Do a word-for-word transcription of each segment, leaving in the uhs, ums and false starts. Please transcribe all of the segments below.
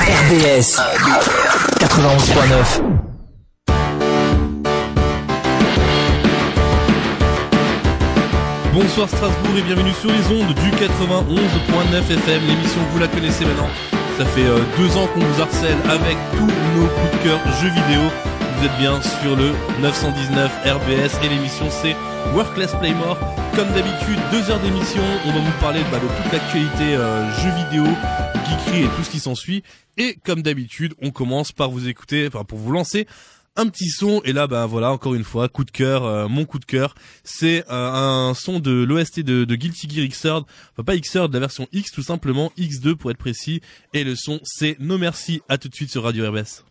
R B S quatre-vingt-onze point neuf. Bonsoir Strasbourg et bienvenue sur les ondes du quatre-vingt-onze point neuf F M, l'émission vous la connaissez maintenant. Ça fait euh, deux ans qu'on vous harcèle avec tous nos coups de cœur jeux vidéo. Vous êtes bien sur le neuf cent dix-neuf R B S et l'émission c'est Work Less Play More. Comme d'habitude, deux heures d'émission, on va vous parler bah, de toute l'actualité euh, jeux vidéo, geekery et tout ce qui s'ensuit. Et comme d'habitude, on commence par vous écouter, enfin pour vous lancer un petit son. Et là, bah voilà, encore une fois, coup de cœur, euh, mon coup de cœur, c'est euh, un son de l'O S T de, de Guilty Gear Xrd, enfin pas Xrd, la version X tout simplement, X deux pour être précis. Et le son, c'est No Merci. À tout de suite sur Radio R B S.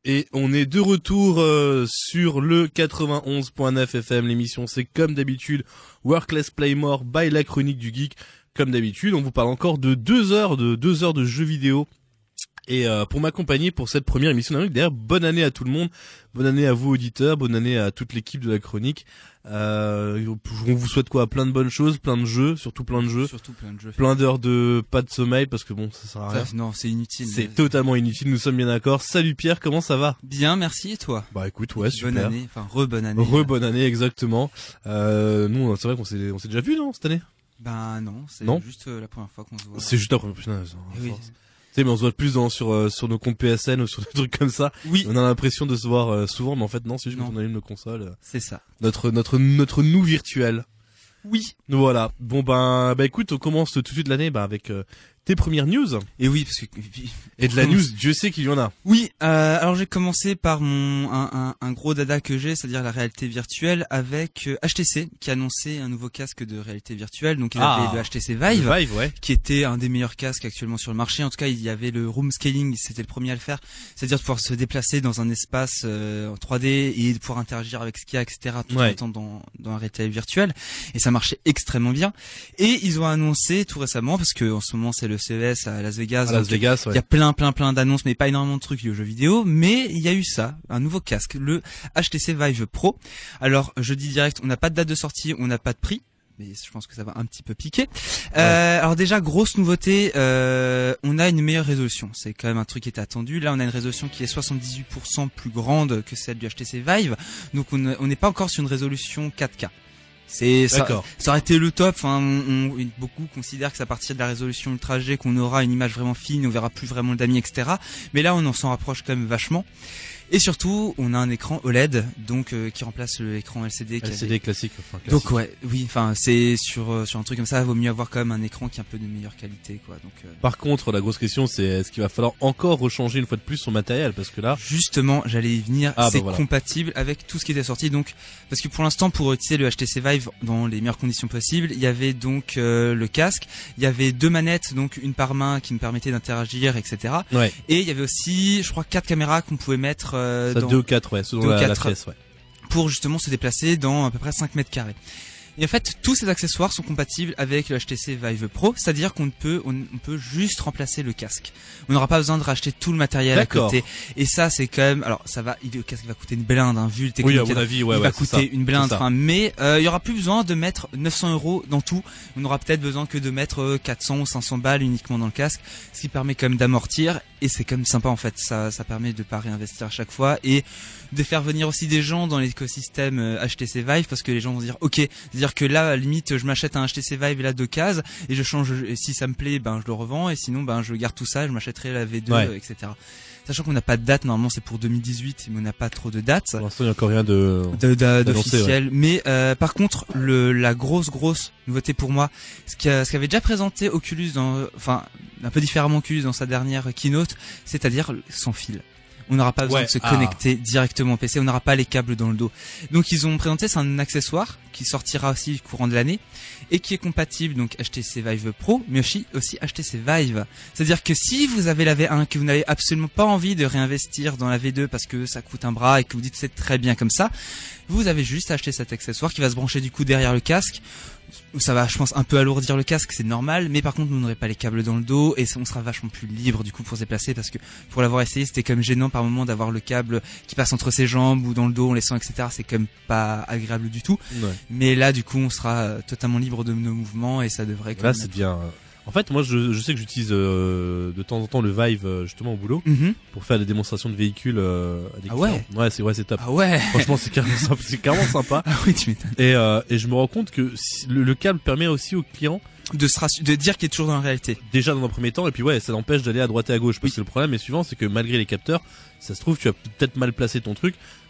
Et on est de retour euh, sur le quatre-vingt-onze point neuf F M. L'émission, c'est comme d'habitude Work Less Play More by la chronique du geek. Comme d'habitude, on vous parle encore de deux heures de deux heures de jeux vidéo. Et euh, pour m'accompagner pour cette première émission d'Amérique, d'ailleurs, bonne année à tout le monde, bonne année à vous auditeurs, bonne année à toute l'équipe de la chronique. Euh, on vous souhaite quoi? Plein de bonnes choses, plein de jeux, surtout plein de jeux, surtout plein de jeux, plein d'heures de pas de sommeil parce que bon, ça sert à rien. Ça, non, c'est inutile. C'est mais... totalement inutile. Nous sommes bien d'accord. Salut Pierre, comment ça va? Bien, merci. Et toi? Bah écoute, ouais, super. Bonne année, enfin re bonne année. Re bonne année, exactement. Euh, nous, c'est vrai qu'on s'est on s'est déjà vu, non, cette année? Ben non, c'est non juste euh, la première fois qu'on se voit. C'est juste la première fois. Oui. Tu sais, mais on se voit plus dans, sur, euh, sur nos comptes P S N ou sur des trucs comme ça. Oui. On a l'impression de se voir euh, souvent, mais en fait non, c'est juste non. quand on allume nos consoles. Euh, c'est ça. Notre, notre, notre nous virtuel. Oui. Voilà. Bon ben, bah écoute, on commence tout de suite l'année, bah avec, euh, tes premières news. Et oui, parce que et de la news, Dieu sait qu'il y en a. Oui, euh, alors j'ai commencé par mon un, un, un gros dada que j'ai, c'est-à-dire la réalité virtuelle, avec euh, H T C qui a annoncé un nouveau casque de réalité virtuelle. Donc il y ah, avait le H T C Vive, le Vive ouais. qui était un des meilleurs casques actuellement sur le marché. En tout cas, il y avait le room scaling, c'était le premier à le faire, c'est-à-dire de pouvoir se déplacer dans un espace euh, en trois D et de pouvoir interagir avec ce qu'il y a, et cetera. Tout ouais. en étant dans dans la réalité virtuelle. Et ça marchait extrêmement bien. Et ils ont annoncé tout récemment, parce que en ce moment c'est le C E S à Las Vegas. À Las Vegas, ouais. Il y a plein, plein, plein d'annonces, mais pas énormément de trucs liés aux jeux vidéo. Mais il y a eu ça, un nouveau casque, le H T C Vive Pro. Alors, je dis direct, on n'a pas de date de sortie, on n'a pas de prix. Mais je pense que ça va un petit peu piquer. Ouais. Euh, alors déjà, grosse nouveauté, euh, on a une meilleure résolution. C'est quand même un truc qui était attendu. Là, on a une résolution qui est soixante-dix-huit pour cent plus grande que celle du H T C Vive. Donc, on n'est pas encore sur une résolution quatre K. C'est ça, ça aurait été le top. Enfin, on, on, beaucoup considèrent que c'est à partir de la résolution Ultra H D qu'on aura une image vraiment fine, on verra plus vraiment le damier, et cetera. Mais là, on en s'en rapproche quand même vachement. Et surtout, on a un écran O L E D, donc euh, qui remplace l'écran L C D. Qui L C D avait... classique, enfin, classique. Donc ouais, oui, enfin c'est sur euh, sur un truc comme ça, il vaut mieux avoir quand même un écran qui est un peu de meilleure qualité, quoi. Donc. Euh... Par contre, la grosse question, c'est est-ce qu'il va falloir encore rechanger une fois de plus son matériel, parce que là. Justement, j'allais y venir. Ah, c'est bah voilà. compatible avec tout ce qui était sorti, donc parce que pour l'instant, pour utiliser le H T C Vive dans les meilleures conditions possibles, il y avait donc euh, le casque, il y avait deux manettes, donc une par main qui me permettait d'interagir, et cetera. Ouais. Et il y avait aussi, je crois, quatre caméras qu'on pouvait mettre euh, ça dans deux ou quatre, ouais, selon la, la pièce, ouais. Pour justement se déplacer dans à peu près cinq mètres carrés. Et en fait, tous ces accessoires sont compatibles avec le H T C Vive Pro, c'est-à-dire qu'on peut, on, on peut juste remplacer le casque. On n'aura pas besoin de racheter tout le matériel à côté. Et ça, c'est quand même, alors ça va, le casque va coûter une blinde, hein, vu le technique. Oui, à mon avis, ouais, il ouais, va coûter ça, une blinde, enfin, mais euh, il y aura plus besoin de mettre neuf cents euros dans tout. On aura peut-être besoin que de mettre euh, quatre cents ou cinq cents balles uniquement dans le casque, ce qui permet quand même d'amortir. Et c'est quand même sympa en fait. Ça, ça permet de pas réinvestir à chaque fois et de faire venir aussi des gens dans l'écosystème euh, H T C Vive, parce que les gens vont se dire, ok, c'est-à-dire que là, à la limite, je m'achète un H T C Vive et là deux cases et je change, et si ça me plaît, ben je le revends, et sinon ben je garde tout ça, je m'achèterai la V deux, ouais. euh, et cetera. Sachant qu'on n'a pas de date, normalement c'est pour deux mille dix-huit, mais on n'a pas trop de date. Pour l'instant, il n'y a encore rien de, de, de d'officiel. Ouais. Mais euh, par contre, le la grosse grosse nouveauté pour moi, ce qu'a, ce qu'avait déjà présenté Oculus dans, enfin un peu différemment Oculus dans sa dernière keynote, c'est-à-dire sans fil. On n'aura pas besoin ouais, de se ah. connecter directement au P C, on n'aura pas les câbles dans le dos. Donc ils ont présenté, c'est un accessoire qui sortira aussi courant de l'année et qui est compatible donc H T C Vive Pro, mais aussi aussi H T C Vive. C'est-à-dire que si vous avez la V un, que vous n'avez absolument pas envie de réinvestir dans la V deux parce que ça coûte un bras et que vous dites c'est très bien comme ça, vous avez juste à acheter cet accessoire qui va se brancher du coup derrière le casque. Ça va, je pense, un peu alourdir le casque, c'est normal, mais par contre, nous n'aurons pas les câbles dans le dos et on sera vachement plus libre du coup pour se déplacer, parce que pour l'avoir essayé, c'était quand même gênant par moment d'avoir le câble qui passe entre ses jambes ou dans le dos, on les sent, et cetera. C'est quand même pas agréable du tout. Ouais. Mais là, du coup, on sera totalement libre de nos mouvements et ça devrait. Quand là, même c'est bien. En fait, moi, je, je sais que j'utilise euh, de temps en temps le Vive euh, justement au boulot mm-hmm. pour faire des démonstrations de véhicules euh, à des ah ouais. Ouais, c'est ouais, c'est top. Ah ouais. Franchement, c'est carrément sympa. C'est carrément sympa. Ah oui, tu m'étonnes. Et euh, et je me rends compte que si, le, le câble permet aussi au client de se rassurer, de dire qu'il est toujours dans la réalité. Déjà dans un premier temps, et puis ouais, ça l'empêche d'aller à droite et à gauche, parce oui. que le problème est suivant, c'est que malgré les capteurs, ça se trouve, tu as peut-être mal placé ton truc.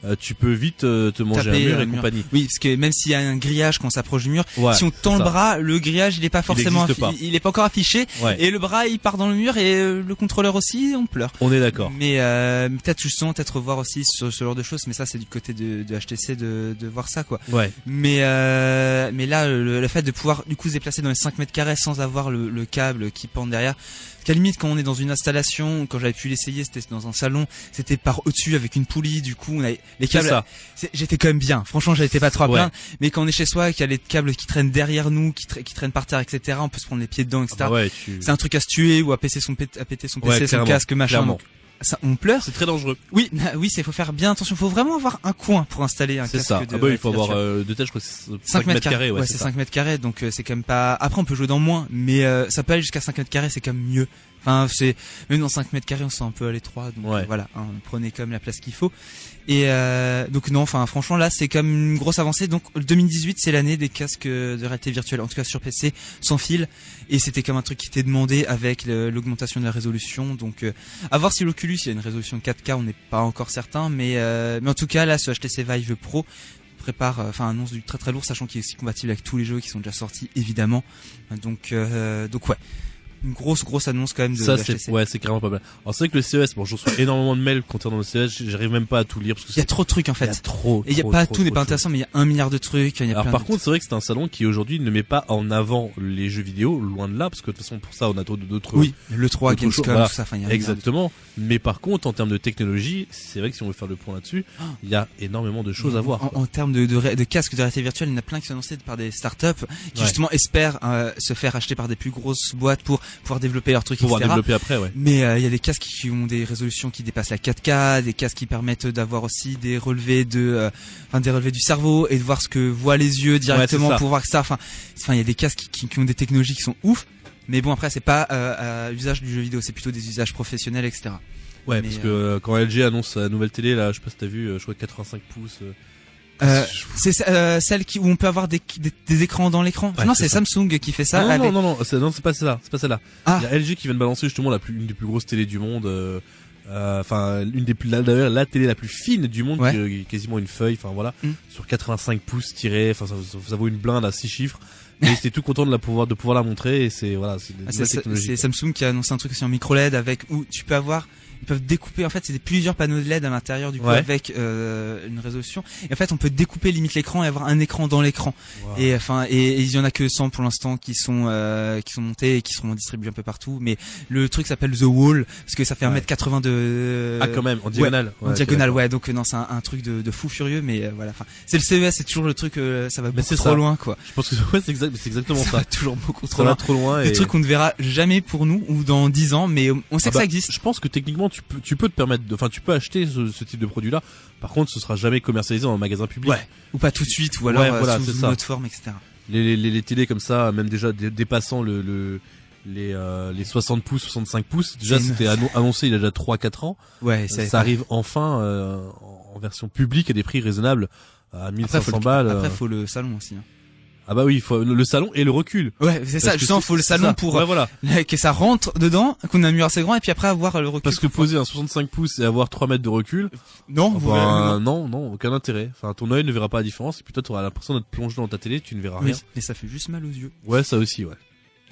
euh, tu peux vite euh, te manger Taper un mur un et mur. compagnie. Oui, parce que même s'il y a un grillage quand on s'approche du mur, Ouais, si on tend c'est le ça. bras, le grillage il est pas forcément, existe pas. il, il est pas encore affiché, Ouais. et le bras il part dans le mur et euh, le contrôleur aussi, on pleure. On est d'accord. Mais euh, peut-être justement peut-être voir aussi sur ce genre de choses, mais ça c'est du côté de, de H T C de, de voir ça quoi. Ouais. Mais euh, mais là le, le fait de pouvoir du coup se déplacer dans les cinq mètres carrés sans avoir le, le câble qui pend derrière, parce qu'à la limite quand on est dans une installation, quand j'avais pu l'essayer c'était dans un salon, c'était par au-dessus avec une poulie, du coup on avait les C'est câbles. ça. c'est- J'étais quand même bien, franchement j'étais pas trop à Ouais. plaindre, mais quand on est chez soi et qu'il y a les câbles qui traînent derrière nous, qui, tra- qui traînent par terre, et cetera, on peut se prendre les pieds dedans, et cetera. Ah bah ouais, tu... C'est un truc à se tuer ou à péter son, pét- à péter son P C, Ouais, son clairement, casque, machin. clairement. Donc, ça, on pleure. C'est très dangereux. Oui, oui, c'est faut faire bien attention. Faut vraiment avoir un coin pour installer un C'est casque ça. de Ah bah il faut réalité avoir virtuelle. euh, deux têtes, je crois que c'est cinq mètres carrés. Ouais, c'est ça. cinq mètres carrés, donc euh, c'est quand même pas. Après, on peut jouer dans moins, mais euh, ça peut aller jusqu'à cinq mètres carrés, c'est quand même mieux. Enfin, c'est même dans cinq mètres carrés, on se sent un peu à l'étroit, donc Ouais. euh, voilà, hein, prenez comme la place qu'il faut. Et euh, donc non, enfin franchement là, c'est comme une grosse avancée. Donc deux mille dix-huit, c'est l'année des casques de réalité virtuelle, en tout cas sur P C, sans fil. Et c'était comme un truc qui était demandé avec le- l'augmentation de la résolution. Donc euh, à voir si l'Oculus, il y a une résolution quatre K, on n'est pas encore certain, mais euh, mais en tout cas là, ce H T C Vive Pro prépare, euh, enfin annonce du très très lourd, sachant qu'il est aussi compatible avec tous les jeux qui sont déjà sortis, évidemment. Donc euh, donc ouais. Une grosse grosse annonce quand même de Ça de H T C. c'est ouais, c'est carrément pas mal. Alors c'est vrai que le C E S, bon, je reçois énormément de mails concernant le C E S, j'arrive même pas à tout lire parce que Il y a c'est trop de trucs en il y a fait. trop Et il y a trop, pas trop, tout n'est trop pas de intéressant, mais il y a un milliard de trucs. Il y a Alors plein par de contre, c'est vrai que c'est un salon qui aujourd'hui ne met pas en avant les jeux vidéo, loin de là, parce que de toute façon pour ça on a d'autres d'autres. oui, le trois, Autre Gamescom, chose, voilà. tout ça. Enfin, il y a un milliard de Exactement. Mais par contre, en termes de technologie, c'est vrai que si on veut faire le point là-dessus, il y a énormément de choses à voir. En, quoi. en termes de, de, ré- de casques de réalité virtuelle, il y en a plein qui sont annoncés par des startups qui Ouais. justement espèrent euh, se faire acheter par des plus grosses boîtes pour pouvoir développer leurs trucs, Pour pouvoir et cetera. développer après, ouais. Mais euh, il y a des casques qui ont des résolutions qui dépassent la quatre K, des casques qui permettent d'avoir aussi des relevés de, euh, enfin des relevés du cerveau et de voir ce que voient les yeux directement ça. pour voir que ça. Enfin, enfin il y a des casques qui, qui, qui ont des technologies qui sont ouf. Mais bon après c'est pas euh, à l'usage du jeu vidéo, c'est plutôt des usages professionnels, et cetera. Ouais, Mais, parce que euh, quand L G annonce sa nouvelle télé, là, je sais pas si t'as vu, euh, je crois quatre-vingt-cinq pouces. Euh, Euh, je- c'est euh, celle qui où on peut avoir des, des, des écrans dans l'écran. Ouais, non, c'est c'est ça. Samsung qui fait ça. Ah, non, avec- non, non, non, c'est, non, c'est pas ça, c'est pas celle-là. Ah. Il y a L G qui vient de balancer justement la plus, une des plus grosses télés du monde. euh, euh, Enfin, une des plus, là, d'ailleurs, la télé la plus fine du monde, Ouais. qui, qui est quasiment une feuille. Enfin voilà, Mm. sur quatre-vingt-cinq pouces tirés. Enfin, ça, ça, ça vaut une blinde à six chiffres. Mais j'étais tout content de la pouvoir, de pouvoir la montrer. Et c'est voilà, c'est des Ah, nouvelles c'est technologies. c'est Samsung qui a annoncé un truc aussi en micro L E D avec où tu peux avoir, ils peuvent découper. En fait, c'est des plusieurs panneaux de L E D à l'intérieur du coup Ouais. avec euh, une résolution. Et en fait, on peut découper limite l'écran et avoir un écran dans l'écran. Wow. Et enfin, et, et il y en a que cent pour l'instant qui sont euh, qui sont montés et qui seront distribués un peu partout. Mais le truc s'appelle The Wall parce que ça fait un Ouais. mètre quatre-vingts de Ah, quand même, en diagonale. en Ouais, diagonale, ok, ouais. Donc euh, non, c'est un, un truc de, de fou furieux, mais euh, voilà. Enfin, c'est le C E S, c'est toujours le truc, euh, ça va Mais beaucoup c'est trop ça. loin, quoi. Je pense que ouais, c'est exact, c'est exactement Ça ça. va toujours beaucoup Ça trop va loin. trop loin. Des et... trucs qu'on ne verra jamais pour nous ou dans dix ans, mais on sait Ah que bah, ça existe. Je pense que techniquement tu peux, tu peux te permettre, de, enfin tu peux acheter ce, ce type de produit-là. Par contre, ce sera jamais commercialisé dans un magasin public. Ouais. Ou pas tout de suite, ou alors Ouais, euh, voilà, sous c'est une ça. autre forme, et cetera. Les, les, les télés comme ça, même déjà dé- dépassant le, le les euh, les soixante pouces, soixante-cinq pouces. Déjà, C'est une- c'était anno- annoncé il y a déjà trois quatre ans. Ouais, Ça, ça, arrive enfin euh, en, en version publique à des prix raisonnables à Après, mille cinq faut cents le, balles. après, euh. faut le salon aussi. Hein. Ah bah oui, il faut le, le salon et le recul. Ouais, c'est ça. Parce que Justement, c'est- faut le c'est salon ça. pour Ouais, voilà. euh, que ça rentre dedans, qu'on a un mur assez grand, et puis après avoir le recul. Parce que poser un soixante-cinq pouces et avoir trois mètres de recul, non, vous verrez, enfin, non. non, non, aucun intérêt. Enfin, ton œil ne verra pas la différence. Et puis toi, tu auras l'impression d'être plongé dans ta télé, tu ne verras Oui, rien. mais ça fait juste mal aux yeux. Ouais, ça aussi, ouais.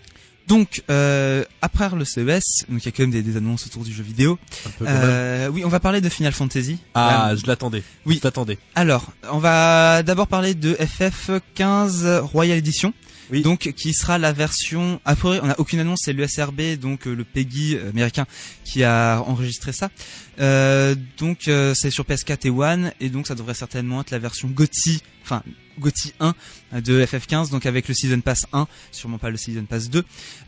Donc, euh, après le C E S, donc il y a quand même des, des annonces autour du jeu vidéo. Un peu quand même. Euh, oui, on va parler de Final Fantasy. Ah, Euh, je l'attendais. oui. Je l'attendais. Alors, on va d'abord parler de F F quinze Royal Edition. Oui. Donc, qui sera la version, après, on n'a aucune annonce, c'est l'U S R B, donc euh, le PEGI américain qui a enregistré ça. Euh, donc, euh, c'est sur P S quatre et One, et donc ça devrait certainement être la version GOTY, enfin, GOTY un de F F quinze, donc avec le Season Pass un, sûrement pas le Season Pass deux,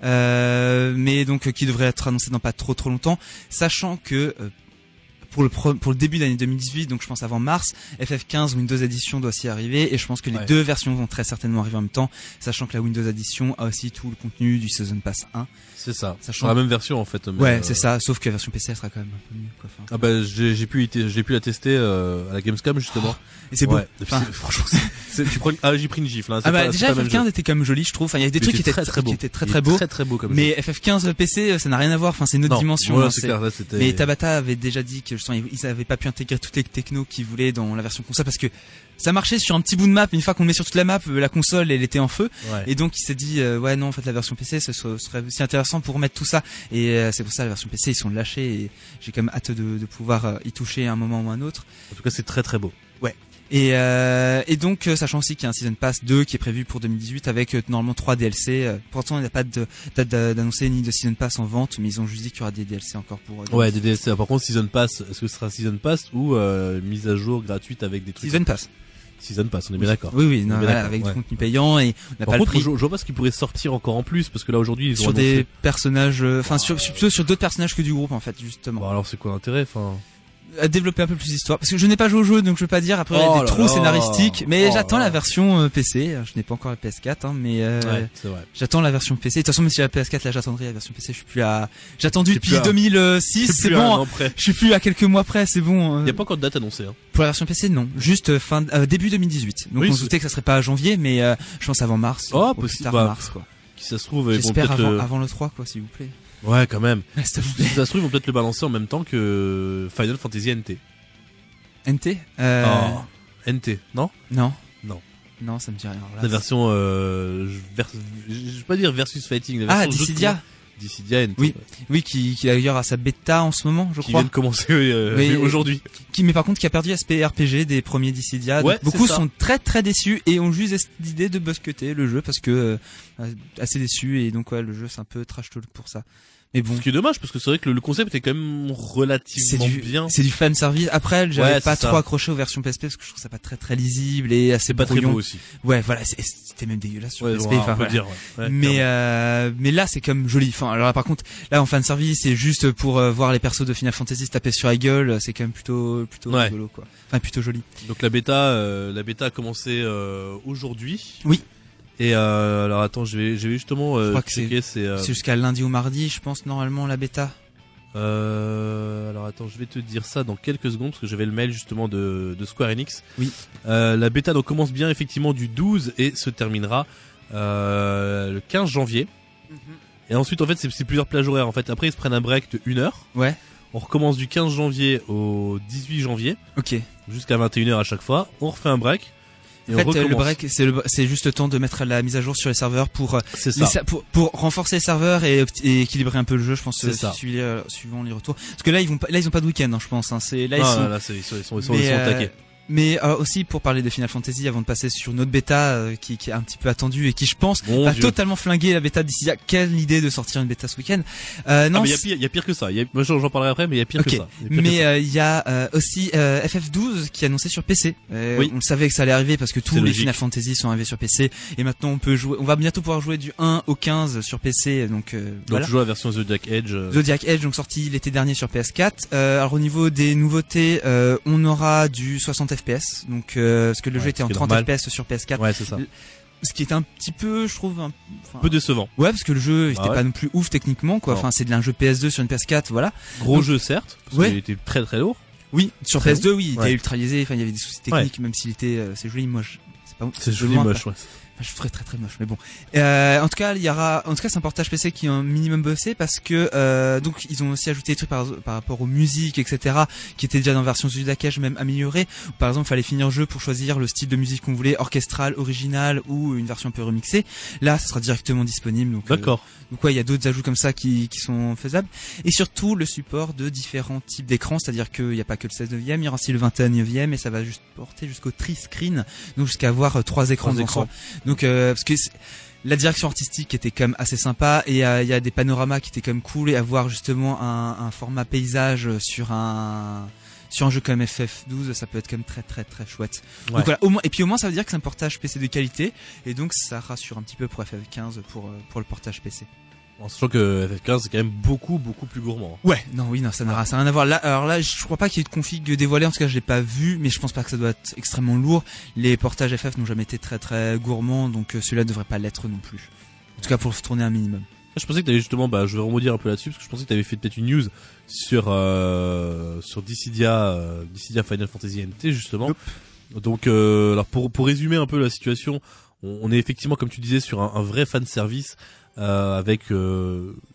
euh, mais donc, euh, qui devrait être annoncé dans pas trop trop longtemps, sachant que, euh, pour le pro- pour le début d'année deux mille dix-huit, donc je pense avant mars, F F quinze Windows Edition doit aussi arriver, et je pense que les Ouais. deux versions vont très certainement arriver en même temps, sachant que la Windows Edition a aussi tout le contenu du Season Pass un. C'est ça. Sachant- Sur la même version en fait. mais, Ouais, euh, c'est ça, sauf que la version P C elle sera quand même un peu mieux, quoi. Enfin, Ah bah j'ai j'ai pu y t- j'ai pu la tester euh, à la Gamescom justement. et c'est beau. Ouais. Et puis, Enfin, c'est- franchement, c'est- c'est- tu prends une- ah j'ai pris une gifle. Hein, c'est ah bah pas- déjà c'est pas le F F même quinze jeu. était quand même joli, je trouve. Enfin, il y a des Il trucs qui était étaient très très beau. qui étaient très Il très est beaux. Très très beau comme jeu. Mais F F quinze P C, ça n'a rien à voir. Enfin, c'est une autre Non, dimension. voilà, hein, c'est c'est- clair, là, c'était. Mais Tabata avait déjà dit que justement ils, ils avaient pas pu intégrer toutes les technos qu'ils voulaient dans la version console parce que ça marchait sur un petit bout de map, mais une fois qu'on le met sur toute la map, la console elle était en feu, Ouais. et donc il s'est dit euh, ouais non en fait la version P C ce serait, ce serait aussi intéressant pour mettre tout ça, et euh, c'est pour ça la version P C ils sont lâchés, et j'ai quand même hâte de, de pouvoir euh, y toucher à un moment ou un autre. En tout cas, c'est très très beau. Et, euh, et donc euh, sachant aussi qu'il y a un Season Pass deux qui est prévu pour deux mille dix-huit avec euh, normalement trois D L C. Euh, pourtant il n'y a pas de date d'annoncer ni de Season Pass en vente, mais ils ont juste dit qu'il y aura des D L C encore pour. Euh, Ouais, des D L C. Par contre, Season Pass, est-ce que ce sera Season Pass ou euh, mise à jour gratuite avec des trucs? Season Pass. Season Pass, on est bien d'accord. Oui oui, non, bien voilà, d'accord, avec ouais. du contenu payant, et on n'a Par pas contre, le prix. je, je vois pas ce qui pourrait sortir encore en plus, parce que là aujourd'hui ils ont Sur annoncé... des personnages, enfin sur, sur plutôt sur d'autres personnages que du groupe en fait justement. Bon, alors c'est quoi l'intérêt, enfin... À développer un peu plus l'histoire, parce que je n'ai pas joué au jeu donc je veux pas dire après il y Oh a là des trous là. scénaristiques, mais Oh j'attends là. la version euh, P C. Je n'ai pas encore la P S quatre hein, mais euh, Ouais, c'est vrai. j'attends la version P C. De toute façon même si la P S quatre là j'attendrai la version P C, je suis plus à j'ai attendu C'est depuis plus à- deux mille six, c'est plus à un bon. an près. Je suis plus à quelques mois près, c'est bon. euh, Y a pas encore de date annoncée, hein. Pour la version P C non, juste euh, fin euh, début deux mille dix-huit. Donc Oui, on c'est- se doutait que ça serait pas à janvier, mais euh, je pense avant mars. Oh, au plus possible, tard bah, mars quoi. Qui ça se trouve, ils vont J'espère peut-être... avant, euh, avant le trois quoi s'il vous plaît. Ouais, quand même. S'il vous plaît. Si ça se trouve, ils vont peut-être le balancer en même temps que Final Fantasy N T. N T euh, Oh. N T, non? Non. Non. Non, ça me dit rien. Alors là, La version, euh, vers... je vais pas dire versus fighting, la Ah, version jeu de Dissidia. combat. Dissidia N T. Oui. ouais. Oui, qui, qui d'ailleurs a sa bêta en ce moment, je Qui crois. vient de commencer euh, Oui. aujourd'hui. Qui, mais par contre, qui a perdu l'aspect R P G des premiers Dissidia. Ouais, Donc, beaucoup c'est ça. sont très très déçus et ont juste l'idée de buscuter le jeu parce que euh, assez déçus, et donc ouais, le jeu c'est un peu trash talk pour ça. Mais bon, Ce qui est dommage, parce que c'est vrai que le, le concept est quand même c'est relativement du bien. c'est du fan service. Après, j'avais Ouais, pas c'est ça. trop accroché aux versions P S P parce que je trouve ça pas très très lisible et assez C'est pas très brouillon. beau aussi. Ouais, voilà, c'est- c'était même dégueulasse sur Ouais, P S on P. va- enfin, on peut voilà. le dire, ouais. Ouais, mais clairement. euh, mais là c'est comme joli. Enfin alors là, par contre là en fan service c'est juste pour euh, voir les persos de Final Fantasy se taper sur la gueule, c'est quand même plutôt plutôt Ouais. rigolo quoi. Enfin plutôt joli. Donc la bêta, euh, la bêta a commencé euh, aujourd'hui. Oui. Et euh, alors attends, je vais, je vais justement euh, crois que checker. C'est, euh, C'est jusqu'à lundi ou mardi je pense normalement la bêta. euh, alors attends, je vais te dire ça dans quelques secondes parce que j'avais le mail justement de, de Square Enix. Oui. Euh, la bêta donc commence bien effectivement du douze et se terminera euh, le quinze janvier. Et ensuite en fait c'est, c'est plusieurs plages horaires. En fait après ils se prennent un break de une heure. Ouais. On recommence du quinze janvier au dix-huit janvier Ok. jusqu'à vingt et une heures à chaque fois. On refait un break. Et En on fait, euh, le recommence. break, c'est le, c'est juste le temps de mettre la mise à jour sur les serveurs pour, euh, C'est les ça. ser- pour, pour renforcer les serveurs et, opti- et équilibrer un peu le jeu, je pense, C'est euh, ça. suivi- euh, suivant les retours. Parce que là, ils vont pas, là, ils ont pas de week-end, hein, je pense, hein. C'est, là, ils Ah, sont, là, c'est- ils sont, ils sont, ils sont, mais, ils sont au euh, taquet. mais euh, aussi pour parler de Final Fantasy avant de passer sur notre bêta euh, qui, qui est un petit peu attendue et qui je pense Mon va Dieu. totalement flinguer la bêta d'ici là. Quelle idée de sortir une bêta ce week-end. Euh, non, Ah, mais il y a c'est- pire, il y a pire que ça. Il y a, moi j'en j'en parlerai après, mais il y a pire Ok. que ça. Il y a pire que mais ça. euh, il y a euh, aussi euh, F F douze qui est annoncé sur P C. Euh, Oui. On le savait que ça allait arriver parce que tous C'est les logique. Final Fantasy sont arrivés sur P C et maintenant on peut jouer. On va bientôt pouvoir jouer du un au quinze sur P C. Donc, euh, Donc voilà. tu joues à la version Zodiac Edge. euh, Zodiac Edge donc sorti l'été dernier sur P S quatre. Euh, alors au niveau des nouveautés, euh, on aura du soixante F P S. Donc euh, parce que le Ouais, jeu était ce en qui est trente normal. F P S sur P S quatre. Ouais, c'est ça. Ce qui est un petit peu, je trouve, un enfin, Un peu décevant. ouais parce que le jeu était Bah ouais. pas non plus ouf techniquement quoi. Non. Enfin c'est de un jeu P S deux sur une P S quatre, voilà. Gros Donc- jeu certes, parce Ouais. qu'il était très très lourd. Oui, sur Très P S deux, oui, il Ouais. était ultra lésé, enfin il y avait des soucis techniques, même s'il était, euh, c'est joli, moche. C'est pas C'est de joli loin, moche, quoi. ouais. Enfin, je suis très très très moche, mais bon. Euh, en tout cas, il y aura, en tout cas, c'est un portage P C qui est un minimum bossé parce que euh, donc ils ont aussi ajouté des trucs par, par rapport aux musiques, et cetera, qui étaient déjà dans la version Zodiac Edge, même améliorés. Par exemple, il fallait finir le jeu pour choisir le style de musique qu'on voulait, orchestral, original ou une version un peu remixée. Là, ça sera directement disponible. Donc, euh, D'accord. donc ouais, il y a d'autres ajouts comme ça qui, qui sont faisables. Et surtout le support de différents types d'écrans, c'est-à-dire qu'il n'y a pas que le seize neuvième, il y aura aussi le vingt et un neuvième et ça va juste porter jusqu'au tri-screen, donc jusqu'à avoir euh, trois écrans Trois dans écrans. soi. Donc euh, parce que c'est- la direction artistique était quand même assez sympa et euh, il y a des panoramas qui étaient quand même cool et avoir justement un, un format paysage sur un sur un jeu comme F F douze, ça peut être quand même très très très chouette. Ouais. Donc voilà, au moins, et puis au moins ça veut dire que c'est un portage P C de qualité et donc ça rassure un petit peu pour F F quinze pour euh, pour le portage P C. En sachant que F F quinze c'est quand même beaucoup beaucoup plus gourmand. Ouais, non, oui, non, ça n'a ça n'a rien à voir. Là, alors là, je crois pas qu'il y ait de config dévoilé. En tout cas, je l'ai pas vu, mais je pense pas que ça doit être extrêmement lourd. Les portages F F n'ont jamais été très très gourmands, donc euh, celui-là devrait pas l'être non plus. En tout cas, pour tourner un minimum. Je pensais que t'avais justement, bah, je vais remodire un peu là-dessus parce que je pensais que t'avais fait peut-être une news sur euh, sur Dissidia, euh, Dissidia Final Fantasy N T justement. Yep. Donc, euh, alors pour pour résumer un peu la situation, on, on est effectivement comme tu disais sur un, un vrai fan service euh, avec euh,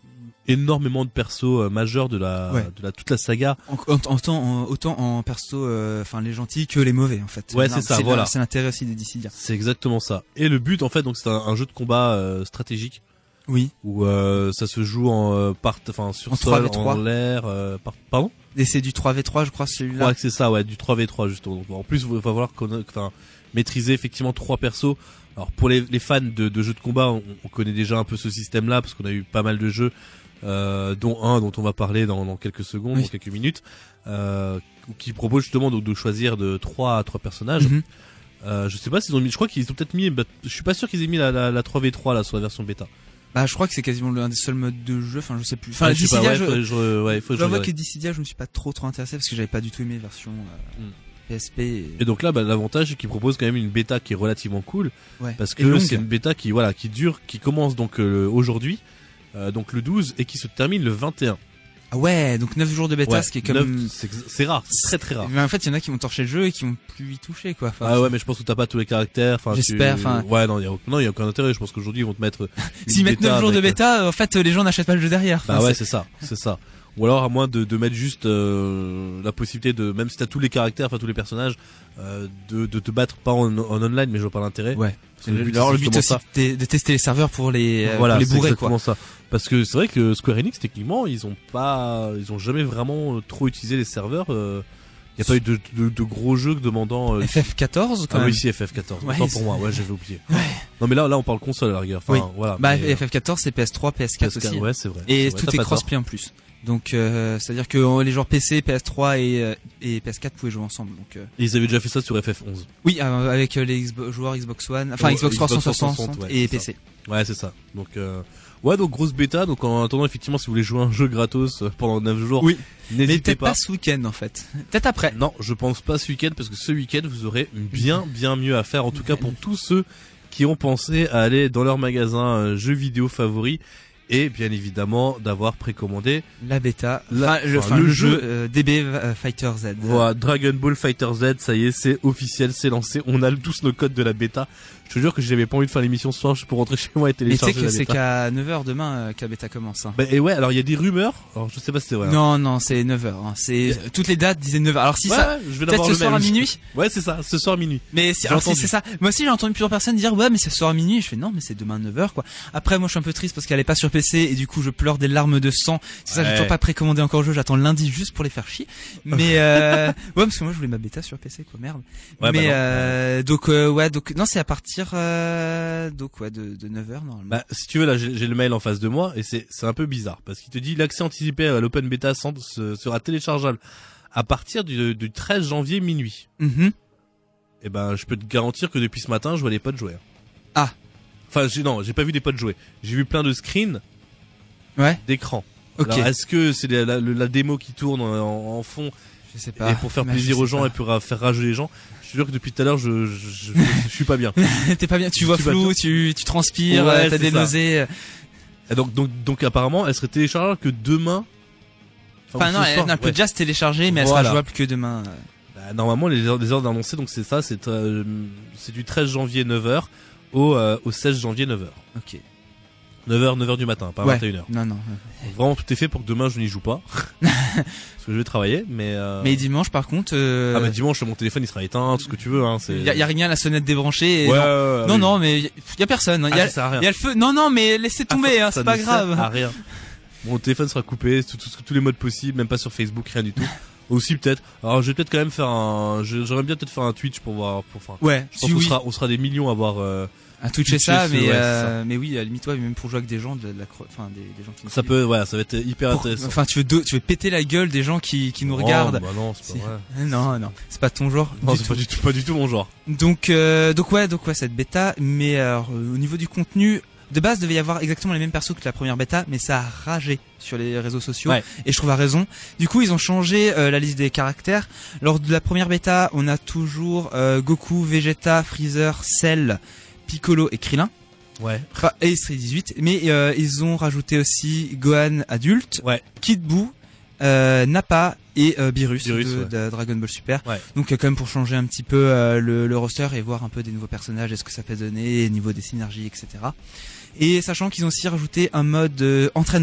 énormément de persos euh, majeurs de la Ouais. de la toute la saga. En, en, en, en- autant en perso, enfin les gentils que les mauvais en fait. Ouais, Non, c'est ça, le- voilà. C'est l'intérêt aussi de Dissidia. C'est exactement ça. Et le but en fait, donc c'est un, un jeu de combat euh, stratégique Oui. où euh, ça se joue en euh, part, enfin sur En sol, trois v trois. en l'air, euh, par, pardon. Et c'est du trois v trois, je crois, Je celui-là. crois que c'est ça, ouais, du trois v trois justement. Donc, en plus, il va falloir qu'on, enfin, maîtriser effectivement trois persos. Alors pour les, les fans de, de jeux de combat, on, on connaît déjà un peu ce système-là parce qu'on a eu pas mal de jeux, euh, dont un dont on va parler dans, dans quelques secondes, Oui. dans quelques minutes, euh, qui propose justement donc de choisir de trois à trois personnages. Mhm. Euh, je sais pas s'ils ont mis, je crois qu'ils ont peut-être mis, bah, je suis pas sûr qu'ils aient mis la, la, la trois v trois là sur la version bêta. Bah, je crois que c'est quasiment l'un des seuls modes de jeu. Enfin, je sais plus. Enfin, Ouais, je sais pas, Dissidia, ouais, je, faudrait que je, ouais, faut que je je vois regarde. que Dissidia, je me suis pas trop trop intéressé parce que j'avais pas du tout aimé la version euh, Mm. P S P. Et... Et donc là, bah, l'avantage, c'est qu'ils proposent quand même une bêta qui est relativement cool. ouais. Parce Et que longue. c'est une bêta qui voilà qui dure, qui commence donc euh, aujourd'hui, euh, donc le douze et qui se termine le vingt et un. Ah ouais, donc neuf jours de bêta, Ouais, ce qui est comme. neuf, c'est, c'est rare, c'est très très rare. Mais en fait, il y en a qui vont torcher le jeu et qui vont plus y toucher, quoi. Enfin, Ah ouais, mais je pense que t'as pas tous les caractères. Enfin, J'espère, tu- enfin- Ouais, non, il y a non, il y a aucun intérêt. Je pense qu'aujourd'hui ils vont te mettre. une S'ils mettent bêta neuf jours de avec, euh, bêta, en fait, les gens n'achètent pas le jeu derrière. Bah Enfin, ouais, c'est- c'est ça, c'est ça. Ou alors à moins de, de mettre juste euh, la possibilité de, même si t'as tous les caractères, enfin tous les personnages, euh, de, de te battre pas en, en online, mais je vois pas l'intérêt. Ouais. Parce que le but, Alors c'est le but justement aussi ça. de, de tester les serveurs pour les, euh, Voilà, pour les c'est bourrer, quoi. exactement ça. Parce que c'est vrai que Square Enix techniquement, ils ont pas, ils ont jamais vraiment euh, trop utilisé les serveurs. Il y a pas eu de, de, de gros jeux demandant. Euh, F F quatorze, quand ah même. oui, si F F quatorze. Ouais, Autant c'est- pour moi, ouais, j'avais oublié. Ouais. Non mais là, là, on parle console à la rigueur. Enfin, Oui. voilà. Bah, mais, F F quatorze, c'est P S trois, P S quatre P S quatre, aussi. ouais, c'est vrai. Et c'est vrai, tout t'as est pas tort. crossplay en plus. Donc, euh, c'est-à-dire que euh, les joueurs P C, P S trois et, euh, et P S quatre pouvaient jouer ensemble. Donc, euh, Et ils avaient déjà fait ça sur F F onze. oui, euh, avec euh, les Xbox- joueurs Xbox One, enfin Oh, Xbox trois cent soixante trois cent soixante, ouais, et c'est P ça. C. Ouais, c'est ça. Donc, euh, ouais, donc grosse bêta. Donc en attendant, effectivement, si vous voulez jouer à un jeu gratos euh, pendant neuf jours, Oui. Mais n'hésitez peut-être pas. pas ce week-end en fait. Peut-être après. Non, je pense pas ce week-end parce que ce week-end vous aurez bien bien mieux à faire. En tout cas pour tous ceux qui ont pensé à aller dans leur magasin euh, jeux vidéo favoris et bien évidemment d'avoir précommandé La bêta, La- enfin, le, enfin, enfin, le le jeu- jeu euh, D B euh, Fighter Z. voilà, Dragon Ball Fighter Z. Ça y est, c'est officiel, c'est lancé. On a tous nos codes de la bêta. Je te jure que j'avais pas envie de faire l'émission ce soir juste pour rentrer chez moi et Et tu sais télécharger que la c'est bêta. qu'à neuf heures demain euh, que la bêta commence. Hein. Bah, et ouais, alors il y a des rumeurs. Alors je sais pas si c'est vrai. hein. Non, non, c'est neuf heures. Hein. C'est toutes les dates disaient neuf heures. Alors si Ouais, ça, ouais, je vais peut-être l'avoir ce le soir à mail. minuit. Ouais, c'est ça, ce soir à minuit. Mais si, J'ai alors si entendu. c'est ça. Moi aussi j'ai entendu plusieurs personnes dire ouais mais c'est ce soir à minuit. Je fais non mais c'est demain neuf heures quoi. Après moi je suis un peu triste parce qu'elle est pas sur P C et du coup je pleure des larmes de sang. C'est ça, j'ai Ouais. toujours pas précommandé encore le jeu. J'attends lundi juste pour les faire chier. Mais euh, ouais parce que moi je voulais ma bêta sur P C quoi merde. Ouais, mais bah non. euh, donc euh, ouais donc non c'est à partir euh, donc ouais de, de neuf heures normalement. Bah, si tu veux, là, j'ai j'ai le mail en face de moi et c'est c'est un peu bizarre parce qu'il te dit l'accès anticipé à l'open beta cent se- sera téléchargeable à partir du, du treize janvier minuit. Mhm. Et ben, je peux te garantir que depuis ce matin, je vois les potes jouer. Ah. Enfin, j'ai non, j'ai pas vu des potes jouer. J'ai vu plein de screens Ouais. d'écran. Ok. Alors, est-ce que c'est la, la, la démo qui tourne en, en fond Je sais pas. et pour faire Mais plaisir je aux sais gens pas. et pour ra- faire rager les gens? Je suis sûr que depuis tout à l'heure, je, je, je, je suis pas bien. T'es pas bien. Tu vois Tu vas flou. tout- Tu tu transpires. Ouais, euh, T'as c'est des ça. nausées. Et donc, donc, donc, apparemment, elle serait téléchargeable que demain. Enfin ou non, ce elle soir. elle peut Ouais. déjà se télécharger mais elle Voilà. sera jouable que demain. euh. Bah, normalement, les heures, les heures d'annoncer, donc c'est ça, c'est euh, c'est du treize janvier neuf heures au euh, au seize janvier neuf heures. Ok. neuf heures, neuf heures du matin, pas Ouais. vingt et une heures. Non non. Donc, vraiment, tout est fait pour que demain je n'y joue pas, parce que je vais travailler. Mais euh... Mais dimanche par contre. Euh... ah bah dimanche, mon téléphone il sera éteint, tout ce que tu veux. Hein, c'est. y, a, y a rien, la sonnette débranchée. Et Ouais, non, ouais, ouais, non, oui. non, mais y a, y a personne. hein. Ah, Y a, ça sert à rien. y a le feu. Non, non, mais laissez Ah, tomber. ça- hein, ça c'est pas ne grave. sert à rien. Mon téléphone sera coupé, tout, tout- tous les modes possibles, même pas sur Facebook, rien du tout. Aussi peut-être. Alors je vais peut-être quand même faire un. je- J'aimerais bien peut-être faire un Twitch pour voir. Pour, enfin, Ouais. je pense Si qu'on oui. sera, on sera des millions à voir. Euh, Un Twitch et Twitcher ça, ce- mais ouais, euh, mais oui, à la limite, ouais, même pour jouer avec des gens de la, cro- enfin des, des gens qui. nous ça suivent. peut, ouais, ça va être hyper Pour- intéressant. Enfin, tu veux deux, tu veux péter la gueule des gens qui qui nous Oh, regardent. bah non, c'est C'est- pas vrai. Non, non, c'est pas ton genre. Non, du c'est tout. pas du tout, pas du tout mon genre. Donc euh, donc ouais, donc ouais, cette bêta. Mais alors, euh, au niveau du contenu. De base, devait y avoir exactement les mêmes persos que la première bêta, mais ça a ragé sur les réseaux sociaux. Ouais. Et je trouve à raison. Du coup, ils ont changé euh, la liste des caractères. Lors de la première bêta, on a toujours euh, Goku, Vegeta, Freezer, Cell, Piccolo et Krillin. Ouais. Enfin, et Street dix-huit. Mais euh, ils ont rajouté aussi Gohan adulte, Ouais. Kid Buu, euh, Nappa et euh, Beerus, Beerus, de, ouais. de Dragon Ball Super. Ouais. Donc euh, quand même pour changer un petit peu euh, le, le roster et voir un peu des nouveaux personnages et ce que ça peut donner, au niveau des synergies, et cetera. Et sachant qu'ils ont aussi rajouté un mode euh, entraînement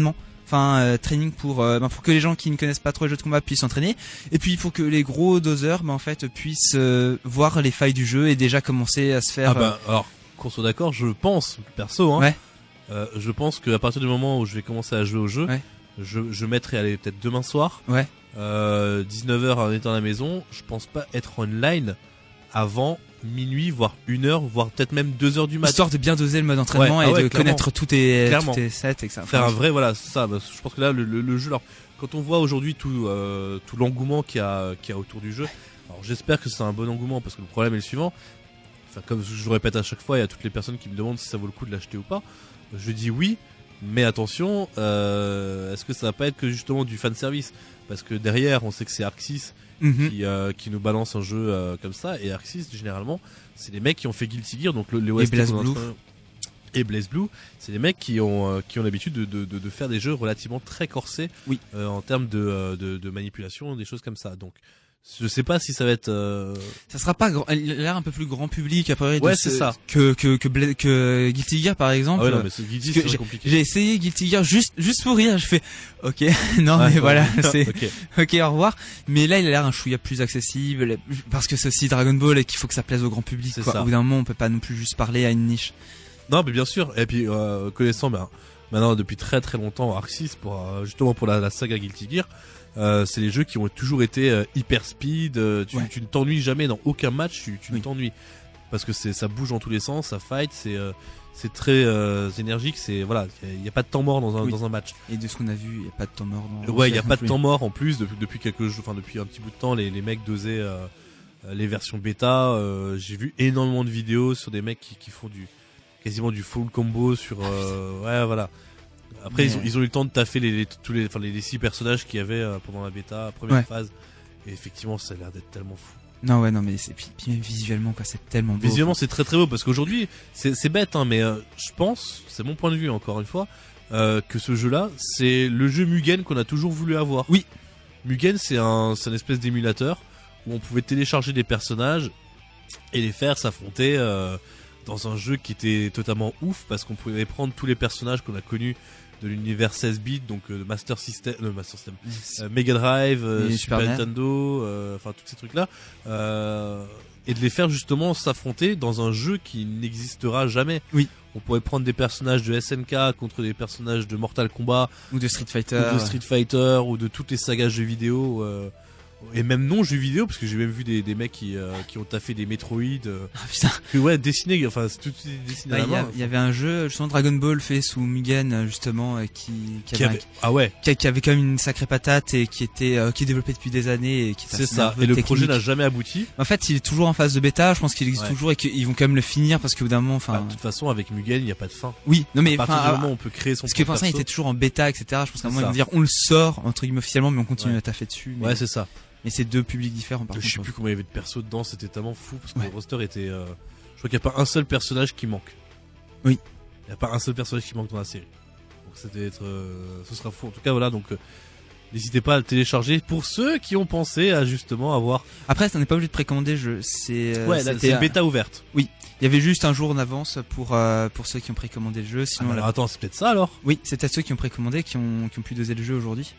enfin euh, training pour euh, ben, pour que les gens qui ne connaissent pas trop les jeux de combat puissent s'entraîner, et puis pour que les gros doseurs ben, en fait puissent euh, voir les failles du jeu et déjà commencer à se faire. Ah bah alors qu'on soit d'accord, je pense perso, hein, ouais. euh, je pense qu'à partir du moment où je vais commencer à jouer au jeu, ouais. je je mettrai aller peut-être demain soir, ouais. euh, dix-neuf heures en étant à la maison, je pense pas être online avant minuit, voire une heure, voire peut-être même deux heures du matin. Histoire de bien doser le mode entraînement ouais, et ah ouais, de clairement. connaître tous tes, Clairement. tous tes sets et que ça. Faire un vrai, voilà, ça. Bah, je pense que là, le, le, le jeu, alors, quand on voit aujourd'hui tout, euh, tout l'engouement qu'il y a, qu'il y a autour du jeu, alors j'espère que c'est un bon engouement parce que le problème est le suivant. Enfin, comme je le répète à chaque fois, il y a toutes les personnes qui me demandent si ça vaut le coup de l'acheter ou pas. Je dis oui, mais attention, euh, est-ce que ça va pas être que justement du fan service? Parce que derrière, on sait que c'est Arc six mm-hmm. qui, euh, qui nous balance un jeu euh, comme ça, et Arc six généralement, c'est les mecs qui ont fait Guilty Gear, donc le, les O S T et Blaze qu'on Blue. entend, et Blaze Blue, c'est des mecs qui ont euh, qui ont l'habitude de, de, de, de faire des jeux relativement très corsés, oui. euh, en termes de, euh, de de manipulation, des choses comme ça. Donc je sais pas si ça va être. Euh... Ça sera pas grand, il a l'air un peu plus grand public après. Ouais, c'est ça. Que que que Bla- que Guilty Gear par exemple. Ah ouais, non, mais c'est Guilty, c'est j'ai, compliqué. j'ai essayé Guilty Gear juste juste pour rire. Je fais ok, non ah, mais non, voilà, non, c'est okay. ok, au revoir. Mais là, il a l'air un chouïa plus accessible parce que c'est aussi Dragon Ball et qu'il faut que ça plaise au grand public. C'est Quoi. ça. Au bout d'un moment, on peut pas non plus juste parler à une niche. Non, mais bien sûr. Et puis euh, connaissant, ben maintenant depuis très très longtemps Arc six pour euh, justement pour la, la saga Guilty Gear. Euh, c'est les jeux qui ont toujours été euh, hyper speed, euh, tu, ouais. tu ne t'ennuies jamais dans aucun match, tu, tu oui. ne t'ennuies parce que c'est ça bouge dans tous les sens, ça fight, c'est euh, c'est très euh, énergique, c'est voilà, il y a pas de temps mort dans un oui. dans un match. Et de ce qu'on a vu, il y a pas de temps mort dans Ouais, il y a pas de temps mort en plus depuis depuis quelques jours, enfin depuis un petit bout de temps, les les mecs dosaient euh, les versions bêta, euh, j'ai vu énormément de vidéos sur des mecs qui qui font du quasiment du full combo sur euh, ouais voilà. Après mais... ils ont ils ont eu le temps de taffer les, les tous les enfin les, les six personnages qu'il y avait euh, pendant la bêta première ouais. phase, et effectivement ça a l'air d'être tellement fou. Non ouais non mais c'est puis, puis même visuellement quoi, c'est tellement beau. Visuellement quoi. C'est très très beau parce qu'aujourd'hui c'est c'est bête hein, mais euh, je pense, c'est mon point de vue encore une fois, euh, que ce jeu-là c'est le jeu Mugen qu'on a toujours voulu avoir. Oui. Mugen c'est un c'est une espèce d'émulateur où on pouvait télécharger des personnages et les faire s'affronter euh, dans un jeu qui était totalement ouf parce qu'on pouvait prendre tous les personnages qu'on a connus de l'univers seize bits, donc euh, Master System, le Master System, yes. euh, Mega Drive, euh, Super, Super Nintendo, enfin euh, tous ces trucs là, euh, et de les faire justement s'affronter dans un jeu qui n'existera jamais. Oui. On pourrait prendre des personnages de S N K contre des personnages de Mortal Kombat ou de Street Fighter, ou de Street Fighter ou de toutes les sagas jeux vidéo. Euh, et même non jeux vidéo parce que j'ai même vu des, des mecs qui euh, qui ont taffé des Metroid euh, ah, putain. que ouais dessiné enfin c'est tout dessiné bah, à la main. Il y avait un jeu justement Dragon Ball fait sous Mugen justement qui qui, qui avait, avait ah ouais qui, qui avait quand même une sacrée patate et qui était euh, qui est développé depuis des années et qui c'est ça et le technique. Projet n'a jamais abouti. En fait il est toujours en phase de bêta, je pense qu'il existe ouais. toujours et qu'ils vont quand même le finir parce qu'au bout d'un moment enfin bah, de toute façon avec Mugen il n'y a pas de fin. Oui non mais à partir du moment où on peut créer son parce que pour ça il était toujours en bêta etc. Je pense qu'à un moment ils vont dire on le sort entre guillemets officiellement mais on continue ouais. à taffer dessus. Mais... ouais c'est ça. Mais c'est deux publics différents par je contre. sais plus combien il y avait de persos dedans, c'était tellement fou parce que ouais. le roster était euh... je crois qu'il n'y a pas un seul personnage qui manque. Oui. Il n'y a pas un seul personnage qui manque dans la série. Donc c'était être euh... ce sera fou en tout cas voilà donc euh... n'hésitez pas à le télécharger pour ceux qui ont pensé à justement avoir. Après ça n'est pas obligé de précommander le jeu, c'est ouais là, c'est une bêta ouverte. Oui. Il y avait juste un jour en avance pour euh, pour ceux qui ont précommandé le jeu. Sinon ah, alors la... attends c'est peut-être ça alors. Oui c'est peut-être ceux qui ont précommandé qui ont qui ont pu doser le jeu aujourd'hui.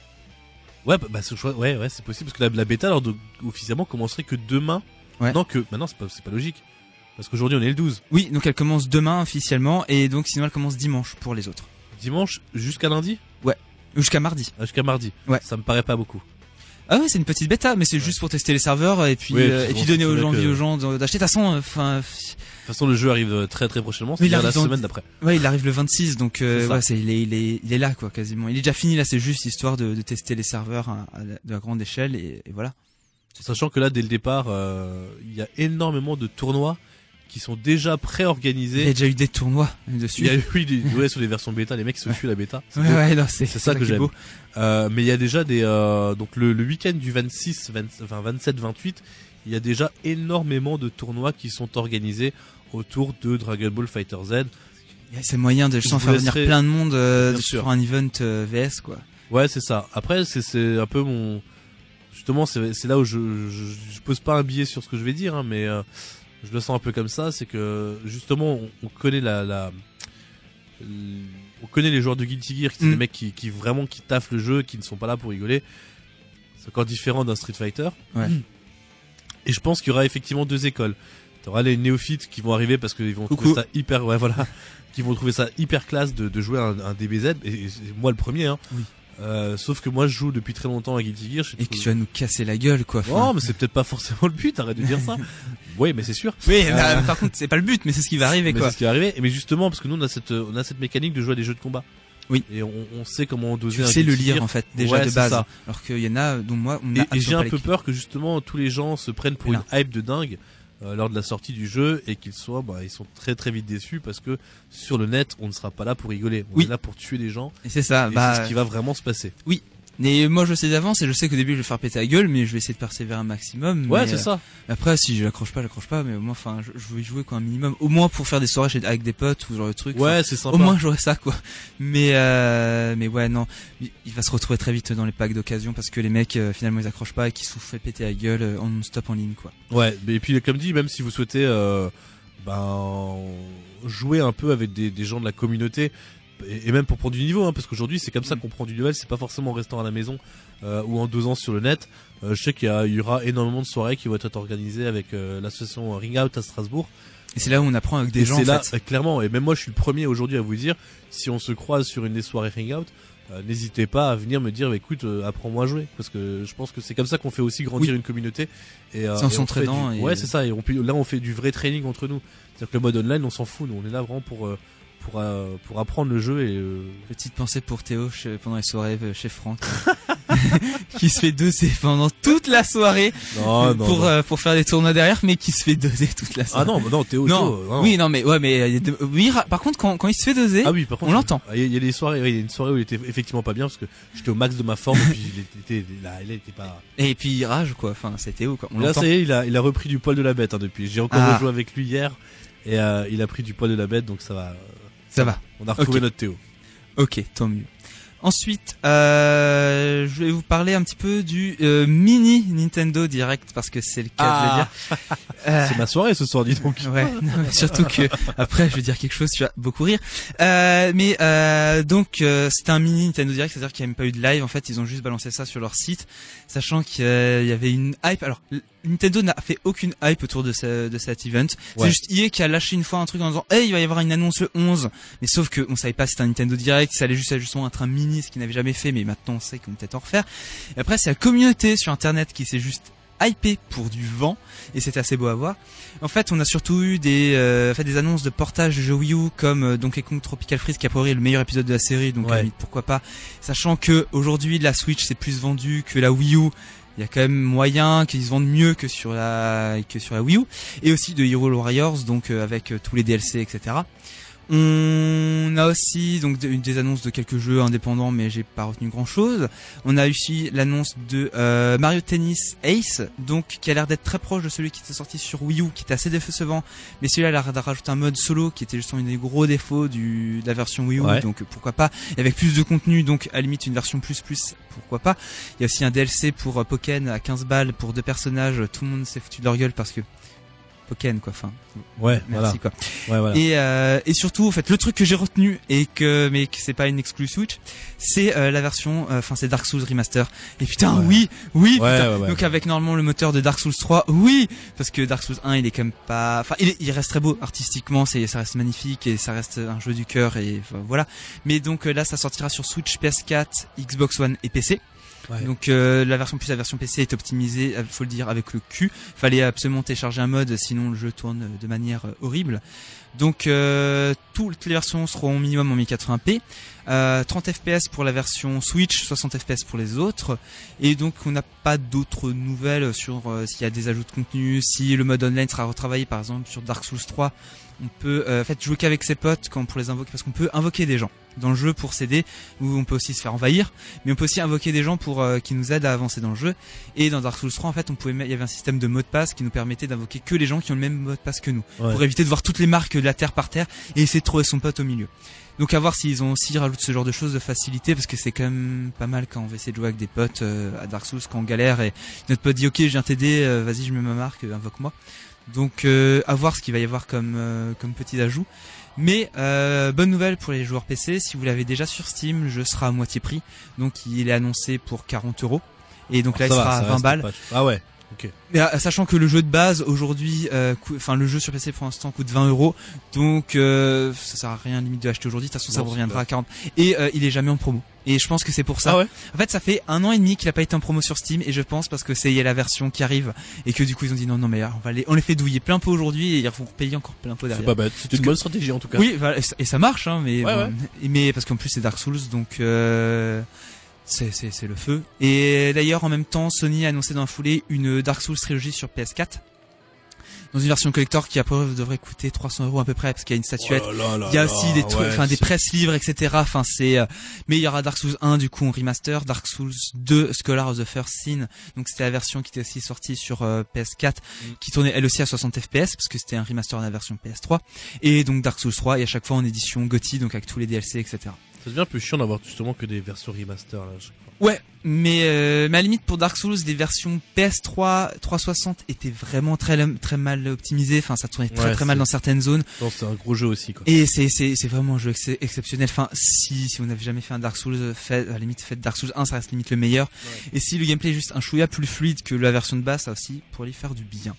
Ouais, bah, bah ouais, ouais, c'est possible parce que la, la bêta, alors de, officiellement, commencerait que demain. Ouais. Non, que maintenant, c'est pas, c'est pas logique parce qu'aujourd'hui on est le douze. Oui, donc elle commence demain officiellement et donc sinon elle commence dimanche pour les autres. Dimanche jusqu'à lundi. Ouais. Jusqu'à mardi. Ah, jusqu'à mardi. Ouais. Ça me paraît pas beaucoup. Ah ouais, c'est une petite bêta, mais c'est ouais. juste pour tester les serveurs et puis ouais, euh, et puis donner aux envie que... aux gens d'acheter. De toute façon, enfin. Euh, de toute façon, le jeu arrive très très prochainement. C'est la dans... semaine d'après. Ouais, il arrive le vingt-six, donc euh, c'est ouais, c'est il est il est il est là quoi, quasiment. Il est déjà fini là. C'est juste histoire de, de tester les serveurs à, à, de grande échelle et, et voilà. Sachant que là, dès le départ, euh, il y a énormément de tournois qui sont déjà pré-organisés. Il y a déjà eu des tournois dessus. Il y a eu des, ouais, sur les versions bêta, les mecs se tuent la bêta. Ouais, beau. ouais, non, c'est, c'est ça que j'aime. Euh, mais il y a déjà des, euh, donc le, le week-end du vingt-six, vingt, enfin vingt-sept, vingt-huit, il y a déjà énormément de tournois qui sont organisés autour de Dragon Ball Fighter Z. Il y a ces moyens de sans faire venir plein de monde euh, sur un event euh, V S quoi. Ouais, c'est ça. Après, c'est, c'est un peu mon, justement, c'est, c'est là où je, je, je pose pas un billet sur ce que je vais dire, hein, mais euh, je le sens un peu comme ça, c'est que justement on, on connaît la, la on connaît les joueurs de Guilty Gear, qui sont Mm. des mecs qui, qui vraiment qui taffent le jeu, qui ne sont pas là pour rigoler. C'est encore différent d'un Street Fighter. Ouais. Et je pense qu'il y aura effectivement deux écoles. T'auras les néophytes qui vont arriver parce qu'ils vont Coucou. trouver ça hyper, ouais voilà, qui vont trouver ça hyper classe de, de jouer un, un D B Z. Et, et c'est moi le premier, hein. Oui. Euh, sauf que moi je joue depuis très longtemps à Guilty Gear. Et que tu vas nous casser la gueule, quoi. Enfin, Non, mais c'est peut-être pas forcément le but. Arrête de dire ça. Oui, mais c'est sûr. oui, Euh, bah, par contre, c'est pas le but, mais c'est ce qui va arriver, Mais quoi. c'est ce qui est arrivé. Mais justement, parce que nous on a cette, on a cette mécanique de jouer à des jeux de combat. Oui. Et on, on sait comment doser Tu un sais le Guilty lire, Gear. en fait, déjà Ouais, de c'est base. ça. Alors qu'il y en a, dont moi, on a Et, et j'ai absolument un pas peu les- peur que justement tous les gens se prennent pour Et une hype de dingue euh, lors de la sortie du jeu et qu'ils soient, bah, ils sont très très vite déçus parce que sur le net, on ne sera pas là pour rigoler. On Oui. est là pour tuer les gens. Et c'est ça, Et bah. c'est ce qui va vraiment se passer. Mais moi je sais d'avance et je sais qu'au début je vais faire péter la gueule, mais je vais essayer de persévérer un maximum. Ouais, mais, c'est euh, ça. Après, si je l'accroche pas, j'accroche pas, mais au moins, enfin, je, je veux y jouer quoi un minimum, au moins pour faire des soirées chez, avec des potes ou ce genre de trucs. Ouais, c'est Enfin, sympa. au moins j'aurais ça quoi. Mais euh, mais ouais non, il il va se retrouver très vite dans les packs d'occasion parce que les mecs euh, finalement ils accrochent pas et qu'ils se font péter la gueule euh, en non-stop en ligne quoi. Ouais, mais et puis comme dit, même si vous souhaitez euh, ben jouer un peu avec des, des gens de la communauté et, et même pour prendre du niveau, hein, parce qu'aujourd'hui c'est comme ça qu'on prend du level, c'est pas forcément en restant à la maison euh, ou en dosant sur le net. Euh, je sais qu'il y, a- il y aura énormément de soirées qui vont être organisées avec euh, l'association Ring Out à Strasbourg. Et c'est là où on apprend avec des Et gens c'est en là, fait. euh, clairement, et même moi je suis le premier aujourd'hui à vous dire, si on se croise sur une des soirées Hangout, euh, n'hésitez pas à venir me dire, bah, écoute, euh, apprends-moi à jouer, parce que je pense que c'est comme ça qu'on fait aussi grandir Oui. une communauté. Et, euh, C'est en et on s'entraînant fait du- et- Ouais, c'est ça, et on, peut- là on fait du vrai training entre nous. C'est-à-dire que le mode online, on s'en fout, nous, on est là vraiment pour, euh, pour, euh, pour apprendre le jeu et... euh, Petite pensée pour Théo chez- pendant les soirées euh, chez Franck, qui se fait doser pendant toute la soirée Non, non, pour non. euh, pour faire des tournois derrière, mais qui se fait doser toute la Ah soirée. non, bah non, Théo, non, Théo, non. oui, non, mais ouais, mais euh, de- oui, ra- par contre, quand quand il se fait doser, Ah oui, par contre, on l'entend. Il y, a- il y a des soirées, oui, il y a une soirée où il était effectivement pas bien parce que j'étais au max de ma forme et puis il était, là, il était pas. et puis il rage quoi. Enfin, c'est Théo quoi. On Là, l'entend. ça y est, il a, il a repris du poil de la bête hein, depuis. J'ai encore Ah. rejoué avec lui hier et euh, il a pris du poil de la bête, donc ça va. euh, Ça va. On a retrouvé Ok. notre Théo. Ok, tant mieux. Ensuite, euh, je vais vous parler un petit peu du euh, mini Nintendo Direct parce que c'est le cas Ah. de le dire. Euh, C'est ma soirée ce soir, dis donc. Ouais, non, mais surtout que après je vais dire quelque chose, tu vas beaucoup rire. Euh, mais euh, donc euh, c'était un mini Nintendo Direct, c'est-à-dire qu'il n'y a même pas eu de live. En fait, ils ont juste balancé ça sur leur site, sachant qu'il y avait une hype. Alors l- Nintendo n'a fait aucune hype autour de, ce, de cet event. C'est Ouais. juste E A qui a lâché une fois un truc en disant hey, il va y avoir une annonce le onze. Mais sauf que on savait pas si c'était un Nintendo Direct, ça allait juste justement être un mini, ce qu'ils n'avaient jamais fait. Mais maintenant on sait qu'ils vont peut-être en refaire. Et après c'est la communauté sur Internet qui s'est juste hypé pour du vent et c'était assez beau à voir. En fait, on a surtout eu des euh, fait des annonces de portage de jeux Wii U comme euh, Donkey Kong Tropical Freeze qui a priori est le meilleur épisode de la série, donc à la Ouais. limite, pourquoi pas. Sachant que aujourd'hui la Switch c'est plus vendu que la Wii U, il y a quand même moyen qu'ils se vendent mieux que sur la que sur la Wii U, et aussi de Hero Warriors, donc euh, avec euh, tous les D L C, et cetera. On a aussi donc de- des annonces de quelques jeux indépendants, mais j'ai pas retenu grand chose. On a aussi l'annonce de euh, Mario Tennis Ace, donc qui a l'air d'être très proche de celui qui était sorti sur Wii U, qui était assez décevant, mais celui-là a l'air de rajouter un mode solo qui était justement un des gros défauts du, de la version Wii U, Ouais. donc pourquoi pas. Et avec plus de contenu, donc à la limite une version plus plus, pourquoi pas. Il y a aussi un D L C pour euh, Pokken à quinze balles pour deux personnages. Tout le monde s'est foutu de leur gueule parce que Pokken quoi. Enfin, Ouais, merci quoi. voilà. Ouais, voilà. Et, euh, et surtout, en fait, le truc que j'ai retenu et que mais que c'est pas une exclue Switch, c'est euh, la version, enfin c'est Dark Souls Remaster. Et putain, Ouais. oui, oui. Ouais, putain. ouais, ouais. Donc avec normalement le moteur de Dark Souls trois, oui, parce que Dark Souls un, il est quand même pas, enfin il, est- il reste très beau artistiquement, c'est ça reste magnifique et ça reste un jeu du cœur et enfin, voilà. Mais donc euh, là, ça sortira sur Switch, P S quatre, Xbox One et P C. Ouais. Donc euh, la version plus la version P C est optimisée, euh, faut le dire, avec le cul. Fallait absolument télécharger un mode, sinon le jeu tourne de manière euh, horrible. Donc euh, toutes les versions seront au minimum en mille quatre-vingts p, euh, trente F P S pour la version Switch, soixante F P S pour les autres. Et donc on n'a pas d'autres nouvelles sur euh, s'il y a des ajouts de contenu, si le mode online sera retravaillé par exemple sur Dark Souls trois. On peut euh, en fait jouer qu'avec ses potes quand pour les invoquer, parce qu'on peut invoquer des gens dans le jeu pour s'aider, ou on peut aussi se faire envahir, mais on peut aussi invoquer des gens pour euh, qui nous aident à avancer dans le jeu. Et dans Dark Souls trois, en fait, on pouvait mettre, il y avait un système de mot de passe qui nous permettait d'invoquer que les gens qui ont le même mot de passe que nous, Ouais. pour éviter de voir toutes les marques de la terre par terre et essayer de trouver son pote au milieu. Donc à voir s'ils ont aussi rajouté ce genre de choses de facilité, parce que c'est quand même pas mal quand on va essayer de jouer avec des potes euh, à Dark Souls quand on galère et notre pote dit ok je viens t'aider, euh, vas-y je mets ma marque, euh, invoque-moi. Donc euh, à voir ce qu'il va y avoir comme euh, comme petit ajout. Mais euh, bonne nouvelle pour les joueurs P C, si vous l'avez déjà sur Steam, le jeu sera à moitié prix. Donc il est annoncé pour quarante euros. Et donc là, ça il va, sera à vingt balles. Pas... Ah ouais. Ok. Mais, euh, sachant que le jeu de base aujourd'hui, euh, enfin le jeu sur P C pour l'instant coûte vingt euros, donc euh, ça sert à rien limite de l'acheter aujourd'hui. De toute façon, ça Non, vous reviendra pas. à quarante. Et euh, il est jamais en promo. Et je pense que c'est pour ça. Ah ouais. En fait, ça fait un an et demi qu'il a pas été en promo sur Steam, et je pense parce que c'est il y a la version qui arrive et que du coup ils ont dit non non mais on va les on les fait douiller plein pot aujourd'hui et ils vont payer encore plein pot derrière. C'est pas bête. C'est une que- bonne stratégie en tout cas. Oui, voilà, et ça- et ça marche, hein, mais Ouais, bon, ouais. mais parce qu'en plus c'est Dark Souls, donc euh, c'est c'est c'est le feu. Et d'ailleurs en même temps, Sony a annoncé dans la foulée une Dark Souls trilogie sur P S quatre, dans une version collector qui après devrait coûter trois cents euros à peu près parce qu'il y a une statuette. Oh là là Il y a là, aussi des trucs, ouais, enfin des c'est- presse livres, et cetera. Enfin c'est, euh, mais il y aura Dark Souls un du coup en remaster, Dark Souls deux Scholar of the First Sin. Donc c'était la version qui était aussi sortie sur euh, P S quatre, Mm. qui tournait elle aussi à soixante F P S parce que c'était un remaster de la version P S trois. Et donc Dark Souls trois et à chaque fois en édition G O T Y, donc avec tous les D L C, et cetera. Ça devient un peu chiant d'avoir justement que des versions remaster là. Je crois. Ouais, mais euh, mais à la limite pour Dark Souls, les versions P S trois trois cent soixante étaient vraiment très très mal optimisées. Enfin, ça tournait très Ouais, très mal c'est- dans certaines zones. Non, c'est un gros jeu aussi quoi. Et c'est c'est c'est vraiment un jeu ex- exceptionnel. Enfin, si si vous n'avez jamais fait un Dark Souls, fait, à la limite faites Dark Souls un, ça reste limite le meilleur. Ouais. Et si le gameplay est juste un chouïa plus fluide que la version de base, ça aussi pourrait lui faire du bien.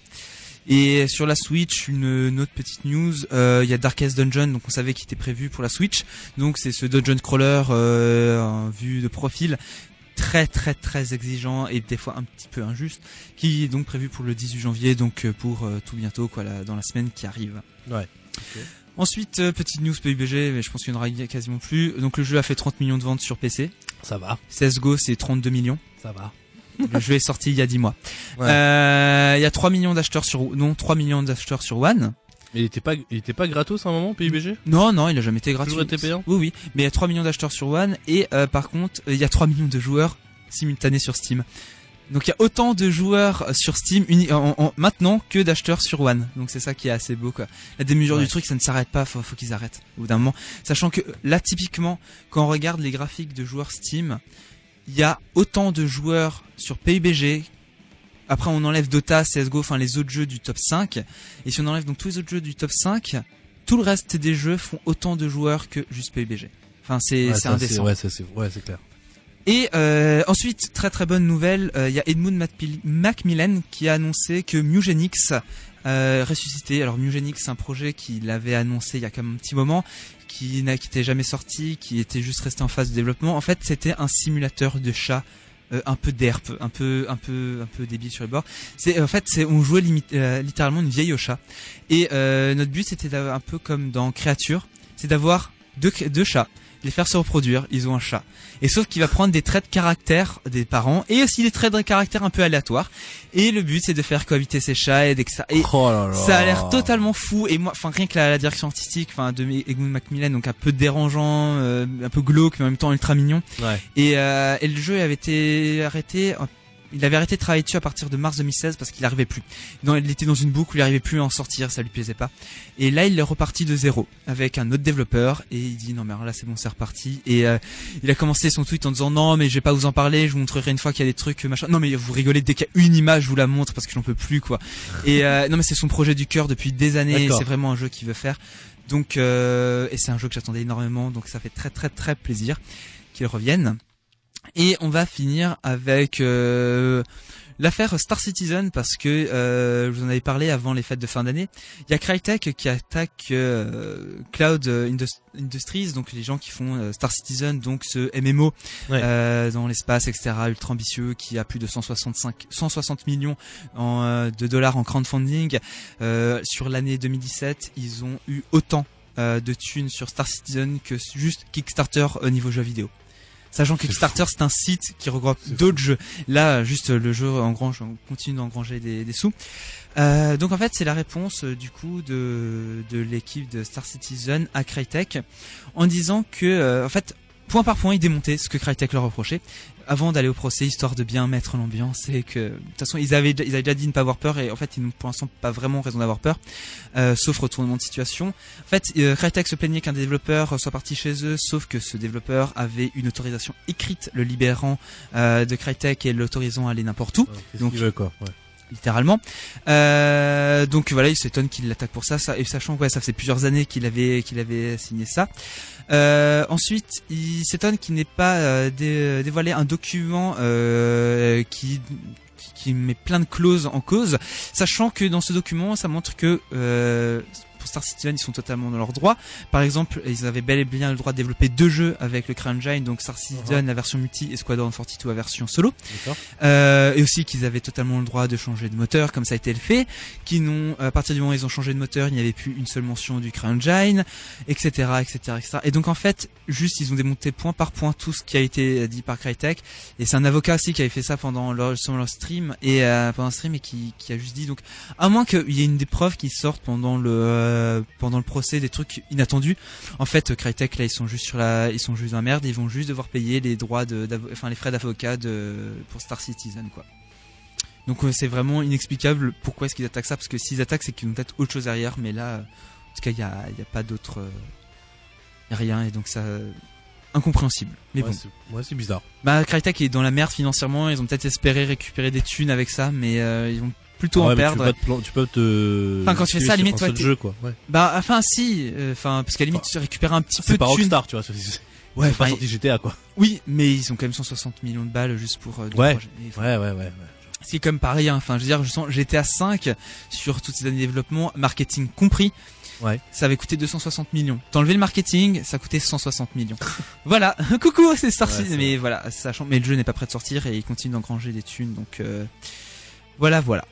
Et sur la Switch, une, une autre petite news, euh, il y a Darkest Dungeon, donc on savait qu'il était prévu pour la Switch. Donc c'est ce dungeon crawler euh, en vue de profil, très très très exigeant et des fois un petit peu injuste, qui est donc prévu pour le dix-huit janvier, donc euh, pour euh, tout bientôt quoi, la- dans la semaine qui arrive. Ouais. Ensuite, euh, petite news P U B G, mais je pense qu'il n'y en aura quasiment plus. Donc le jeu a fait trente millions de ventes sur P C. Ça va. C S G O c'est trente-deux millions. Ça va. Le jeu est sorti il y a dix mois. Ouais. Euh, il y a trois millions d'acheteurs sur, non, trois millions d'acheteurs sur One. Mais il était pas, il était pas gratos à un moment P U B G. Non, non, il a jamais été gratuit. Toujours été payant. Oui, oui. Mais il y a trois millions d'acheteurs sur One et euh, par contre, euh, il y a trois millions de joueurs simultanés sur Steam. Donc il y a autant de joueurs sur Steam uni- en, en- maintenant que d'acheteurs sur One. Donc c'est ça qui est assez beau quoi. La démesure Ouais. du truc, ça ne s'arrête pas, faut, faut qu'ils arrêtent au bout d'un moment. Sachant que là typiquement, quand on regarde les graphiques de joueurs Steam, il y a autant de joueurs sur P U B G. Après on enlève Dota, C S G O, enfin les autres jeux du top cinq. Et si on enlève donc tous les autres jeux du top cinq, tout le reste des jeux font autant de joueurs que juste P U B G. Enfin c'est Ouais, c'est ça, indécent. Ouais, ça, c'est, ouais, c'est clair. Et euh, ensuite, très très bonne nouvelle, euh, il y a Edmund Macpil- Macmillan qui a annoncé que Mugenix euh, ressuscité. Alors Mugenix, c'est un projet qu'il avait annoncé il y a quand même un petit moment, qui n'a qui était jamais sorti, qui était juste resté en phase de développement. En fait, c'était un simulateur de chat. Euh, un peu d'herpe, un peu, un peu, un peu débile sur le bord. C'est, en fait, c'est, on jouait limite, euh, littéralement une vieille au chat. Et euh, notre but, c'était d'avoir un peu comme dans Créature, c'est d'avoir deux, deux chats, les faire se reproduire. Ils ont un chat. Et sauf qu'il va prendre des traits de caractère des parents et aussi des traits de caractère un peu aléatoires. Et le but, c'est de faire cohabiter ces chats et d'ex- et Oh là là. ça a l'air totalement fou. Et moi, enfin rien que la, la direction artistique, enfin de Edmund Macmillan, donc un peu dérangeant, euh, un peu glauque, mais en même temps ultra mignon. Ouais. Et, euh, et le jeu avait été arrêté. Il avait arrêté de travailler dessus à partir de mars deux mille seize parce qu'il n'arrivait plus. Non, il était dans une boucle où il n'arrivait plus à en sortir, ça lui plaisait pas. Et là, il est reparti de zéro avec un autre développeur et il dit non mais alors là c'est bon, c'est reparti. Et euh, il a commencé son tweet en disant non mais je vais pas vous en parler, je vous montrerai une fois qu'il y a des trucs machin. Non mais vous rigolez, dès qu'il y a une image, je vous la montre parce que j'en peux plus quoi. Et euh, non mais c'est son projet du cœur depuis des années. D'accord. C'est vraiment un jeu qu'il veut faire. Donc euh, et c'est un jeu que j'attendais énormément, donc ça fait très très très plaisir qu'il revienne. Et on va finir avec euh, l'affaire Star Citizen parce que euh, je vous en avais parlé avant les fêtes de fin d'année. Il y a Crytek qui attaque euh, Cloud Indus- Industries, donc les gens qui font euh, Star Citizen, donc ce M M O Ouais. euh, dans l'espace, et cetera, ultra ambitieux, qui a plus de cent soixante-cinq, cent soixante millions en, euh, de dollars en crowdfunding. Euh, sur l'année deux mille dix-sept, ils ont eu autant euh, de thunes sur Star Citizen que juste Kickstarter au niveau jeu vidéo. Sachant que C'est Kickstarter c'est un site qui regroupe d'autres jeux. Là, juste le jeu engrange, on continue d'engranger des, des sous. Euh, donc en fait, c'est la réponse euh, du coup de de l'équipe de Star Citizen à Crytek en disant que euh, en fait point par point, ils démontaient ce que Crytek leur reprochait avant d'aller au procès, histoire de bien mettre l'ambiance et que de toute façon ils avaient ils avaient déjà dit de ne pas avoir peur et en fait ils n'ont pour l'instant pas vraiment raison d'avoir peur, euh, sauf retournement de situation. En fait, euh, Crytek se plaignait qu'un développeur soit parti chez eux, sauf que ce développeur avait une autorisation écrite le libérant euh, de Crytek et l'autorisant à aller n'importe où. Ouais, qu'est-ce Donc, qu'il veut, quoi. Ouais. littéralement. Euh, donc voilà, il s'étonne qu'il l'attaque pour ça, ça et sachant que ouais, ça faisait plusieurs années qu'il avait qu'il avait signé ça. Euh, ensuite, il s'étonne qu'il n'ait pas euh, dé, dévoilé un document euh, qui qui met plein de clauses en cause, sachant que dans ce document, ça montre que euh, pour Star Citizen, ils sont totalement dans leurs droits. Par exemple, ils avaient bel et bien le droit de développer deux jeux avec le CryEngine, donc Star Citizen, uh-huh. la version multi, et Squadron quarante-deux, la version solo. Euh, et aussi qu'ils avaient totalement le droit de changer de moteur, comme ça a été le fait. Qui n'ont, à partir du moment où ils ont changé de moteur, il n'y avait plus une seule mention du CryEngine, et cetera, et cetera, et cetera. Et donc en fait, juste ils ont démonté point par point tout ce qui a été dit par Crytek. Et c'est un avocat aussi qui avait fait ça pendant leur, sur leur stream et euh, pendant un stream et qui, qui a juste dit donc, à moins qu'il y ait une des preuves qui sortent pendant le euh, pendant le procès, des trucs inattendus. En fait, Crytek là, ils sont juste sur la, ils sont juste dans la merde. Et ils vont juste devoir payer les droits de, enfin les frais d'avocat de pour Star Citizen quoi. Donc euh, c'est vraiment inexplicable pourquoi est-ce qu'ils attaquent ça, parce que s'ils attaquent c'est qu'ils ont peut-être autre chose derrière, mais là, en tout cas il y a, il y a pas d'autre, euh, y a rien et donc ça. Incompréhensible, mais ouais, bon. C'est, ouais, c'est bizarre. Bah, Crytek est dans la merde financièrement. Ils ont peut-être espéré récupérer des thunes avec ça, mais euh, ils vont plutôt ouais, en perdre. Tu peux, plan- tu peux te. Enfin, quand tu fais ça, à la limite, toi, jeu, quoi. Ouais. Bah, enfin, si. Enfin, euh, parce qu'à la limite, enfin, tu récupères un petit c'est peu pas de thunes. Rockstar, tu vois. C'est, c'est ouais, pas sorti G T A, quoi. Oui, mais ils ont quand même cent soixante millions de balles juste pour. Euh, ouais. Projets. Et, ouais, ouais, ouais, ouais. C'est comme pas rien. Enfin, je veux dire, je sens G T A cinq sur toutes ces années de développement, marketing compris. Ouais. Ça avait coûté deux cent soixante millions. T'enlever le marketing, ça coûtait cent soixante millions. Voilà. Coucou, c'est Star Citizen. Ouais, mais voilà, sachant, mais le jeu n'est pas prêt de sortir et il continue d'engranger des thunes, donc euh, voilà, voilà.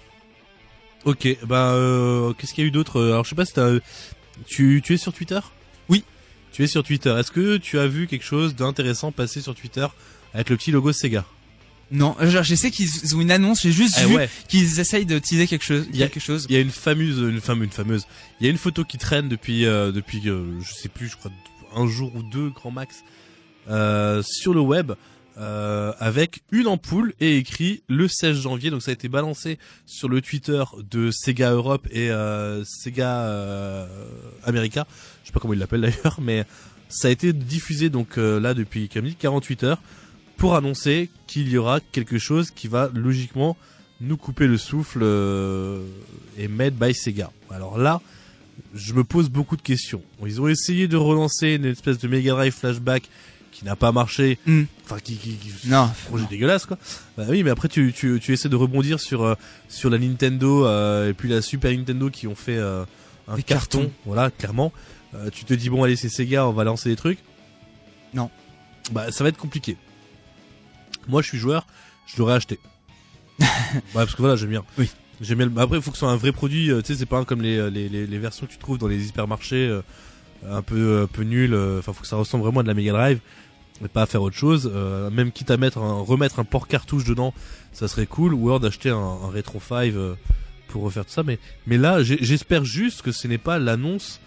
Ok, bah euh, qu'est-ce qu'il y a eu d'autre? Alors je sais pas si t'as, tu tu es sur Twitter? Oui. Tu es sur Twitter. Est-ce que tu as vu quelque chose d'intéressant passer sur Twitter avec le petit logo Sega? Non, genre, je sais qu'ils ont une annonce, j'ai juste eh vu ouais. qu'ils essayent de teaser quelque chose, il y a, quelque chose. Il y a une fameuse, une fameuse, une fameuse. Il y a une photo qui traîne depuis, euh, depuis, euh, je sais plus, je crois un jour ou deux grand max, euh, sur le web, euh, avec une ampoule et écrit le seize janvier. Donc ça a été balancé sur le Twitter de Sega Europe et euh, Sega euh, America. Je sais pas comment ils l'appellent d'ailleurs, mais ça a été diffusé donc euh, là depuis quarante-huit heures. Pour annoncer qu'il y aura quelque chose qui va logiquement nous couper le souffle euh, et made by Sega. Alors là, je me pose beaucoup de questions. Ils ont essayé de relancer une espèce de Mega Drive flashback qui n'a pas marché. Mm. Enfin, qui, qui, qui non, projet non. dégueulasse quoi. Bah oui, mais après tu tu tu essaies de rebondir sur euh, sur la Nintendo euh, et puis la Super Nintendo qui ont fait euh, un des carton. cartons. Voilà, clairement. Euh, tu te dis bon allez c'est Sega, on va lancer des trucs. Non. Bah ça va être compliqué. Moi, je suis joueur, je l'aurais acheté. Ouais, parce que voilà, j'aime bien. Oui. J'aime bien. Après, il faut que ce soit un vrai produit. Euh, tu sais, c'est pas comme les, les les les versions que tu trouves dans les hypermarchés, euh, un peu un peu nul. Enfin, faut que ça ressemble vraiment à de la Mega Drive, mais pas à faire autre chose. Euh, même quitte à mettre un, remettre un port cartouche dedans, ça serait cool. Ou alors d'acheter un, un Retro cinq euh, pour refaire tout ça. Mais mais là, j'espère juste que ce n'est pas l'annonce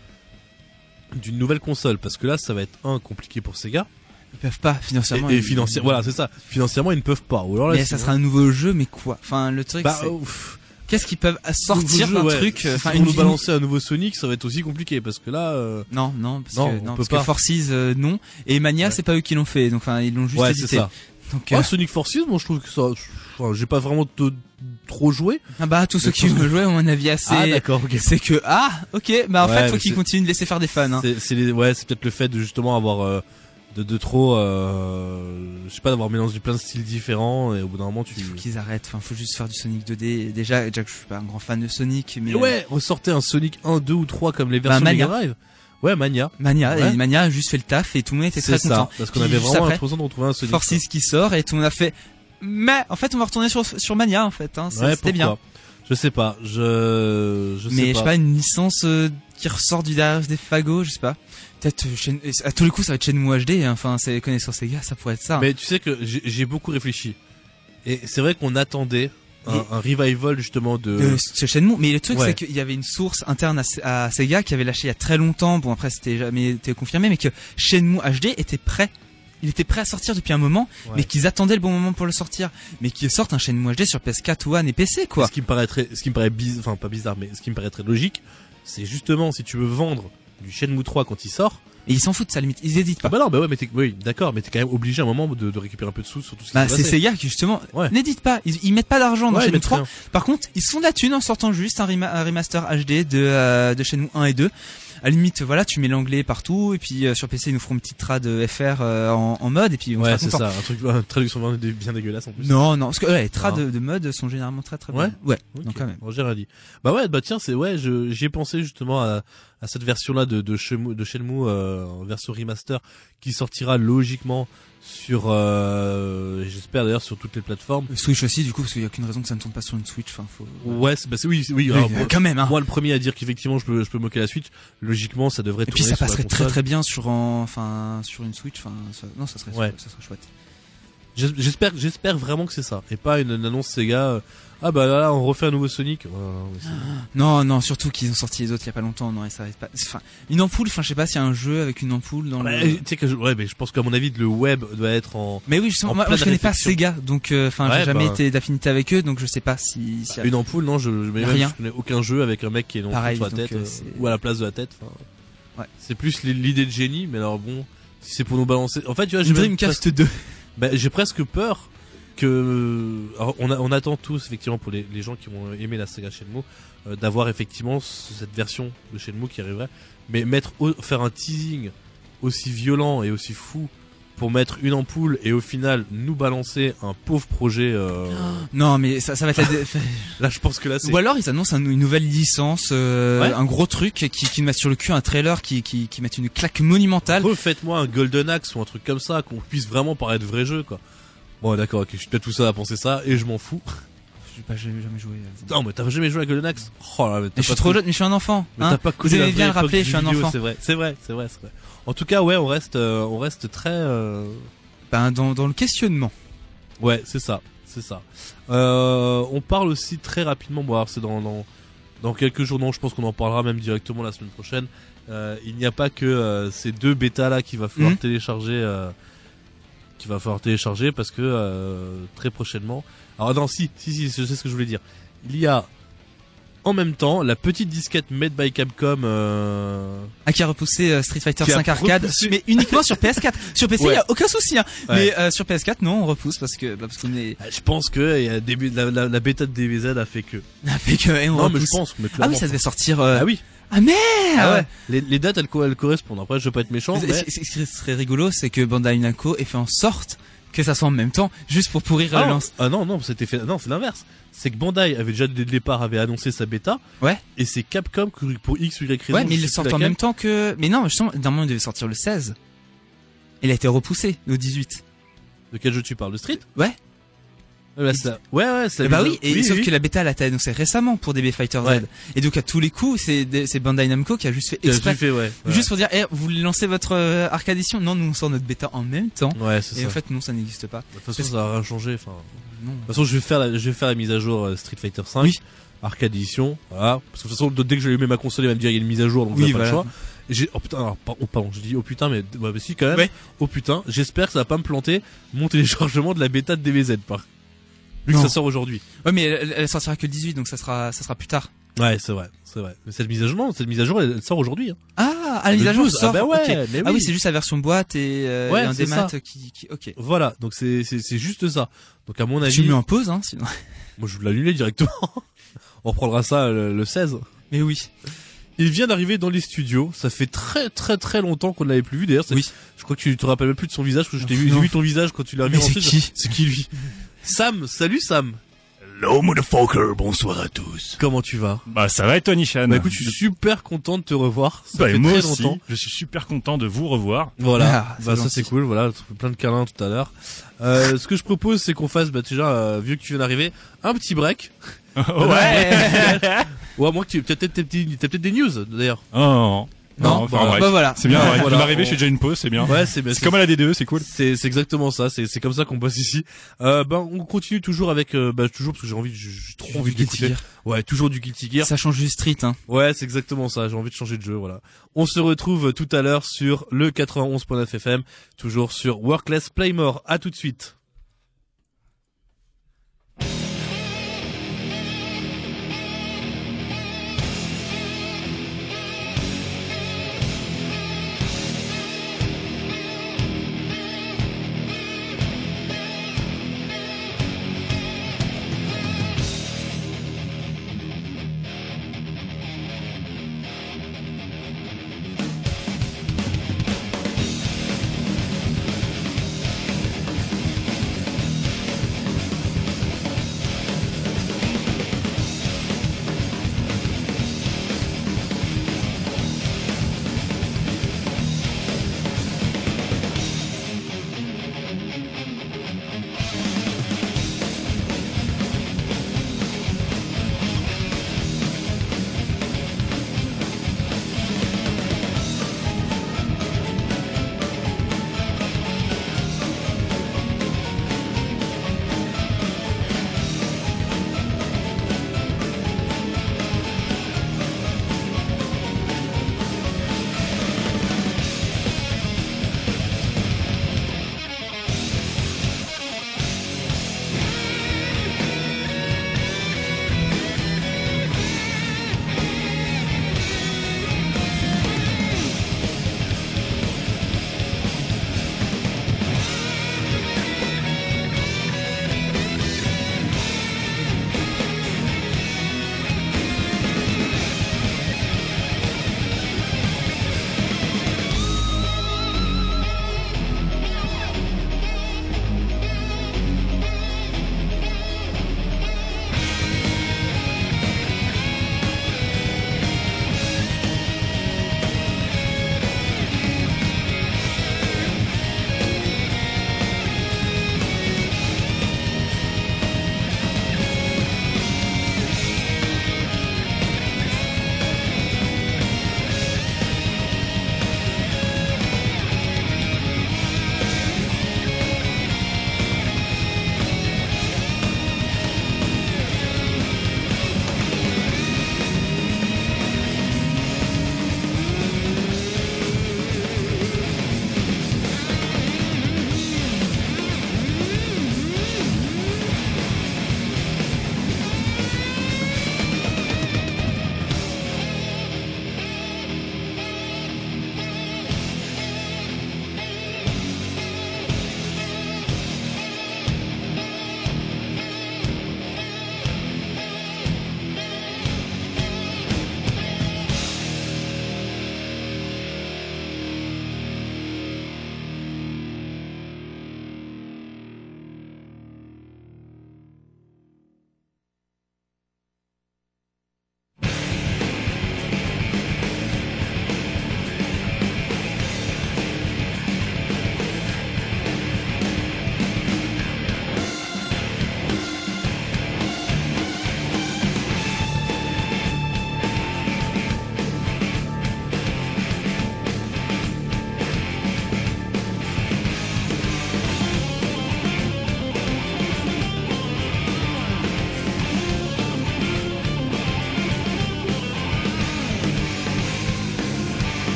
d'une nouvelle console, parce que là, ça va être un compliqué pour Sega. Ils peuvent pas financièrement. Et, et ils... financièrement, voilà, c'est ça. Financièrement, ils ne peuvent pas. Ou alors là, mais ça sera un nouveau jeu, mais quoi? Enfin, le truc, bah, c'est... ouf. Qu'est-ce qu'ils peuvent sortir d'un ouais. truc? Enfin, si une nous balancer un nouveau Sonic, ça va être aussi compliqué parce que là. Euh... Non, non, parce non, que on non, peut parce pas. que Forces, euh, non. Et Mania, ouais. c'est pas eux qui l'ont fait. Donc, enfin, ils l'ont juste ouais, édité. c'est ça. Donc, euh... euh... Sonic Forces, moi, je trouve que ça. Enfin, j'ai pas vraiment t- trop joué. Ah bah, tous ceux qui veulent jouer, à mon avis, assez. Ah d'accord. Okay. C'est que ah, ok. Bah en ouais, fait, faut qu'ils continuent de laisser faire des fans. Hein. C'est, c'est les... ouais, c'est peut-être le fait de justement avoir. Euh... De, de trop, euh, je sais pas, d'avoir mélangé plein de styles différents et au bout d'un moment tu. Il faut qu'ils arrêtent. Enfin, faut juste faire du Sonic deux D. Déjà, déjà que je suis pas un grand fan de Sonic, mais. Et ouais, ressortez un Sonic un, deux ou trois comme les versions bah, Mega Drive. Ouais, Mania. Mania, ouais. et Mania a juste fait le taf et tout le monde était c'est très ça, content. Parce qu'on Puis, avait vraiment après, l'impression de retrouver un Sonic. Forces qui sort et tout le monde a fait. Mais en fait, on va retourner sur sur Mania en fait. Hein. Ouais, C'était bien. Je sais pas. Je. Je sais mais pas. je sais pas, une licence euh, qui ressort du derrière des fagots, je sais pas. Peut-être euh, Shen... à tous les coups ça va être Shenmue H D. Hein. Enfin, c'est connaissance Sega, ça pourrait être ça. Hein. Mais tu sais que j'ai, j'ai beaucoup réfléchi. Et c'est vrai qu'on attendait un, et... un revival justement de. de ce Shenmue. Mais le truc ouais. c'est qu'il y avait une source interne à, à Sega qui avait lâché il y a très longtemps. Bon après c'était jamais été confirmé, mais que Shenmue H D était prêt. Il était prêt à sortir depuis un moment, ouais. mais qu'ils attendaient le bon moment pour le sortir. Mais qu'ils sortent un Shenmue H D sur P S quatre, One et P C, quoi. Ce qui me paraîtrait, ce qui me paraît bizarre, enfin pas bizarre, mais ce qui me paraîtrait logique, c'est justement si tu veux vendre du Shenmue trois quand il sort, Et ils s'en foutent, ça limite. Ils hésitent pas. Ah bah non, bah ouais, mais t'es, oui, d'accord, mais t'es quand même obligé à un moment de, de récupérer un peu de sous sur tout ce qui Bah, s'est c'est passé. Sega qui, justement, Ouais. n'hésitent pas. Ils, ils mettent pas d'argent dans Ouais, ils Shenmue mettent trois. rien. Par contre, ils se font de la thune en sortant juste un, rema- un remaster H D de, euh, de Shenmue un et deux. À la limite, voilà, tu mets l'anglais partout, et puis, euh, sur P C, ils nous feront une petite trad F R, euh, en, en mode, et puis on Ouais, sera c'est content. ça, un truc, une traduction bien, dé- bien dégueulasse en plus. Non, non, parce que, ouais, les trades Ah. de, de mode sont généralement très très Ouais. bonnes. Ouais. Ok. Donc quand même. Bon, j'ai rien dit. Bah ouais, bah tiens, c'est ouais, je j'y ai pensé justement à, à cette version-là de de Shenmue, de Shenmue euh, en version remaster qui sortira logiquement sur, euh, j'espère d'ailleurs sur toutes les plateformes. Switch aussi, du coup, parce qu'il y a aucune raison que ça ne tourne pas sur une Switch. Enfin, faut. Ouais, c'est, bah c'est oui, c'est- oui. Oui, alors, euh, moi, quand même, hein. moi, le premier à dire qu'effectivement je peux je peux moquer la Switch. Logiquement, ça devrait Et puis tourner ça sur la passerait très console. très bien sur en, enfin, sur une Switch. Enfin, ça- non, ça serait, Ouais. ça serait chouette. J'es- J'espère, j'espère vraiment que c'est ça et pas une, une annonce Sega. euh, ah bah là, là, on refait un nouveau Sonic. Ouais, ouais, c'est- Non, non, surtout qu'ils ont sorti les autres il y a pas longtemps. Non, et ça arrive pas. Enfin, une ampoule. Enfin, je sais pas s'il y a un jeu avec une ampoule dans Ouais, le. tu sais que je, ouais, mais je pense qu'à mon avis le web doit être en Mais oui, je sens, en moi, moi, pleine je connais pas réflexion. Sega, donc euh, enfin Ouais, j'ai jamais bah. été d'affinité avec eux, donc je sais pas si. si une ampoule. Non, je, je, mais même, Rien. je connais aucun jeu avec un mec qui est une ampoule Pareil, sur la donc, tête euh, euh, c'est- ou à la place de la tête. Enfin, Ouais. C'est plus l'idée de génie, mais alors bon, si c'est pour nous balancer. En fait, tu vois, j'ai Une même Dreamcast deux. Bah, j'ai presque peur que alors, on, a, on attend tous effectivement pour les, les gens qui vont aimer la saga Shenmue euh, d'avoir effectivement ce- cette version de Shenmue qui arriverait, mais mettre au- faire un teasing aussi violent et aussi fou pour mettre une ampoule et au final nous balancer un pauvre projet euh, Non, mais ça, ça va être la. dé- là je pense que là c'est Ou alors ils annoncent un- une nouvelle licence, euh, Ouais. un gros truc qui, qui nous met sur le cul un trailer qui, qui, qui met une claque monumentale. refaites-moi un Golden Axe ou un truc comme ça qu'on puisse vraiment paraître vrai jeu quoi. Bon d'accord, ok, je suis peut-être tout ça à penser ça et je m'en fous. Je sais pas, j'ai jamais joué. euh, Non mais t'as jamais joué à Golden Axe? Oh là, mais t'as Mais je suis pas trop tout- jeune, mais je suis un enfant. Mais Hein t'as pas Vous connu la aimez bien vraie le rappeler, époque je suis un du vidéo, enfant. C'est vrai, c'est vrai, c'est vrai, c'est vrai. En tout cas, ouais, on reste, euh, on reste très, euh, Ben, dans, dans le questionnement. ouais, c'est ça, c'est ça. Euh, on parle aussi très rapidement. Bon, alors c'est dans, dans, dans quelques jours. Non, je pense qu'on en parlera même directement la semaine prochaine. Euh, il n'y a pas que euh, ces deux bêtas là qu'il va falloir Mhm. télécharger, euh, qu'il va falloir télécharger parce que euh, très prochainement. Alors non, si, si, si, je sais ce que je voulais dire. Il y a en même temps la petite disquette made by Capcom. Euh, Ah, qui a repoussé euh, Street Fighter Qui a cinq arcade, repoussé- mais uniquement sur P S quatre. Sur P C, il Ouais. y a aucun souci, hein. Ouais. Mais euh, sur P S quatre, non, on repousse parce que bah, parce qu'on est. Je pense que il y a début, la, la, la bêta de D B Z a fait que. Avec, euh, et on Non, mais je repousse. pense. Mais Ah clairement. oui, ça devait sortir. Euh... Ah oui. Ah merde. Ah ouais. Les, les dates, elles, co- elles correspondent. Après, je veux pas être méchant, Ce- mais. Ce ce qui serait rigolo, c'est que Bandai Namco ait fait en sorte que ça soit en même temps, juste pour pourrir Ah euh, non, lance. ah non, non, c'était fait. Non, c'est l'inverse. C'est que Bandai avait déjà dès le départ avait annoncé sa bêta. Ouais. Et c'est Capcom que pour X ou Y raison. Ouais, mais je ils le sais sortent plus en laquelle. même temps que. Mais non, justement, normalement, il devait sortir le seize. Il a été repoussé au dix-huit. De quel jeu tu parles? Le Street? Ouais. Ouais, là, ça- ouais, ouais, c'est Eh bah oui, et sauf que la bêta elle a été annoncée récemment pour D B Fighter Ouais. Z. Et donc à tous les coups, c'est des- c'est Bandai Namco qui a juste fait J'ai exprès, fait, ouais. Ouais. juste pour dire, eh, vous voulez lancer votre euh, arcade edition? Non, nous on sort notre bêta en même temps. Ouais, c'est Et ça. en fait non, ça n'existe pas. De toute façon, ça va rien changer. Enfin, Non. de toute façon, je vais faire la, je vais faire la mise à jour euh, Street Fighter cinq. Oui. Arcade Edition. Voilà. Parce que de toute façon, dès que je vais allumer ma console, il va me dire il y a une mise à jour, donc Oui, j'ai pas voilà. le choix. Et j'ai, oh putain, alors, par- oh, pardon, j'ai dit oh putain, mais, bah, bah, si, quand même. Ouais. Oh putain, j'espère que ça va pas me planter mon téléchargement de la bêta de D B Z, par. Vu que Non. ça sort aujourd'hui. Ouais, mais elle, elle sortira que le dix-huit, donc ça sera, ça sera plus tard. Ouais, c'est vrai, c'est vrai. Mais cette mise à jour, non, cette mise à jour, elle, elle sort aujourd'hui, hein. Ah, ah, la mise Le à jour douze, sort. ah bah ouais, ok. mais Ah oui, oui. c'est juste la version boîte et, euh, Ouais, et un c'est démat ça. qui, qui, ok. Voilà. Donc c'est, c'est, c'est juste ça. Donc à mon avis, Tu me mets en pause, hein, sinon. moi je vais l'annuler directement. On reprendra ça le, le seize. Mais oui. Il vient d'arriver dans les studios. Ça fait très très très longtemps qu'on ne l'avait plus vu. D'ailleurs, c'est- Oui. je crois que tu te rappelles même plus de son visage. Parce que je t'ai vu, Non. j'ai vu ton visage quand tu l'as Mais remis en c'est tête. qui C'est qui lui? Sam. Salut Sam. Hello, motherfucker, bonsoir à tous. Comment tu vas? Bah, ça va et toi, Nishan? Bah écoute, je suis super content de te revoir. Ça Bah, fait moi très aussi. longtemps. Je suis super content de vous revoir. Voilà. Ah, c'est bah ça gentil. c'est cool. Voilà, plein de câlins tout à l'heure. Euh, ce que je propose, c'est qu'on fasse, bah déjà, euh, vu que tu viens d'arriver, un petit break. Ouais. Ou à moins que tu, t'as peut-être, t'as peut-être t'as peut-être des news, d'ailleurs. Oh, non. Non, enfin, bah, bref. bah voilà. C'est bien, Ouais, ouais, voilà, de m'arriver, on- je fais déjà une pause, c'est bien. Ouais, c'est, bah, C'est comme à la D deux E, c'est cool. C'est, c'est exactement ça. C'est, c'est comme ça qu'on bosse ici. Euh, ben, on continue toujours avec, euh, bah, toujours parce que j'ai envie, de- j'ai j'ai trop envie Guilty d'écouter. Gear. Ouais, toujours du Guilty Gear. Ça change du street, hein. Ouais, c'est exactement ça. J'ai envie de changer de jeu, voilà. On se retrouve tout à l'heure sur le quatre-vingt-onze point neuf F M, toujours sur Workless Playmore. À tout de suite.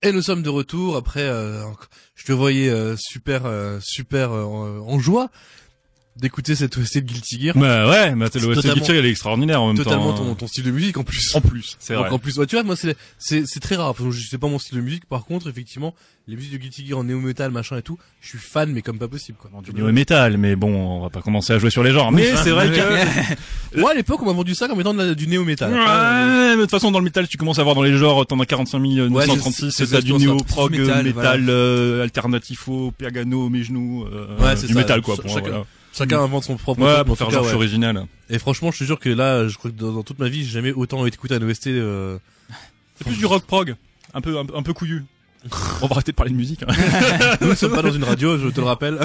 Et nous sommes de retour après. Euh, je te voyais euh, super, euh, super euh, en joie d'écouter cette O S T de Guilty Gear. Bah ouais, mais l'O S T de Guilty Gear, elle est extraordinaire en même totalement temps. Totalement ton, ton style de musique en plus. En plus, c'est Donc vrai. en plus, ouais, tu vois, moi c'est c'est c'est très rare parce que je sais pas mon style de musique. Par contre, effectivement, les musiques de Guilty Gear en néo metal, machin et tout, je suis fan, mais comme pas possible quoi. Du néo metal, mais bon, on va pas commencer à jouer sur les genres. Mais c'est vrai que moi à l'époque, on m'a vendu ça comme étant de la, du néo metal. Ouais, mais de toute façon dans le métal, tu commences à voir dans les genres, t'en as quarante-cinq mille neuf cent trente-six, c'est- c'est c'est du exactement néo ça. prog, Métal, métal, voilà. euh, alternatifo, piano, mes genoux, euh, Ouais, c'est du ça. métal quoi. Ch- Pour moi, chacun- voilà. Chacun invente son propre Ouais, truc, pour en faire tout genre cas, je suis ouais. original. Et franchement, je te jure que là, je crois que dans, dans toute ma vie, j'ai jamais autant écouté un O S T. Euh... C'est plus du rock prog, un peu un, un peu couillu. On va arrêter de parler de musique. Hein. Nous ne sommes pas dans une radio, je te le rappelle.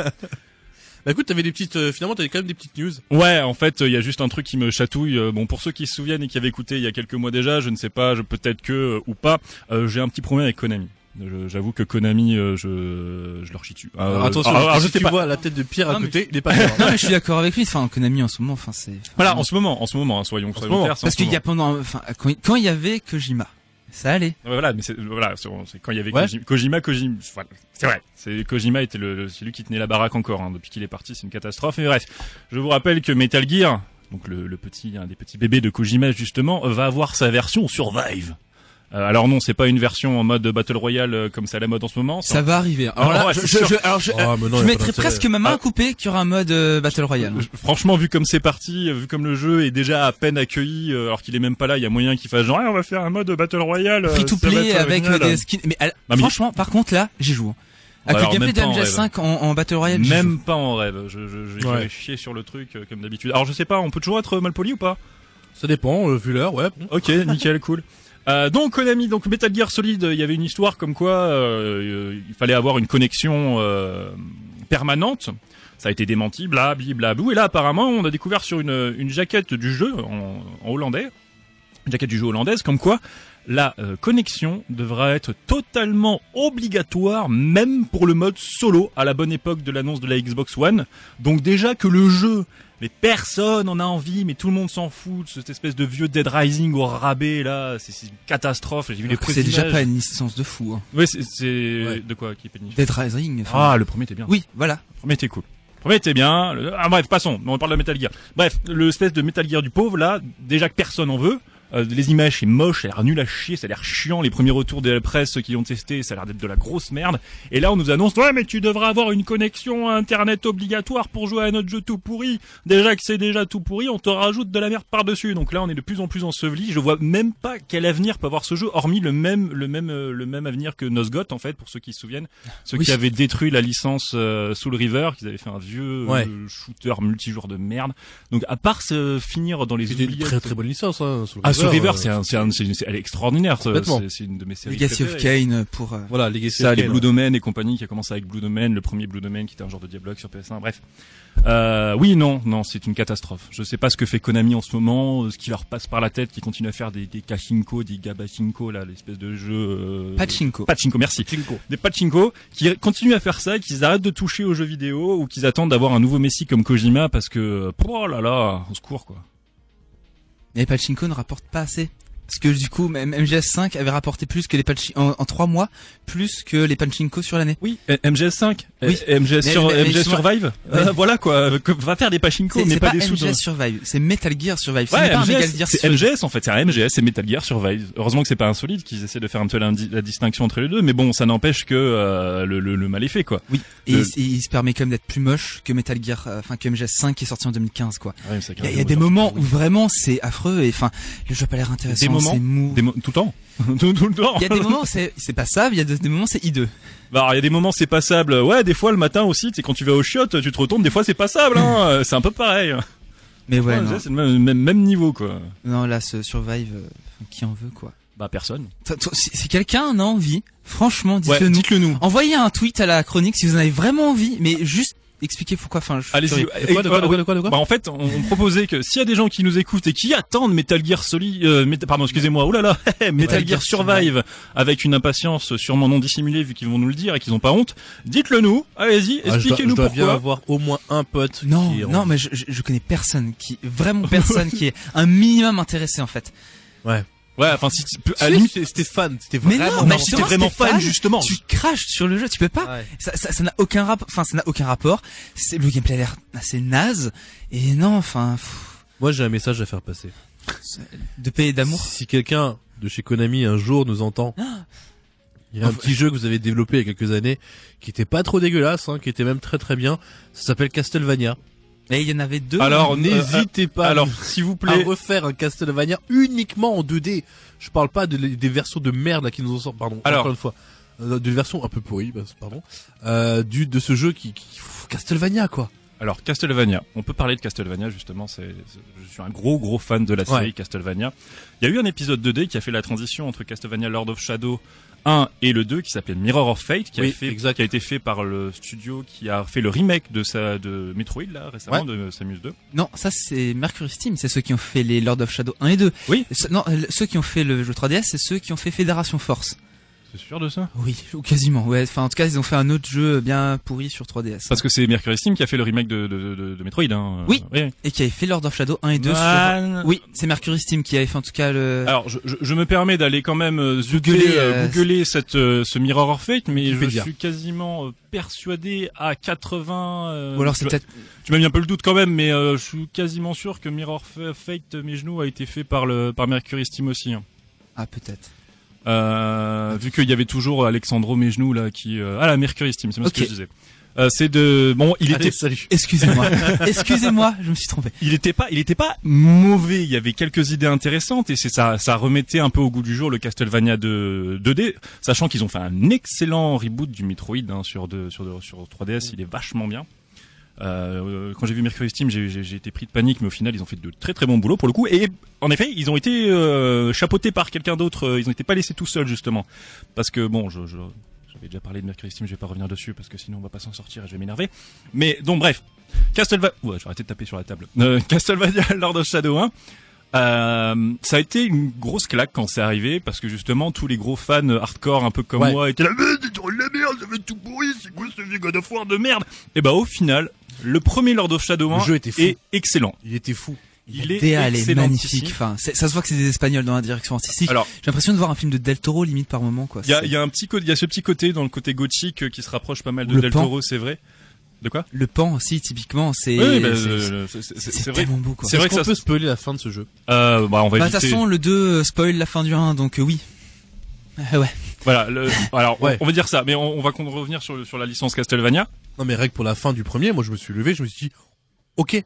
Bah écoute, t'avais des petites, euh, finalement, t'avais quand même des petites news. Ouais, en fait, il y a juste un truc qui me chatouille. Euh, Bon, pour ceux qui se souviennent et qui avaient écouté il y a quelques mois déjà, je ne sais pas, je peut-être que euh, ou pas, euh, j'ai un petit problème avec Konami. Je- J'avoue que Konami, euh, je, je leur chie dessus. Euh, Alors, attention, alors, alors, si je sais tu pas. vois la tête de Pierre à Non, mais- côté, il est pas bien. Non mais je suis d'accord avec lui. Enfin, Konami en ce moment, enfin c'est. Voilà, en ce moment, en ce moment, hein, soyons, ce soyons moment. clairs. c'est en Parce ce qu'il y a moment. pendant, enfin quand il- quand il y avait Kojima, ça allait. Ouais, voilà, mais c'est voilà, c'est c'est quand il y avait Ouais. Kojima, Kojima, Kojima, voilà, c'est vrai. C'est Kojima était le, le- celui qui tenait la baraque encore. Hein, depuis qu'il est parti, c'est une catastrophe. Mais bref, je vous rappelle que Metal Gear, donc le, le petit, un des petits bébés de Kojima justement, va avoir sa version Survive. Euh, alors non, c'est pas une version en mode Battle Royale euh, comme c'est à la mode en ce moment. Ça va arriver. Alors Ah là, ouais, je, c'est je, sûr. je- alors je, Ah, mais non, y je a pas mettrais d'intérêt. presque ma main Ah. à couper qu'il y aura un mode euh, Battle Royale. Je- Franchement, vu comme c'est parti, vu comme le jeu est déjà à peine accueilli, euh, alors qu'il est même pas là, il y a moyen qu'il fasse genre, ah, on va faire un mode Battle Royale. euh, Free to ça va play être avec euh, original. des skins. Mais, elle- Non, mais- franchement, par contre là, j'y joue. hein. Avec Alors, le gameplay même de pas en M G S rêve. cinq en, en Battle Royale, j'y Même joue. pas en rêve. Je, je, je, Ouais. j'avais chié sur le truc euh, comme d'habitude. Alors je sais pas, on peut toujours être mal poli ou pas? Ça dépend, euh, vu l'heure, ouais. Ok, nickel, cool. Euh, donc Konami, donc Metal Gear Solid, il y avait une histoire comme quoi euh, euh, il fallait avoir une connexion euh, permanente. Ça a été démenti, bla bla bla. Et là apparemment, on a découvert sur une, une jaquette du jeu en, en hollandais, une jaquette du jeu hollandaise, comme quoi la euh, connexion devra être totalement obligatoire, même pour le mode solo, à la bonne époque de l'annonce de la Xbox One. Donc déjà que le jeu, mais personne en a envie, mais tout le monde s'en fout de cette espèce de vieux Dead Rising au rabais là, c'est c'est une catastrophe. J'ai vu les Alors que C'est déjà images. pas une licence de fou. Hein. Ouais, c'est c'est Ouais. de quoi qui est pénible. Dead Rising. enfin, Ah, le premier était bien. Oui, voilà. Le premier était cool. Le premier était bien. Le- Ah bref, passons. On parle de Metal Gear. Bref, le espèce de Metal Gear du pauvre là, déjà que personne en veut. Euh, les images c'est moche, ça a l'air nul à chier, ça a l'air chiant. Les premiers retours de la presse, ceux qui l'ont testé, ça a l'air d'être de la grosse merde. Et là on nous annonce ouais mais tu devras avoir une connexion internet obligatoire pour jouer à notre jeu tout pourri. Déjà que c'est déjà tout pourri, on te rajoute de la merde par dessus. Donc là on est de plus en plus enseveli. Je vois même pas quel avenir peut avoir ce jeu, hormis le même le même euh, le même avenir que Nosgoth en fait, pour ceux qui se souviennent, ceux Oui. qui avaient détruit la licence euh, Soul River, qu'ils avaient fait un vieux Ouais. euh, shooter multijoueur de merde. Donc à part se finir dans les C'était une oubliettes- très très bonne licence, hein. Sur le ah, Soul River, euh, c'est un, c'est un, c'est une- c'est- elle est extraordinaire. ça. Complètement. C'est c'est une de mes séries Legacy of préférées. Kain pour. euh, Voilà, Legacy Ça, of les Kain, Blue ouais. Domain et compagnie, qui a commencé avec Blue Domain, le premier Blue Domain qui était un genre de Diabloque sur P S un. Bref. Euh, oui, non, non, c'est une catastrophe. Je sais pas ce que fait Konami en ce moment, euh, ce qui leur passe par la tête, qui continue à faire des, des Kashinko, des Gabashinko, là, l'espèce de jeu. Euh... Pachinko. Pachinko, merci. Pachinko. Des Pachinko qui continuent à faire ça, qu'ils arrêtent de toucher aux jeux vidéo ou qu'ils attendent d'avoir un nouveau Messi comme Kojima parce que, oh là là, au secours quoi. Mais Pachinko ne rapporte pas assez. Parce que du coup, même M G S cinq avait rapporté plus que les Pachinko en, en trois mois, plus que les Pachinko sur l'année. Oui, euh, M G S cinq, Oui. euh, M G S, Mais- sur, mais- mais M G S justement- Survive, Oui. Euh, voilà quoi, que- va faire des Pachinko, C'est mais c'est pas, pas des sous. M G S Survive, c'est Metal Gear Survive. C'est Ouais, pas un Metal M G S, Gear c'est Survive. M G S en fait, c'est un M G S, c'est Metal Gear Survive. Heureusement que c'est pas insolite qu'ils essaient de faire un peu la, la distinction entre les deux, mais bon, ça n'empêche que euh, le, le, le mal est fait quoi. Oui. Et Le- il, il se permet quand même d'être plus moche que Metal Gear, euh, enfin que M G S cinq qui est sorti en deux mille quinze quoi. Ouais, c'est Il y a, il y a des moments où vraiment c'est affreux et enfin le jeu a pas l'air intéressant, Des moments c'est mou. Des mo- tout le temps, tout, tout le temps. Il y a des moments où c'est c'est passable, il y a des, des moments où c'est hideux. Bah, alors, il y a des moments c'est passable. Ouais, des fois le matin aussi, tu sais, quand tu vas au chiottes, tu te retournes, des fois c'est passable. Hein. Euh, c'est un peu pareil. Mais ouais, Ouais, non, c'est le même, même, même niveau quoi. non là ce Survive, euh, enfin, qui en veut quoi. Bah personne. Toi, toi, Si, si quelqu'un en a envie, franchement, Ouais, dites-le nous. dites-le nous. Envoyez un tweet à la chronique si vous en avez vraiment envie, mais juste expliquez pourquoi. Enfin, je suis Allez-y. curieux. De quoi, de quoi, de quoi, de quoi, de quoi Bah en fait, on, on proposait que s'il y a des gens qui nous écoutent et qui attendent Metal Gear Solid, euh, Met- pardon, excusez-moi, oh là là, Metal Ouais, Gear Survive avec une impatience sûrement non dissimulée vu qu'ils vont nous le dire et qu'ils ont pas honte, dites-le nous. Allez-y, Ah, je dois, je expliquez-nous dois bien pourquoi. avoir au moins un pote Non, qui est en- non, mais je, je, je connais personne qui, vraiment personne qui est un minimum intéressé en fait. Ouais. Ouais, enfin si tu peux, à Tu- la limite, C'était c'était fan, c'était Mais vraiment. non, non, mais c'était justement, vraiment c'était fan fan. justement. Tu craches sur le jeu, tu peux pas. Ouais. Ça, ça, ça n'a aucun rapport. Enfin, ça n'a aucun rapport. C'est le gameplay a l'air assez naze. Et non, enfin, pff, Moi, j'ai un message à faire passer. de paix et d'amour. Si quelqu'un de chez Konami un jour nous entend, il y a un Enfin, petit jeu que vous avez développé il y a quelques années, qui était pas trop dégueulasse, hein, qui était même très très bien. Ça s'appelle Castlevania. Mais il y en avait deux. Alors, hein. N'hésitez pas. Alors, à s'il vous à plaît, refaire un Castlevania uniquement en deux D. Je parle pas de, des versions de merde là qui nous en sortent, pardon, Alors. encore une fois. Euh, de versions un peu pourries, bah, pardon. Euh, du, de ce jeu qui, qui pff, Castlevania quoi. alors Castlevania, on peut parler de Castlevania justement, c'est, c'est- je suis un gros gros fan de la série Ouais. Castlevania. Il y a eu un épisode deux D qui a fait la transition entre Castlevania Lord of Shadow un et le deux qui s'appelait Mirror of Fate, qui, Oui, a fait, exact. qui a été fait par le studio qui a fait le remake de sa, de Metroid là récemment, Ouais. de Samus deux. Non, ça c'est Mercury Steam, c'est ceux qui ont fait les Lord of Shadow un et deux. Oui. Ce- non, euh, ceux qui ont fait le jeu trois D S, c'est ceux qui ont fait Fédération Force. C'est sûr de ça? Oui, ou quasiment. Ouais, enfin en tout cas, ils ont fait un autre jeu bien pourri sur trois D S. Parce que c'est Mercury Steam qui a fait le remake de, de, de, de Metroid. Hein. Oui. oui. Et qui avait fait Lord of Shadow un et deux Ah, sur... Oui, c'est Mercury Steam qui avait fait en tout cas le... Alors, je, je, je me permets d'aller quand même euh, zooter, Googler, euh, euh, googler cette, euh, ce Mirror of Fate, mais je Wikipédia. suis quasiment euh, persuadé à quatre-vingts. euh, Ou alors c'est tu, peut-être... tu m'as mis un peu le doute quand même, mais euh, je suis quasiment sûr que Mirror of Fate, mes genoux, a été fait par le par Mercury Steam aussi. Hein. Ah, peut-être. Euh, vu qu'il y avait toujours Alexandro Mesgenou là qui euh, ah la Mercury Steam, c'est bien Ok. ce que je disais. Euh, c'est de bon, il Allez, était salut. Excusez-moi. Excusez-moi, je me suis trompé. il était pas il était pas mauvais, il y avait quelques idées intéressantes et c'est ça ça remettait un peu au goût du jour le Castlevania de deux D, sachant qu'ils ont fait un excellent reboot du Metroid hein, sur de, sur de, sur trois D S, il est vachement bien. Euh, quand j'ai vu Mercury Steam, j'ai, j'ai, j'ai été pris de panique, mais au final, ils ont fait de très très bons boulots pour le coup. Et en effet, ils ont été euh, chapeautés par quelqu'un d'autre. Ils ont été pas laissés tout seuls justement, parce que bon, je, je j'avais déjà parlé de Mercury Steam, je vais pas revenir dessus parce que sinon on va pas s'en sortir et je vais m'énerver. Mais donc bref, Castlevania, ouais, je vais arrêter de taper sur la table. Euh, Castlevania Lord of Shadow un. Euh, ça a été une grosse claque quand c'est arrivé parce que justement tous les gros fans hardcore un peu comme Ouais. moi étaient là, mais c'est trop de la merde, ça fait tout pourri, c'est quoi ce vieux God of War de merde? Et bah au final, le premier Lord of Shadow un Le jeu était fou. est excellent. Il était fou. Il La est D A, elle est excellentissime. magnifique. Enfin, c'est- ça se voit que c'est des Espagnols dans la direction artistique. Alors, J'ai l'impression de voir un film de Del Toro limite par moment, quoi. il y a, C'est- il y a un petit côté, il y a ce petit côté dans le côté gothique euh, qui se rapproche pas mal de Le Del pan. Toro, c'est vrai. De quoi? Le pan aussi, typiquement, c'est... Oui, bah, c'est- euh, c'est, c'est, c'est c'est vrai. tellement beau, quoi. C'est vrai Est-ce que qu'on ça peut se- spoiler la fin de ce jeu. Euh, bah, on va Bah, de toute éviter. façon, le deux euh, spoil la fin du un, donc euh, oui. Ah ouais. Voilà, le, alors, Ouais. on, on va dire ça, mais on, on va con- revenir sur, le- sur la licence Castlevania. Non mais règle pour la fin du premier, moi je me suis levé, je me suis dit, ok.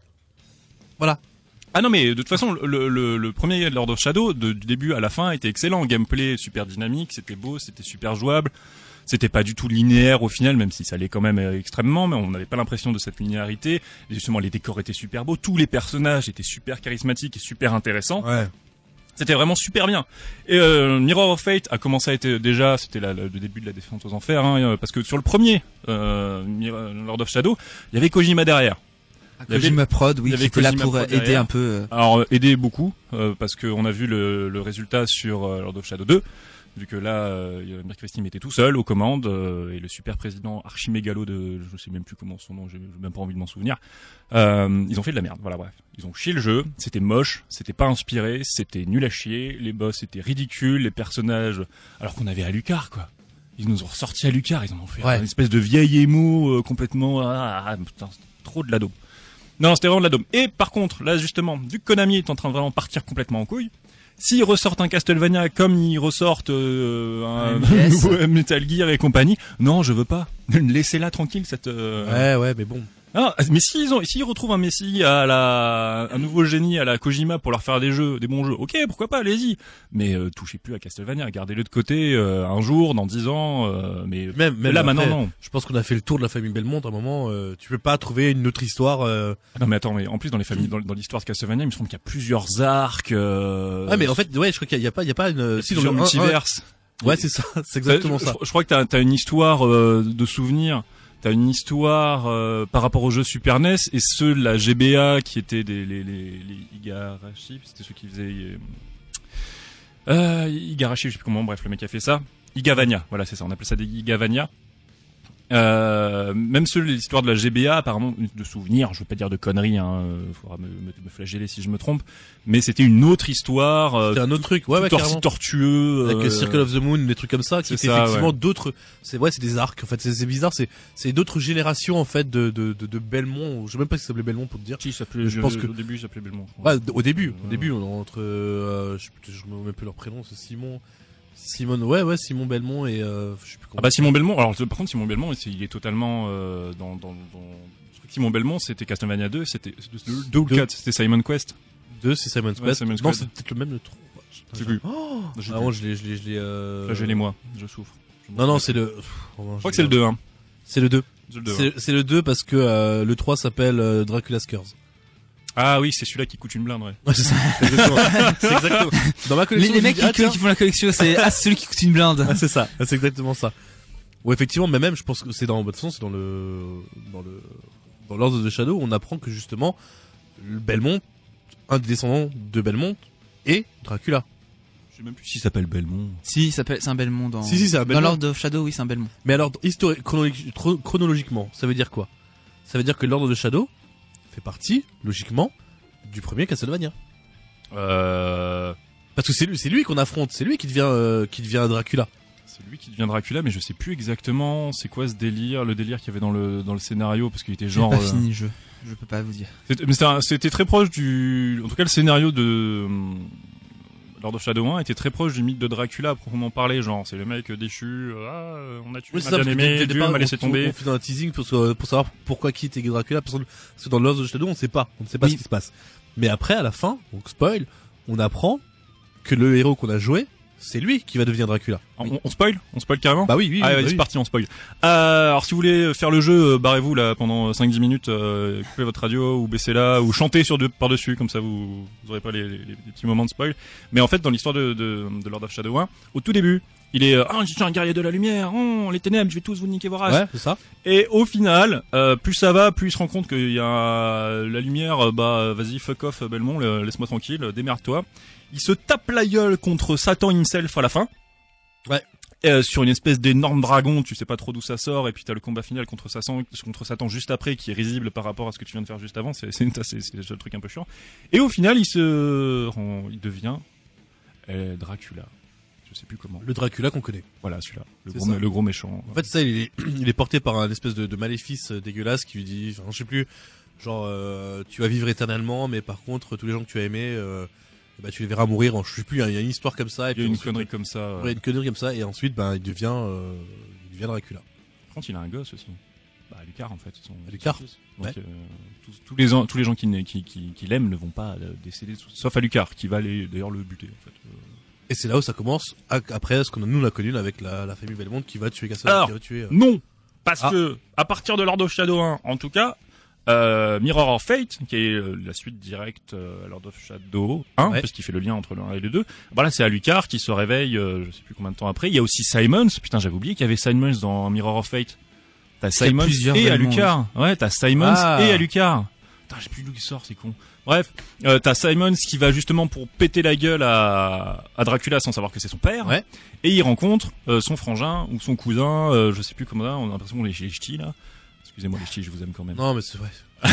Voilà. Ah non, mais de toute façon, le, le, le premier Lord of Shadow, de- du début à la fin, était excellent. Gameplay super dynamique, c'était beau, c'était super jouable. C'était pas du tout linéaire au final, même si ça allait quand même euh, extrêmement, mais on n'avait pas l'impression de cette linéarité. Et justement, les décors étaient super beaux, tous les personnages étaient super charismatiques et super intéressants. Ouais. C'était vraiment super bien. Et euh, Mirror of Fate a commencé à être déjà, c'était la- la- le début de la descente aux enfers, hein, euh, parce que sur le premier euh, Mir- Lord of Shadow, il y avait Kojima derrière. Il y avait- Kojima Prod, oui, il y avait qui était là Kojima pour Prod euh, aider derrière. un peu... euh, Alors euh, aider beaucoup euh, parce qu'on a vu le, le résultat sur euh, Lord of Shadow deux, vu que là euh, Mercury Steam était tout seul aux commandes euh, et le super président archimégalo de je sais même plus comment son nom, j'ai j'ai même pas envie de m'en souvenir. Euh, ils ont fait de la merde, voilà bref. Ils ont chié le jeu, c'était moche, c'était pas inspiré, c'était nul à chier, les boss étaient ridicules, les personnages alors qu'on avait Alucard quoi. Ils nous ont ressorti Alucard, ils en ont fait Ouais. une espèce de vieil émo euh, complètement ah, ah, putain, c'était trop de la daube. Non, c'était vraiment de la dôme. Et par contre, là justement, vu que Konami est en train de vraiment partir complètement en couille, s'ils ressortent un Castlevania comme ils ressortent euh, un Un M G S. nouveau Metal Gear et compagnie, non, je veux pas. Laissez-la tranquille cette. euh, Ouais, ouais, mais bon. Ah, mais s'ils ont, s'ils retrouvent un Messi à la, un nouveau génie à la Kojima pour leur faire des jeux, des bons jeux, ok, pourquoi pas, allez-y. Mais euh, touchez plus à Castlevania, gardez-le de côté euh, un jour, dans dix ans, euh, mais Même, même là après, maintenant non. Je pense qu'on a fait le tour de la famille Belmont. À un moment, euh, tu peux pas trouver une autre histoire. Euh... Non mais attends, mais en plus dans les familles, dans, dans l'histoire de Castlevania, il me semble qu'il y a plusieurs arcs. Euh, Ah, mais en fait, ouais, je crois qu'il y a, il y a pas, il y a pas une. Si, dans plusieurs le un- un- multiverses. Ouais, c'est ça, c'est exactement je, ça. Je, je crois que t'as as une histoire euh, de souvenirs. T'as une histoire euh, par rapport aux jeux Super N E S et ceux de la G B A qui étaient des les les, les Igarashi, c'était ceux qui faisaient euh, euh, Igarashi, je sais plus comment. Bref, le mec a fait ça. Igavania, voilà, c'est ça. On appelle ça des Igavania. Euh, même ceux l'histoire de la G B A, apparemment de souvenirs, je veux pas dire de conneries, hein, euh, faudra me, me, me flageller si je me trompe, mais c'était une autre histoire. Euh, c'était un autre truc, ouais, ouais, tor- carrément. tortueux, avec euh, Circle of the Moon, des trucs comme ça, qui c'est étaient ça, effectivement ouais. d'autres. C'est ouais, c'est des arcs. En fait, c'est, c'est bizarre. C'est c'est d'autres générations en fait de de de, de Belmont. Je sais même pas si ça s'appelait Belmont pour te dire. Si, ça s'appelait, Je je pense pense que- au début, ça s'appelait Belmont. Ouais, au début, au Ouais. début, on- entre, euh, je, sais plus, je me remets plus leur prénom, c'est Simon, Simon, ouais, ouais, Simon Belmont et euh, je sais plus comment. Ah bah Simon Belmont. Alors par contre Simon Belmont, c'est- il est totalement euh, dans dans dans. Le truc Simon Belmont, c'était Castlevania deux, c'était deux ou Deux. quatre, c'était Simon Quest. Deux, c'est Simon's Ouais, Quest. Simon's Non, Quest. c'est peut-être le même le trois. Je sais plus. Oh, J'ai ah, plus. moi, je l'ai, je l'ai, je l'ai. Euh... Flagellez-moi, je souffre. Non, non, c'est le. Je crois que c'est le deux, hein. C'est le deux. C'est le deux, hein. C'est, c'est le deux parce que euh, le trois s'appelle euh, Dracula's Curse. Ah oui, c'est celui-là qui coûte une blinde, ouais. Ouais, c'est ça. C'est exactement. c'est exactement. Dans ma Les, collection, les je me mecs dis, qui, ah, tiens. qui font la collection, c'est ah, c'est celui qui coûte une blinde. Ah, c'est ça. Ah, c'est exactement ça. Ouais, effectivement, mais même, je pense que c'est dans, de toute façon, c'est dans le, dans le, dans Lords of the Shadow, on apprend que justement, le Belmont, un des descendants de Belmont, est Dracula. Je sais même plus s'il s'appelle Belmont. Si, il s'appelle, c'est un Belmont dans. Si, si, c'est un Dans Belmont. Lord of Shadow, oui, c'est un Belmont. Mais alors, histori- chronologi- chro- chronologiquement, ça veut dire quoi? Ça veut dire que Lord of the Shadow fait partie, logiquement, du premier Castlevania. Euh, Parce que c'est lui, c'est lui qu'on affronte, c'est lui qui devient, euh, qui devient Dracula. c'est lui qui devient Dracula, mais je sais plus exactement c'est quoi ce délire, le délire qu'il y avait dans le dans le scénario, parce qu'il était J'ai genre. pas euh, fini le jeu. Je peux pas vous dire. c'était, mais c'était, un- c'était très proche du, en tout cas le scénario de hum, Lord of Shadow un était très proche du mythe de Dracula à proprement parler, genre c'est le mec déchu, euh, ah euh, on a tué Oui, c'est ma ça, bien parce que dès- aimé, dès le Dieu départ, m'a laissé on- tomber. On, on fait un teasing pour, sa- pour savoir pourquoi qui était Dracula, parce que parce que dans Lords of the Shadow, on sait pas, on ne sait pas Oui. ce qui se passe. Mais après, à la fin, donc spoil, on apprend que le héros qu'on a joué, c'est lui qui va devenir Dracula. On, on spoil, on spoil carrément. Bah oui, oui, Ah, oui, vas-y, bah c'est oui. parti, on spoil. Euh, alors si vous voulez faire le jeu, euh, barrez-vous là pendant cinq dix minutes, euh, coupez votre radio ou baissez-la ou chantez sur deux, par-dessus, comme ça vous vous aurez pas les, les- les petits moments de spoil. Mais en fait, dans l'histoire de, de, de Lord of Shadow un, au tout début, il est euh, ah je suis un guerrier de la lumière, oh, les ténèbres, je vais tous vous niquer vos races. Ouais, c'est ça. Et au final, euh, plus ça va, plus il se rend compte qu'il y a la lumière, euh, bah vas-y fuck off Belmont, le- laisse-moi tranquille, démerde-toi. Il se tape la gueule contre Satan himself à la fin. Ouais. Euh, sur une espèce d'énorme dragon, tu sais pas trop d'où ça sort, et puis t'as le combat final contre Satan, contre Satan juste après, qui est risible par rapport à ce que tu viens de faire juste avant. C'est c'est c'est, c'est le seul truc un peu chiant. Et au final, il se rend, il devient euh, Dracula. Je sais plus comment. Le Dracula qu'on connaît. Voilà celui-là, le C'est gros, ça. le gros méchant. En fait, ça, il est, il est porté par un espèce de, de maléfice euh, dégueulasse qui lui dit, enfin, je sais plus, genre, euh, tu vas vivre éternellement, mais par contre, tous les gens que tu as aimés, euh, bah, tu les verras mourir. En, je sais plus, il y a une histoire comme ça. Et Il y a puis une ensuite, connerie comme ça. ouais, une connerie comme ça, et ensuite, ben, il devient, euh, il devient Dracula. Par contre, il a un gosse aussi. Bah, Lucas, en fait. Son, Lucas. son fils. Donc, Ouais. euh, tous, tous les gens, tous les gens qui, n- qui, qui, qui l'aiment ne vont pas euh, décéder, sauf à Lucas, qui va aller, d'ailleurs, le buter, en fait. Euh, Et c'est là où ça commence, ac- après ce qu'on a, nous, on a connu avec la, la famille Belmont qui va tuer Castle, Alors, qui va tuer, euh, Non! Parce Ah. que, à partir de Lord of Shadow un, en tout cas, euh, Mirror of Fate, qui est euh, la suite directe euh, à Lord of Shadow un, Ouais. parce qu'il fait le lien entre le un et le deux, bah là, c'est Alucard qui se réveille, euh, je sais plus combien de temps après. Il y a aussi Simons. Putain, j'avais oublié qu'il y avait Simons dans Mirror of Fate. T'as qu'il y a Simons plusieurs et Belmont, Alucard. Ouais, t'as Simons Ah. et Alucard. Putain, j'ai plus d'où il sort, c'est con. Bref, euh, t'as Simons qui va justement pour péter la gueule à, à Dracula sans savoir que c'est son père. Ouais. Et il rencontre euh, son frangin ou son cousin, euh, je sais plus comment là, on a l'impression qu'on est chez les ch'tis là. Excusez-moi les ch'tis, je vous aime quand même. Non, mais c'est vrai.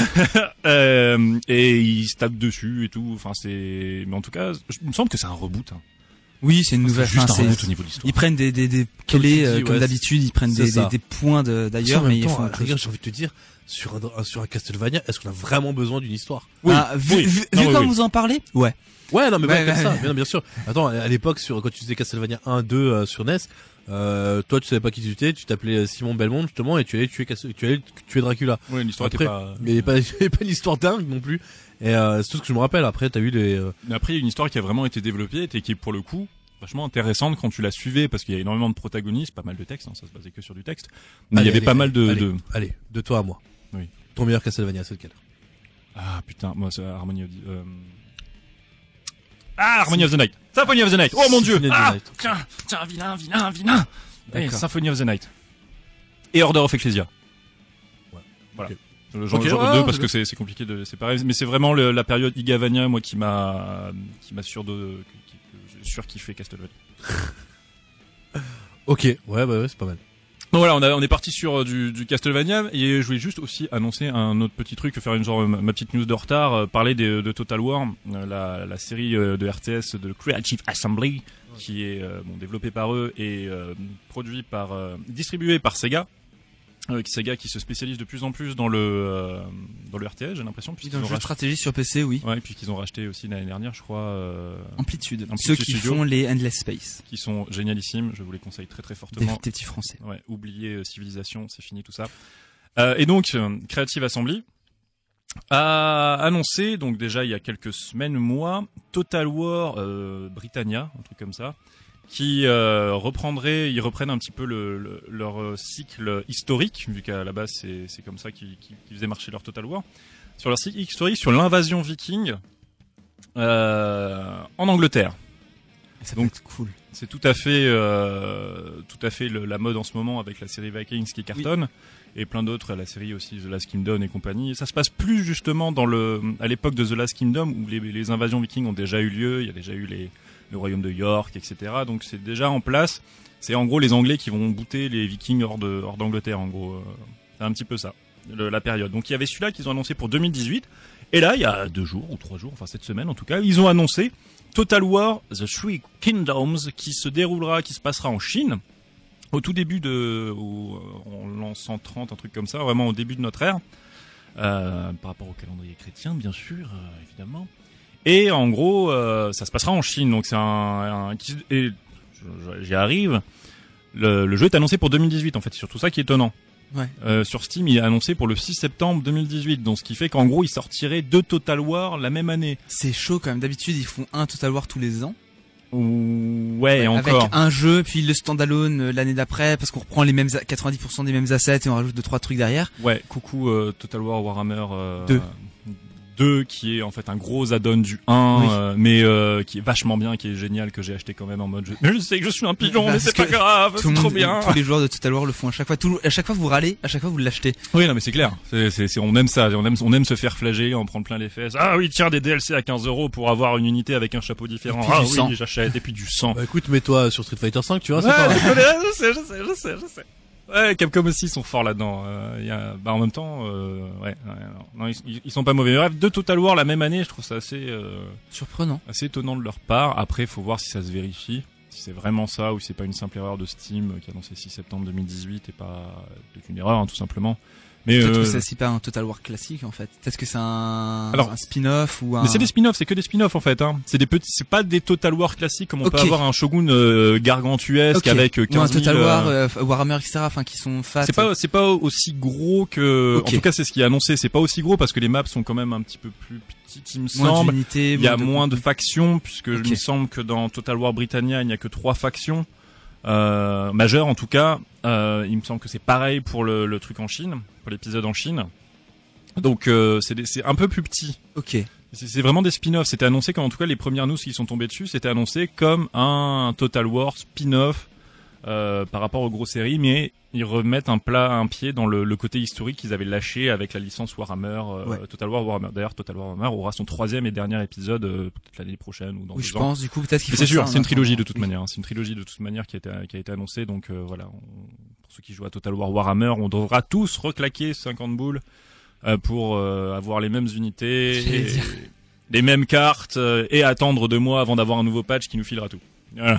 Euh, et il se tape dessus et tout. Enfin c'est, mais en tout cas, je- il me semble que c'est un reboot. Hein. Oui, c'est une C'est nouvelle. juste enfin, un c'est- reboot au niveau de l'histoire. Ils prennent des des des Comme clés tu dis, euh, ouais, comme d'habitude. Ils prennent c'est des, des ça. des points de- d'ailleurs, En même mais ils temps, font à autre la chose. rigueur, j'ai envie de te dire, sur un, sur un Castlevania, est-ce qu'on a vraiment besoin d'une histoire? Oui, Ah, vu oui. vu, Non, vu oui, comme oui. vous en parlez, ouais. Ouais, non, mais Ouais, pas comme ouais, ça. ouais. Bien, bien sûr. Attends, à l'époque, sur, quand tu faisais Castlevania un, deux, euh, sur N E S, euh, toi, tu savais pas qui tu étais, tu t'appelais Simon Belmont, justement, et tu allais tuer, Castle- tu allais tuer Dracula. Oui, l'histoire Après, était pas. mais il n'y avait pas, il y avait pas une histoire dingue non plus. Et, euh, c'est tout ce que je me rappelle. Après, t'as eu les, euh, Mais après, il y a une histoire qui a vraiment été développée et qui est pour le coup vachement intéressante quand tu la suivais parce qu'il y a énormément de protagonistes, pas mal de textes, hein, ça se basait que sur du texte. Mais il y allez, avait allez, pas mal de, allez, de... allez, de toi à moi. Oui. Ton meilleur Castlevania, c'est lequel? Ah putain, moi c'est Harmony of the... Euh... Ah, Harmony of the Night. Symphony of the Night. Oh mon dieu. Symphony of the Ah, Night. tiens, tiens, vilain, vilain, vilain. Eh, D'accord. Symphony of the Night. Et Order of Ecclesia. Ouais. Voilà. Ok. Le genre, Ok, genre ouais, deux parce c'est que c'est c'est compliqué de séparer, mais c'est vraiment le, la période Igavania moi qui m'a qui m'a sur de qui, qui, que j'ai surkiffé Castlevania. Ok. Ouais, bah ouais, c'est pas mal. Donc voilà, on, a, on est parti sur euh, du, du Castlevania et je voulais juste aussi annoncer un autre petit truc, faire une genre ma, ma petite news de retard, euh, parler de, de Total War, euh, la, la série euh, de R T S de Creative Assembly, ouais. qui est euh, bon développée par eux et euh, produit par, euh, distribuée par Sega. Euh, Sega qui se spécialise de plus en plus dans le euh, dans le R T S, j'ai l'impression. Dans le jeu de stratégie sur P C, oui. Ouais, et puis qu'ils ont racheté aussi l'année dernière, je crois. Euh... Amplitude. Amplitude. Ceux qui Studio, font les Endless Space. Qui sont génialissimes, je vous les conseille très très fortement. Des, des petits français. Ouais, oubliez euh, Civilisation, c'est fini tout ça. Euh, et donc, euh, Creative Assembly a annoncé, donc déjà il y a quelques semaines, mois, Total War euh, Britannia, un truc comme ça. Qui euh, reprendrait, ils reprennent un petit peu le, le, leur cycle historique, vu qu'à la base c'est, c'est comme ça qu'ils, qu'ils faisaient marcher leur Total War, sur leur cycle historique, sur l'invasion viking euh, en Angleterre. Ça Donc peut être cool. C'est tout à fait, euh, tout à fait le, la mode en ce moment avec la série Vikings qui cartonne oui. et plein d'autres, la série aussi The Last Kingdom et compagnie. Et ça se passe plus justement dans le, à l'époque de The Last Kingdom où les, les invasions vikings ont déjà eu lieu, il y a déjà eu les le royaume de York, et cetera. Donc c'est déjà en place. C'est en gros les Anglais qui vont bouter les Vikings hors de hors d'Angleterre. En gros, c'est un petit peu ça, le, la période. Donc il y avait celui-là qu'ils ont annoncé pour deux mille dix-huit. Et là, il y a deux jours ou trois jours, enfin cette semaine en tout cas, ils ont annoncé Total War: The Three Kingdoms, qui se déroulera, qui se passera en Chine au tout début de, au, en l'an cent trente, un truc comme ça, vraiment au début de notre ère, euh, par rapport au calendrier chrétien, bien sûr, euh, évidemment. Et en gros, euh, ça se passera en Chine, donc c'est un, un et j'y arrive. Le, le jeu est annoncé pour deux mille dix-huit, en fait, c'est surtout ça qui est étonnant. Ouais. Euh, sur Steam, il est annoncé pour le six septembre deux mille dix-huit, donc ce qui fait qu'en gros, il sortirait deux Total War la même année. C'est chaud quand même. D'habitude, ils font un Total War tous les ans. Ouais, ouais, et avec encore. un jeu, puis le standalone euh, l'année d'après, parce qu'on reprend les mêmes quatre-vingt-dix pour cent des mêmes assets et on rajoute deux trois trucs derrière. Ouais, coucou euh, Total War Warhammer euh, deux. deux qui est en fait un gros add-on du un oui. euh, mais euh, qui est vachement bien, qui est génial, que j'ai acheté quand même en mode je, mais je sais que je suis un pigeon, bah, mais c'est pas grave, c'est trop monde, bien. Tous les joueurs de Total War le font à chaque fois. Tout, à chaque fois vous râlez, à chaque fois vous l'achetez. Oui, non mais c'est clair. C'est, c'est, c'est, on aime ça, on aime, on aime se faire flageller, en prendre plein les fesses. Ah oui, tiens, des D L C à quinze euros pour avoir une unité avec un chapeau différent. Ah oui, sang. J'achète, et puis du sang. Bah écoute, mets-toi sur Street Fighter cinq, tu vois, ouais, c'est pas je, connais, je sais, je sais, je sais, je sais. Ouais, Capcom aussi sont forts là-dedans. Euh, y a, bah en même temps, euh, ouais, ouais non, non, ils, ils sont pas mauvais. Mais bref, deux Total War la même année, je trouve ça assez euh, surprenant, assez étonnant de leur part. Après, faut voir si ça se vérifie, si c'est vraiment ça ou si c'est pas une simple erreur de Steam qui a annoncé six septembre deux mille dix-huit et pas peut-être une erreur, hein, tout simplement. Mais peut-être euh, que c'est aussi pas un Total War classique en fait. Peut-être que c'est un, alors, un spin-off ou un. Mais c'est des spin-offs, c'est que des spin-offs en fait. Hein. C'est des petits, c'est pas des Total War classiques comme on okay. peut avoir un Shogun euh, gargantuesque okay. avec quinze mille. Ou un Total War, euh, Warhammer, et cetera. Enfin, qui sont fat. C'est pas, c'est pas aussi gros que. Okay. En tout cas, c'est ce qui est annoncé. C'est pas aussi gros parce que les maps sont quand même un petit peu plus petites, il me semble. D'unités, il y a de... moins de factions puisque okay. il me semble que dans Total War Britannia, il n'y a que trois factions euh, majeures en tout cas. Euh, il me semble que c'est pareil pour le, le truc en Chine, pour l'épisode en Chine. Donc euh, c'est, des, c'est un peu plus petit. Ok. C'est, c'est vraiment des spin-offs. C'était annoncé comme en tout cas les premières news qui sont tombées dessus, c'était annoncé comme un Total War spin-off euh, par rapport aux grosses séries, mais ils remettent un plat, un pied dans le, le côté historique qu'ils avaient lâché avec la licence Warhammer, euh, ouais. Total War Warhammer. D'ailleurs, Total War Warhammer aura son troisième et dernier épisode euh, peut-être l'année prochaine ou dans oui, deux je ans. pense. Du coup, peut-être qu'il. Mais c'est sûr, c'est une trilogie temps. de toute oui. manière. C'est une trilogie de toute manière qui a été qui a été annoncée. Donc euh, voilà, on, pour ceux qui jouent à Total War Warhammer, on devra tous reclaquer cinquante boules. Euh, pour euh, avoir les mêmes unités, et les mêmes cartes euh, et attendre deux mois avant d'avoir un nouveau patch qui nous filera tout. Voilà.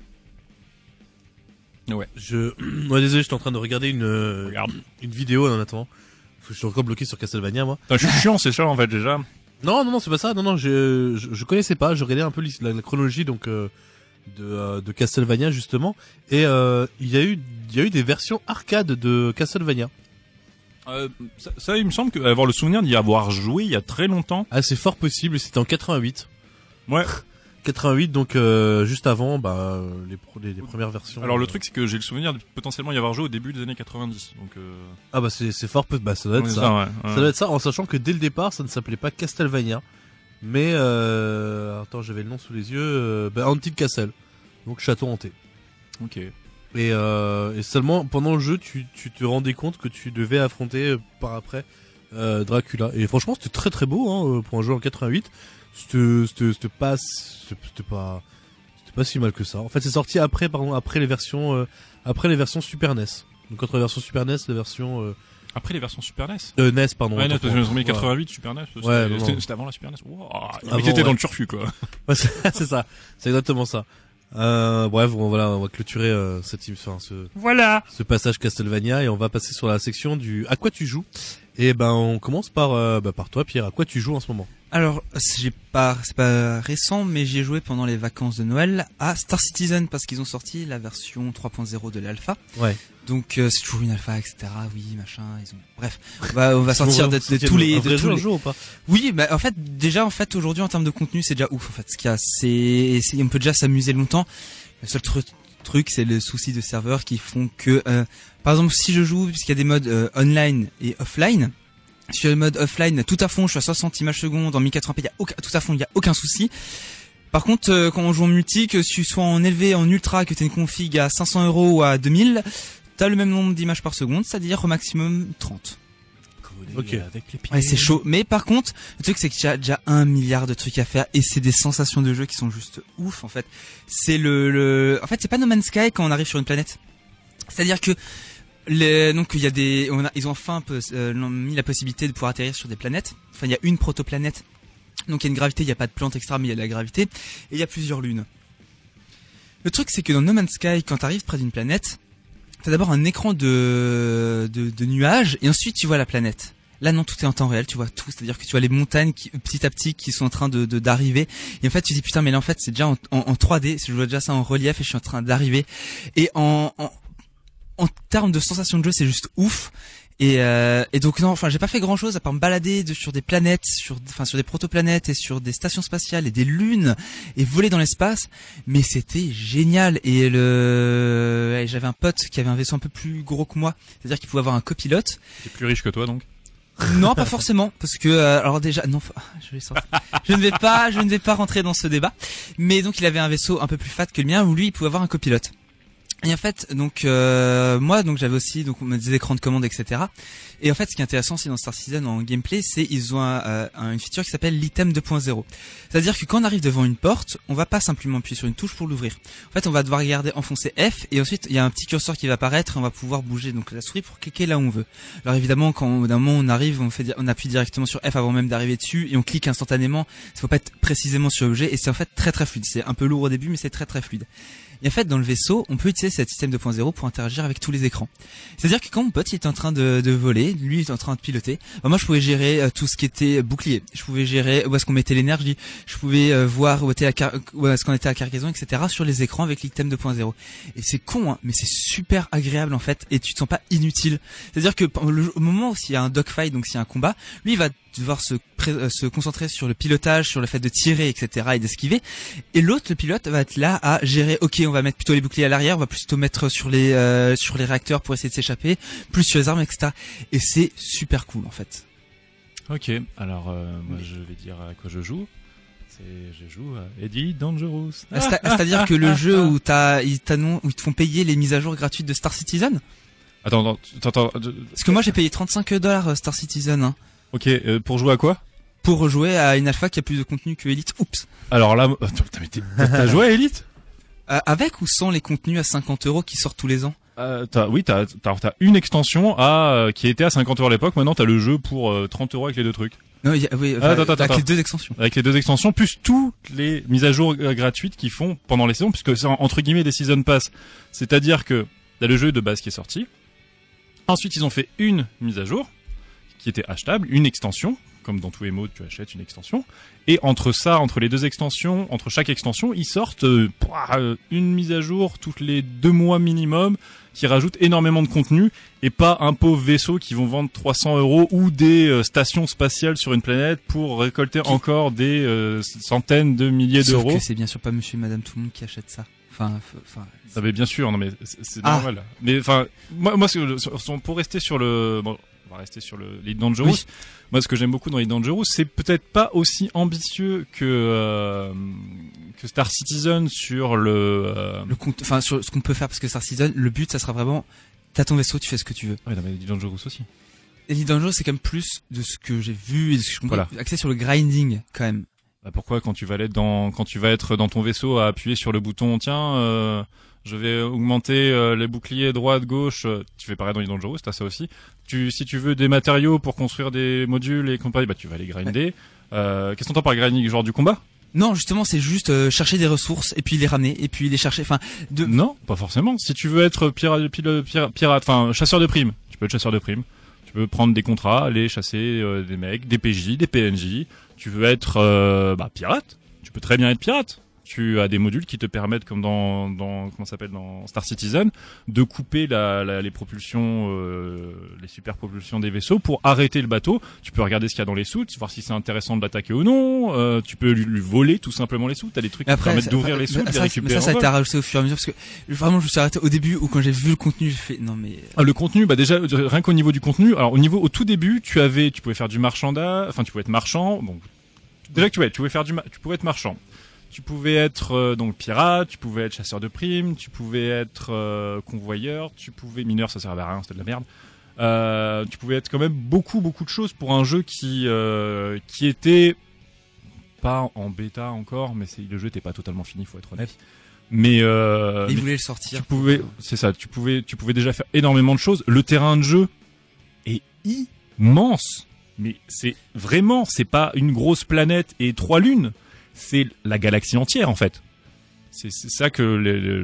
Ouais. Je, ouais, désolé, j'étais en train de regarder une euh, Regarde. une vidéo en attendant. Je suis encore bloqué sur Castlevania, moi. Enfin, je suis chiant, c'est ça en fait déjà. Non, non, non, c'est pas ça. Non, non, je je, je connaissais pas. Je regardais un peu la, la chronologie donc euh, de euh, de Castlevania justement, et euh, il y a eu il y a eu des versions arcade de Castlevania. Euh, ça, ça, il me semble que avoir le souvenir d'y avoir joué il y a très longtemps. Ah, c'est fort possible. C'était en quatre-vingt-huit. Ouais. quatre-vingt-huit, donc euh, juste avant, bah les, pro- les, les premières versions. Alors le euh... truc, c'est que j'ai le souvenir de potentiellement y avoir joué au début des années quatre-vingt-dix. Donc. Euh... Ah bah c'est c'est fort, bah ça doit être ça. ça, ouais, ouais. Ça doit être ça, en sachant que dès le départ, ça ne s'appelait pas Castlevania, mais euh... attends, j'avais le nom sous les yeux. Euh... Bah, Haunted Castle, donc château hanté. Ok. Et, euh, et seulement pendant le jeu, tu, tu te rendais compte que tu devais affronter euh, par après euh, Dracula. Et franchement, c'était très très beau hein, pour un jeu en quatre-vingt-huit. C'était, c'était, c'était pas, c'était pas, c'était pas si mal que ça. En fait, c'est sorti après, pardon, après les versions, euh, après les versions Super N E S. Donc entre la version Super N E S, la version euh, Après les versions Super N E S. euh, N E S pardon. Ouais, autant N E S, parce pour- que les voilà. quatre-vingt-huit Super N E S. C'était, Ouais, non, c'était, non. c'était avant la Super N E S. Wow, Avant, t'étais ouais. dans le turfu, quoi. Ouais, c'est, c'est ça, c'est exactement ça. Euh, bref, on, voilà, on va clôturer euh, cette, enfin, ce, Voilà. ce passage Castlevania et on va passer sur la section du à quoi tu joues. Et ben on commence par euh, bah, par toi Pierre, à quoi tu joues en ce moment? Alors, j'ai pas, c'est pas récent, mais j'ai joué pendant les vacances de Noël à Star Citizen parce qu'ils ont sorti la version trois point zéro de l'alpha. Ouais. Donc euh, c'est toujours une alpha, et cetera. Oui, machin. Ils ont. Bref, on va, on va sortir de, de C'est tous les. un De vrai tous jeu, les... un jour ou pas? Oui, bah en fait déjà en fait aujourd'hui en termes de contenu c'est déjà ouf en fait. Ce qu'il y a, c'est, c'est on peut déjà s'amuser longtemps. Le seul truc truc c'est le souci de serveurs qui font que euh, par exemple si je joue puisqu'il y a des modes euh, online et offline. Sur le mode offline, tout à fond, je suis à soixante images secondes, en mille quatre-vingts p, il y a aucun, tout à fond, il y a aucun souci. Par contre, euh, quand on joue en multi, que tu sois en élevé, en ultra, que tu aies une config à cinq cents euros ou à deux mille, t'as le même nombre d'images par seconde, c'est-à-dire au maximum trente. Ok. Avec les pieds. Ouais, c'est chaud. Mais par contre, le truc c'est qu'il y a déjà un milliard de trucs à faire et c'est des sensations de jeu qui sont juste ouf en fait. C'est le, le, en fait, c'est pas No Man's Sky quand on arrive sur une planète. C'est-à-dire que les, donc il y a des, on a, ils ont enfin euh, mis la possibilité de pouvoir atterrir sur des planètes. Enfin, il y a une protoplanète. Donc il y a une gravité, il n'y a pas de planète extra, mais il y a de la gravité. Et il y a plusieurs lunes. Le truc c'est que dans No Man's Sky, quand tu arrives près d'une planète, t'as d'abord un écran de, de, de nuages et ensuite tu vois la planète. Là non, tout est en temps réel, tu vois tout, c'est-à-dire que tu vois les montagnes qui, petit à petit qui sont en train de, de d'arriver et en fait tu dis putain mais là en fait c'est déjà en, en, en trois D, je vois déjà ça en relief et je suis en train d'arriver et en, en, en termes de sensation de jeu c'est juste ouf et, euh, et donc non, enfin j'ai pas fait grand chose à part me balader de, sur des planètes, sur, enfin sur des protoplanètes et sur des stations spatiales et des lunes et voler dans l'espace, mais c'était génial et le, et j'avais un pote qui avait un vaisseau un peu plus gros que moi, c'est-à-dire qu'il pouvait avoir un copilote. T'es plus riche que toi, donc. Non, pas forcément, parce que euh, alors déjà non, je vais sortir. Je ne vais pas, je ne vais pas rentrer dans ce débat. Mais donc il avait un vaisseau un peu plus fat que le mien où lui il pouvait avoir un copilote. Et en fait, donc euh, moi, donc j'avais aussi donc des écrans de commande, et cetera. Et en fait, ce qui est intéressant aussi dans Star Citizen en gameplay, c'est ils ont un, euh, une feature qui s'appelle l'item deux point zéro. C'est-à-dire que quand on arrive devant une porte, on va pas simplement appuyer sur une touche pour l'ouvrir. En fait, on va devoir regarder, enfoncer F, et ensuite il y a un petit curseur qui va apparaître, et on va pouvoir bouger donc la souris pour cliquer là où on veut. Alors évidemment, quand au bout d'un moment on arrive, on fait, on appuie directement sur F avant même d'arriver dessus, et on clique instantanément. Il faut pas être précisément sur l'objet, et c'est en fait très très fluide. C'est un peu lourd au début, mais c'est très très fluide. Et en fait, dans le vaisseau, on peut utiliser cet système deux point zéro pour interagir avec tous les écrans. C'est-à-dire que quand mon pote il était en train de, de voler, lui il était en train de piloter, bah moi je pouvais gérer euh, tout ce qui était bouclier. Je pouvais gérer où est-ce qu'on mettait l'énergie. Je pouvais euh, voir où était la car- où est-ce qu'on était à cargaison, et cetera sur les écrans avec l'item deux point zéro. Et c'est con, hein, mais c'est super agréable en fait, et tu te sens pas inutile. C'est-à-dire que le, au moment où s'il y a un dogfight, donc s'il y a un combat, lui il va devoir se, pré- euh, se concentrer sur le pilotage, sur le fait de tirer, et cetera et d'esquiver. Et l'autre, le pilote, va être là à gérer. Ok, on va mettre plutôt les boucliers à l'arrière, on va plutôt mettre sur les euh, sur les réacteurs pour essayer de s'échapper, plus sur les armes, et cetera. Et c'est super cool en fait. Ok, alors euh, moi je vais dire à quoi je joue. C'est, je joue à Eddie Dangerous. Ah, c'est- C'est-à-dire que le jeu où t'as, ils t'annoncent, où ils te font payer les mises à jour gratuites de Star Citizen. Attends, attends, attends, attends. Parce que moi j'ai payé trente-cinq dollars Star Citizen hein, Ok, euh, pour jouer à quoi? pour rejouer à une alpha qui a plus de contenu que Elite. Oups. Alors là, attends, mais t'es- t'as joué à Elite? Euh, avec ou sans les contenus à cinquante euros qui sortent tous les ans? Euh, t'as, oui, t'as, t'as, t'as une extension à, euh, qui était à cinquante euros à l'époque. Maintenant, t'as le jeu pour euh, trente euros avec les deux trucs. Non, il y a, oui, Ah, enfin, attends, attends, avec attends. les deux extensions. Avec les deux extensions, plus toutes les mises à jour euh, gratuites qu'ils font pendant les saisons, puisque c'est en- entre guillemets des season pass. C'est-à-dire que t'as le jeu de base qui est sorti. Ensuite, ils ont fait une mise à jour qui était achetable, une extension. Comme dans tous les modes, tu achètes une extension. Et entre ça, entre les deux extensions, entre chaque extension, ils sortent euh, pouah, euh, une mise à jour toutes les deux mois minimum, qui rajoute énormément de contenu, et pas un pauvre vaisseau qui vont vendre trois cents euros ou des euh, stations spatiales sur une planète pour récolter Qui- encore des euh, centaines de milliers Sauf d'euros. que c'est bien sûr pas monsieur et madame tout le monde qui achète ça. Enfin, f- enfin. Ah mais bien sûr, non mais c'est, c'est Ah. normal. Mais enfin, moi, moi, c'est- sur- sur- pour rester sur le, bon, on va rester sur le Elite Dangerous. Oui. Moi, ce que j'aime beaucoup dans Elite Dangerous, c'est peut-être pas aussi ambitieux que euh, que Star Citizen sur le. Euh... Le compte, enfin sur ce qu'on peut faire parce que Star Citizen, le but ça sera vraiment, t'as ton vaisseau, tu fais ce que tu veux. Ouais, non, mais Elite Dangerous aussi. Elite Dangerous c'est quand même plus de ce que j'ai vu et de ce que je comprends, Voilà. axé sur le grinding quand même. Bah pourquoi quand tu vas être dans quand tu vas être dans ton vaisseau à appuyer sur le bouton, tiens. Euh... Je vais augmenter euh, les boucliers droite, gauche. Euh, tu fais pareil dans les Dangerous, t'as ça aussi. Tu, si tu veux des matériaux pour construire des modules et compagnie, bah tu vas les grinder. Ouais. Euh, qu'est-ce qu'on entend par grinding, genre du combat? Non, justement, c'est juste euh, chercher des ressources et puis les ramener et puis les chercher. Enfin, de. Non, pas forcément. Si tu veux être pirate, pirate, pirate, enfin chasseur de primes, tu peux être chasseur de primes. Tu peux prendre des contrats, aller chasser euh, des mecs, des P J, des P N J. Tu veux être euh, bah, pirate, tu peux très bien être pirate. Tu as des modules qui te permettent, comme dans, dans comment ça s'appelle, dans Star Citizen, de couper la, la, les propulsions, euh, les super propulsions des vaisseaux pour arrêter le bateau. Tu peux regarder ce qu'il y a dans les soutes, voir si c'est intéressant de l'attaquer ou non. Euh, tu peux lui, lui voler tout simplement les soutes. T'as des trucs après, qui te permettent d'ouvrir les soutes, mais les ça, récupérer. Mais ça, ça a en été rajouté au fur et à mesure parce que vraiment, je me suis arrêté au début où quand j'ai vu le contenu, j'ai fait non mais. Ah, le contenu, bah déjà rien qu'au niveau du contenu. Alors au niveau, au tout début, tu avais, tu pouvais faire du marchandat, enfin tu pouvais être marchand. Bon, déjà que tu pouvais, tu pouvais faire du, tu pouvais être marchand. Tu pouvais être euh, donc pirate, tu pouvais être chasseur de primes, tu pouvais être euh, convoyeur, tu pouvais mineur, ça servait à rien, c'était de la merde. Euh, tu pouvais être quand même beaucoup beaucoup de choses pour un jeu qui euh, qui était pas en bêta encore, mais c'est, le jeu était pas totalement fini, faut être honnête. Mais euh, ils voulaient le sortir. Tu pouvais, c'est ça, tu pouvais tu pouvais déjà faire énormément de choses. Le terrain de jeu est immense, mais c'est vraiment, c'est pas une grosse planète et trois lunes. C'est la galaxie entière en fait. C'est, c'est ça que les, les,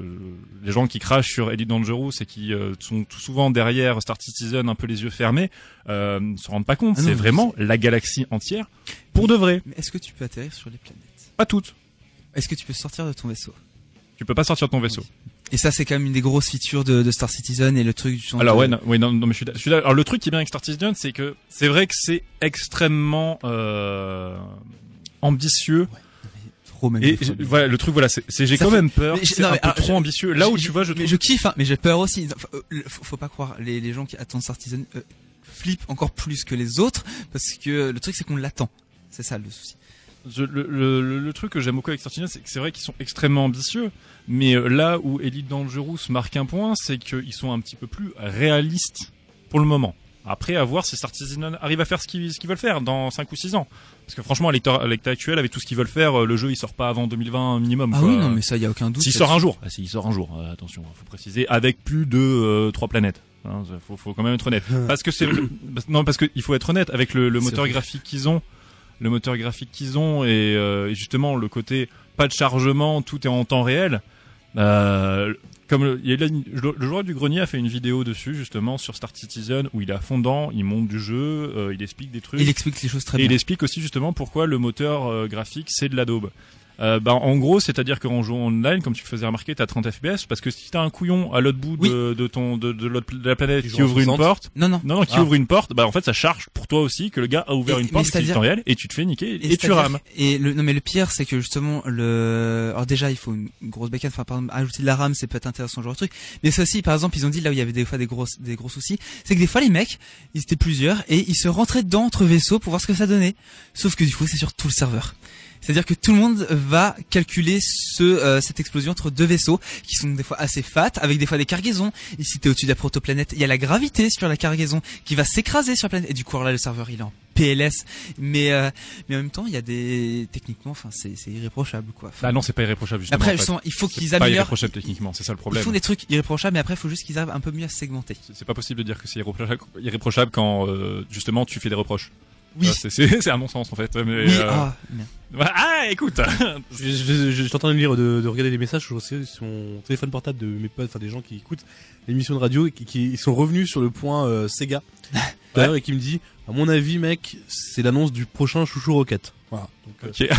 les gens qui crachent sur Elite Dangerous et qui euh, sont tout souvent derrière Star Citizen un peu les yeux fermés euh, ne se rendent pas compte. Ah non, c'est vraiment c'est... la galaxie entière pour de vrai. Mais est-ce que tu peux atterrir sur les planètes? Pas toutes. Est-ce que tu peux sortir de ton vaisseau? Tu peux pas sortir de ton vaisseau. Et ça, c'est quand même une des grosses features de, de Star Citizen et le truc du genre. Alors de... ouais, non, ouais, non, non, mais je suis, je suis Alors le truc qui est bien avec Star Citizen, c'est que c'est vrai que c'est extrêmement euh, ambitieux. Ouais. Trop même. Et voilà, le truc, voilà, c'est, c'est j'ai ça quand fait... même peur. C'est non, un peu alors, trop je... ambitieux. Là où tu vois, je trouve. Mais je kiffe, hein, mais j'ai peur aussi. Faut, faut, faut pas croire. Les, les gens qui attendent Star Citizen euh, flippent encore plus que les autres parce que le truc, c'est qu'on l'attend. C'est ça le souci. Je, le, le, le truc que j'aime beaucoup avec Star Citizen, c'est que c'est vrai qu'ils sont extrêmement ambitieux, mais là où Elite Dangerous marque un point, c'est qu'ils sont un petit peu plus réalistes pour le moment. Après, à voir si Star Citizen arrive à faire ce qu'ils, ce qu'ils veulent faire dans cinq ou six ans. Parce que franchement, à l'état, à l'état actuel, avec tout ce qu'ils veulent faire, le jeu il sort pas avant deux mille vingt minimum. Ah quoi. oui, non, mais ça, y a aucun doute. S'il sort un jour, ah, s'il sort un jour, euh, attention, faut préciser, avec plus de euh, trois planètes. Hein, faut, faut quand même être honnête. Parce que c'est, non, parce que il faut être honnête avec le, le moteur graphique qu'ils ont. Le moteur graphique qu'ils ont et, euh, et justement le côté pas de chargement, tout est en temps réel. Euh, comme le, il y a, le, le joueur du grenier a fait une vidéo dessus justement sur Star Citizen où il est à fond dedans, il monte du jeu, euh, il explique des trucs. Il explique les choses très et bien. Il explique aussi justement pourquoi le moteur euh, graphique c'est de l'Adobe. Euh, bah, en gros, c'est-à-dire qu'en jouant online, comme tu faisais remarquer, t'as trente F P S parce que si t'as un couillon à l'autre bout de, oui. de ton de, de, l'autre, de la planète qui ouvre une porte, non non, non, non qui ah. ouvre une porte, bah en fait ça charge pour toi aussi que le gars a ouvert et, une porte qui est en temps réel et tu te fais niquer et, et tu rames. Et le non mais le pire c'est que justement le alors déjà il faut une grosse bécane, enfin par exemple ajouter de la RAM c'est peut-être intéressant genre de truc, mais ça aussi par exemple ils ont dit là où il y avait des fois des gros des gros soucis, c'est que des fois les mecs ils étaient plusieurs et ils se rentraient dedans entre vaisseaux pour voir ce que ça donnait. Sauf que du coup c'est sur tout le serveur. C'est-à-dire que tout le monde va calculer ce euh, cette explosion entre deux vaisseaux qui sont des fois assez fat, avec des fois des cargaisons. Ici t'es au-dessus de la protoplanète, il y a la gravité sur la cargaison qui va s'écraser sur la planète. Et du coup alors là le serveur il est en P L S, mais euh, mais en même temps il y a des techniquement, enfin c'est c'est irréprochable quoi. Enfin, ah non c'est pas irréprochable justement. Après en fait. justement il faut qu'ils c'est améliorent. Pas irréprochable techniquement, c'est ça le problème. Ils font des trucs irréprochables, mais après il faut juste qu'ils arrivent un peu mieux à se segmenter. C'est, c'est pas possible de dire que c'est irréprochable, irréprochable quand euh, justement tu fais des reproches. Oui. Ah, c'est, c'est, c'est un non-sens en fait. Mais, oui. euh... Ah, ah, écoute. je, je, je, je t'entends lire de, de regarder les messages sur mon téléphone portable de mes potes, enfin des gens qui écoutent l'émission de radio et qui, qui sont revenus sur le point euh, Sega d'ailleurs ouais. Et qui me dit à mon avis mec c'est l'annonce du prochain Chouchou Rocket. Voilà. Donc, okay.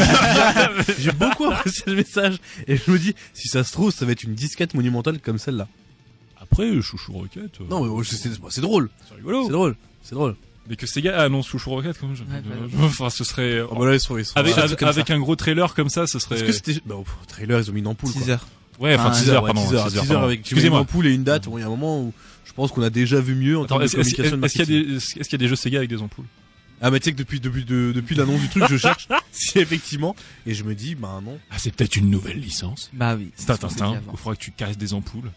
euh, j'ai beaucoup apprécié le message et je me dis si ça se trouve ça va être une disquette monumentale comme celle-là. Après Chouchou Rocket. Euh... Non mais c'est, c'est, c'est drôle. C'est rigolo. C'est drôle. C'est drôle. Mais que Sega annonce Chouchou Rocket comme je... ouais, bah, enfin ce serait oh, bah là, ils sont, ils sont avec, avec, avec un gros trailer comme ça ce serait est-ce que c'était bah, pff, trailer ils ont mis une ampoule six heures ouais enfin six heures pardon six heures avec une ampoule et une date. Bon, il y a un moment où je pense qu'on a déjà vu mieux en termes de communication de marketing. Est-ce qu'il y a des est-ce qu'il y a des jeux Sega avec des ampoules? Ah mais tu sais que depuis depuis de, depuis l'annonce du truc je cherche si effectivement et je me dis bah non. Ah c'est peut-être une nouvelle licence. Bah oui. C'est Tintin, il faudra que tu caresses des ampoules.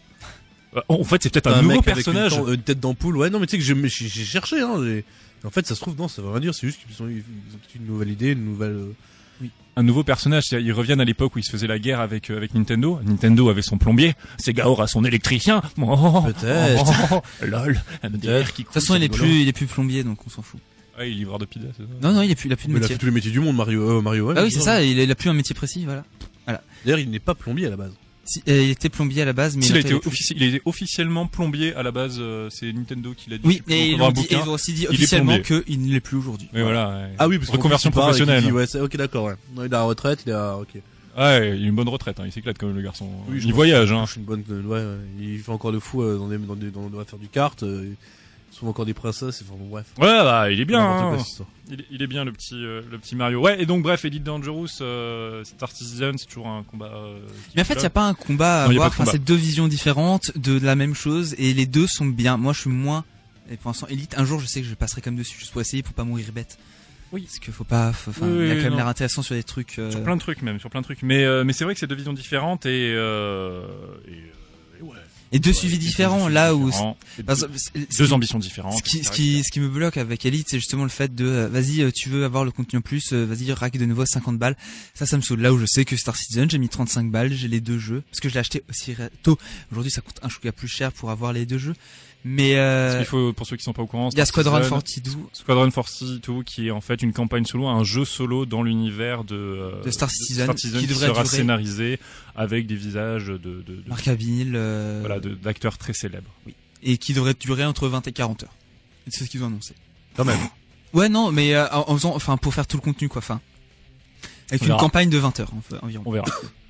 En fait, c'est peut-être un, un nouveau personnage. Une, une tête d'ampoule, ouais. Non, mais tu sais que j'ai, j'ai cherché, hein. J'ai... En fait, ça se trouve, non, ça veut rien dire. C'est juste qu'ils ont, ils ont une nouvelle idée, une nouvelle, Oui. Un nouveau personnage, c'est-à-dire, ils reviennent à l'époque où ils se faisaient la guerre avec euh, avec Nintendo. Nintendo avait son plombier, Sega aura son électricien. Oh, Peut-être. oh, oh, lol. Un D R qui De toute façon, il est plus, il est plus plombier, donc on s'en fout. Ouais, il est livreur de pizza, c'est ça. Non, non, il est plus, il a plus de Mais il a métier. fait tous les métiers du monde, Mario. Euh, Mario. Ouais, Ah oui, c'est non. ça. Il a, il a plus un métier précis, voilà. D'ailleurs, il n'est pas plombier à la base. Si, euh, il était plombier à la base, mais S'il a maintenant, été il est plus. offici- il est officiellement plombier à la base, euh, c'est Nintendo qui l'a dit. Oui, Je sais plus, et ils, dans un l'ont dit, et bouquin. ils ont aussi dit Il est officiellement plombier. qu'il ne l'est plus aujourd'hui. Mais voilà. ouais. Ah oui, parce qu'en reconversion plus, il parle et qu'il professionnelle. dit, ouais, c'est, ok, d'accord, ouais. Non, il est à la retraite, il est à, ok. Ouais, il a une bonne retraite, hein. Il s'éclate quand même le garçon. Oui, je il pense voyage, qu'il hein. touche une bonne, euh, ouais, ouais. Il fait encore le fou euh, dans des, dans des, dans, dans faire du kart. Euh, ils sont encore des princesses. Enfin, bon, bref. Ouais, bah, il est bien. N'importe hein. quoi, cette histoire. Il, est- il est bien le petit, euh, le petit Mario. Ouais, et donc bref, Elite Dangerous, euh, Star Citizen, c'est toujours un combat. Euh, qui Mais en fait, il n'y a pas un combat à Non, y a pas avoir. de Enfin, combat. c'est deux visions différentes de la même chose et les deux sont bien. Moi, je suis moins. Et pour l'instant, Elite, un jour, je sais que je passerai comme dessus juste pour essayer pour pas mourir bête. Oui. Parce qu'il faut pas. faut- Enfin, Oui, il y a oui, quand même non. l'air intéressant sur des trucs. euh, Sur plein de trucs même, sur plein de trucs. Mais euh, mais c'est vrai que c'est deux visions différentes et euh, et, euh, et ouais. Et deux Ouais, suivis et deux différents suivis là où. différents. Et Parce- deux, ce deux qui- ambitions différentes. Ce qui, et ce cetera, qui, ce qui me bloque avec Elite, c'est justement le fait de, euh, vas-y, euh, tu veux avoir le contenu en plus, euh, vas-y, rack de nouveau cinquante balles. Ça, ça me saoule. Là où je sais que Star Citizen, j'ai mis trente-cinq balles, j'ai les deux jeux. Parce que je l'ai acheté aussi ré- tôt. Aujourd'hui, ça coûte un chouïa plus cher pour avoir les deux jeux. Mais, Parce euh, qu'il faut, pour ceux qui sont pas au courant, il y a Star Squadron Citizen, quarante-deux. Squadron quarante-deux qui est en fait une campagne solo, un jeu solo dans l'univers de, euh, De Star Citizen, Star Citizen qui qui, devrait sera durer- scénarisé avec des visages de, de, de, Mark Hamill, euh, voilà, de- d'acteurs très célèbres. et qui devrait durer entre vingt et quarante heures. Et c'est ce qu'ils ont annoncé. Quand même. Ouais, non, mais euh, en en faisant, enfin, pour faire tout le contenu, quoi, enfin. Avec On une verra. campagne de vingt heures, en- environ. On verra.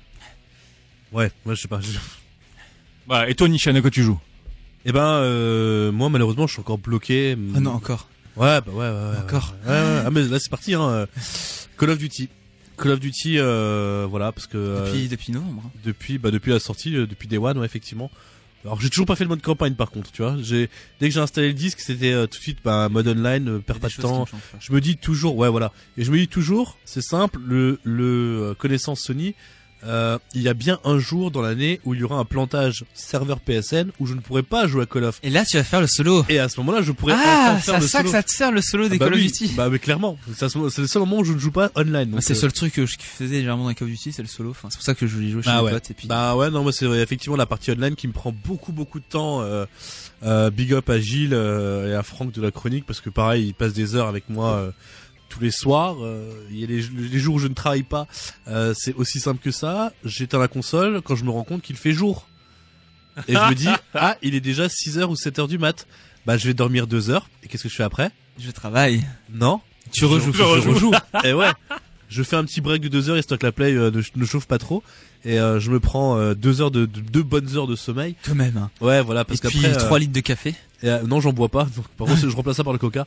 Ouais, moi, je sais pas. Je... Bah, et toi, Nishan, à quoi tu joues? Eh ben, euh, moi, malheureusement, je suis encore bloqué. Ah non, encore. Ouais, bah ouais, ouais, ouais. Encore. Ouais, ouais, ouais. Ah, mais là, c'est parti, hein. euh, Call of Duty. Call of Duty, euh, voilà, parce que euh, Depuis, depuis novembre. hein. depuis, bah, depuis la sortie, euh, depuis Day One, ouais, effectivement. Alors, j'ai toujours pas fait le mode campagne, par contre, tu vois. J'ai, dès que j'ai installé le disque, c'était euh, tout de suite, bah, mode online, euh, Il y a perds des pas de choses qui temps. me changent pas. Je me dis toujours, ouais, voilà. Et je me dis toujours, c'est simple, le, le euh, connaissance Sony, euh, il y a bien un jour dans l'année où il y aura un plantage serveur P S N où je ne pourrai pas jouer à Call of. Et là, tu vas faire le solo. Et à ce moment-là, je pourrais Ah, enfin c'est faire à le ça solo. que ça te sert le solo des Ah bah Call of oui, Duty. Bah, mais clairement. C'est à ce moment- c'est le seul moment où je ne joue pas online. Moi, donc, c'est le euh, seul truc que je faisais généralement dans Call of Duty, c'est le solo. Enfin, c'est pour ça que je voulais jouer chez Bah mes ouais. potes. Et puis, Bah ouais, non, moi c'est effectivement la partie online qui me prend beaucoup beaucoup de temps. Euh, euh, big up à Gilles euh, et à Franck de la chronique parce que pareil, ils passent des heures avec moi euh, tous les soirs. Euh, Il y a les, les jours où je ne travaille pas, euh, c'est aussi simple que ça. J'éteins la console quand je me rends compte qu'il fait jour et je me dis ah il est déjà six heures ou sept heures du mat. Bah je vais dormir deux heures et qu'est-ce que je fais après? je travaille. Non, Tu rejoues. je, je rejoue. Et ouais, je fais un petit break de deux heures histoire que la play euh, ne, ne chauffe pas trop. Et euh, je me prends euh, deux heures de, de deux bonnes heures de sommeil. Quand même. Hein. Ouais, voilà, parce Et puis qu'après, euh, trois litres de café. et, euh, non, j'en bois pas. Donc, par contre, je remplace ça par le coca.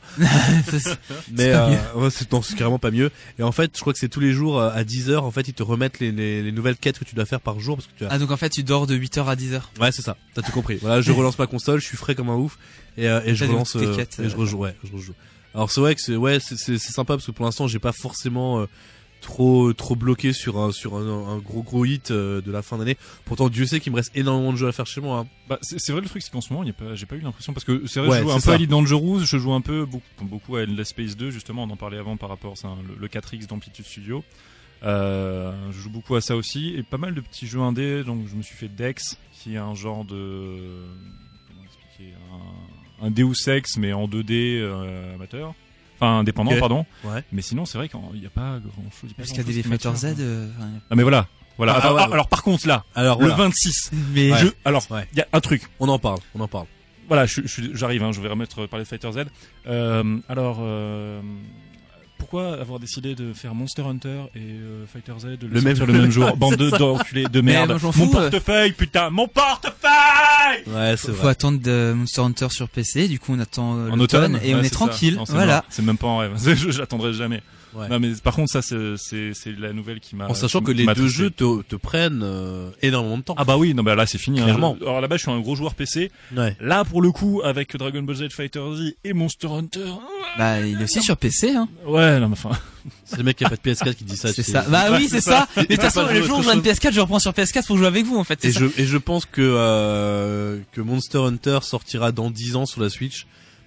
Mais pas euh, ouais, c'est non, c'est carrément pas mieux. Et en fait, je crois que c'est tous les jours euh, à dix heures. En fait, ils te remettent les, les, les nouvelles quêtes que tu dois faire par jour parce que tu as. Ah, donc en fait, tu dors de huit heures à dix heures. Ouais, c'est ça. T'as tout compris. Voilà, je relance ma console, je suis frais comme un ouf et, euh, et je T'as relance tes euh, quêtes, et je euh, rejoue. Ouais, je rejoue. Alors c'est vrai que c'est ouais, c'est c'est c'est sympa parce que pour l'instant, j'ai pas forcément euh, trop trop bloqué sur un sur un, un gros gros hit euh, de la fin d'année. Pourtant, Dieu sait qu'il me reste énormément de jeux à faire chez moi. Hein. Bah, c'est c'est vrai, le truc, c'est qu'en ce moment, il y a pas, j'ai pas eu l'impression, parce que c'est vrai, Ouais, je joue un c'est peu ça. à Elite Dangerous, je joue un peu, beaucoup, beaucoup à Endless Space deux, justement, on en parlait avant par rapport à le, le quatre X d'Amplitude Studio. Euh, je joue beaucoup à ça aussi, et pas mal de petits jeux indés, donc je me suis fait Dex, qui est un genre de, comment expliquer, un, un Deus Ex, mais en deux D, euh, amateur. Enfin, indépendant, Ok. pardon. Ouais. Mais sinon, c'est vrai qu'il n'y a pas grand chose. Parce qu'il y a des Fighter Z. euh, enfin, Ah, mais voilà. Voilà. Ah, alors, ouais, ah, alors, par contre, là, Alors le voilà, vingt-six, Mais Ouais. je, alors, il Ouais. y a un truc. on en parle, on en parle. Voilà, je, je, j'arrive, hein, je vais remettre parler de Fighter Z. Euh, alors, euh, pourquoi avoir décidé de faire Monster Hunter et euh, Fighter Z de Le le, même- même, le même jour? Bande de ça. d'enculés de Mais merde. moi, j'en Mon fous, euh. portefeuille, putain, mon portefeuille! Ouais, c'est faut vrai. attendre de Monster Hunter sur P C. Du coup, on attend euh, En l'automne automne, et on ouais, est c'est tranquille. ça. Non, c'est Voilà. mort. C'est même pas en rêve. Je- J'attendrai jamais. Ouais. Non, mais par contre, ça, c'est, c'est, c'est la nouvelle qui m'a. En sachant qui que les m'a deux touché. jeux te, te prennent euh, énormément de temps. Ah bah oui, non bah là c'est fini. Clairement. Hein. Alors là-bas, je suis un gros joueur P C. Ouais. Là, pour le coup, avec Dragon Ball Z Fighter Z et Monster Hunter. Bah, il est aussi sur P C, hein. Ouais, non mais enfin. C'est le mec qui a pas de P S quatre qui dit ça. C'est tu ça. sais. Bah oui, c'est ça. Mais de toute façon, pas le jouer jour où autre j'aurai une chose. P S quatre, je reprends sur P S quatre pour jouer avec vous, en fait. c'est Et ça. je et je pense que euh, que Monster Hunter sortira dans dix ans sur la Switch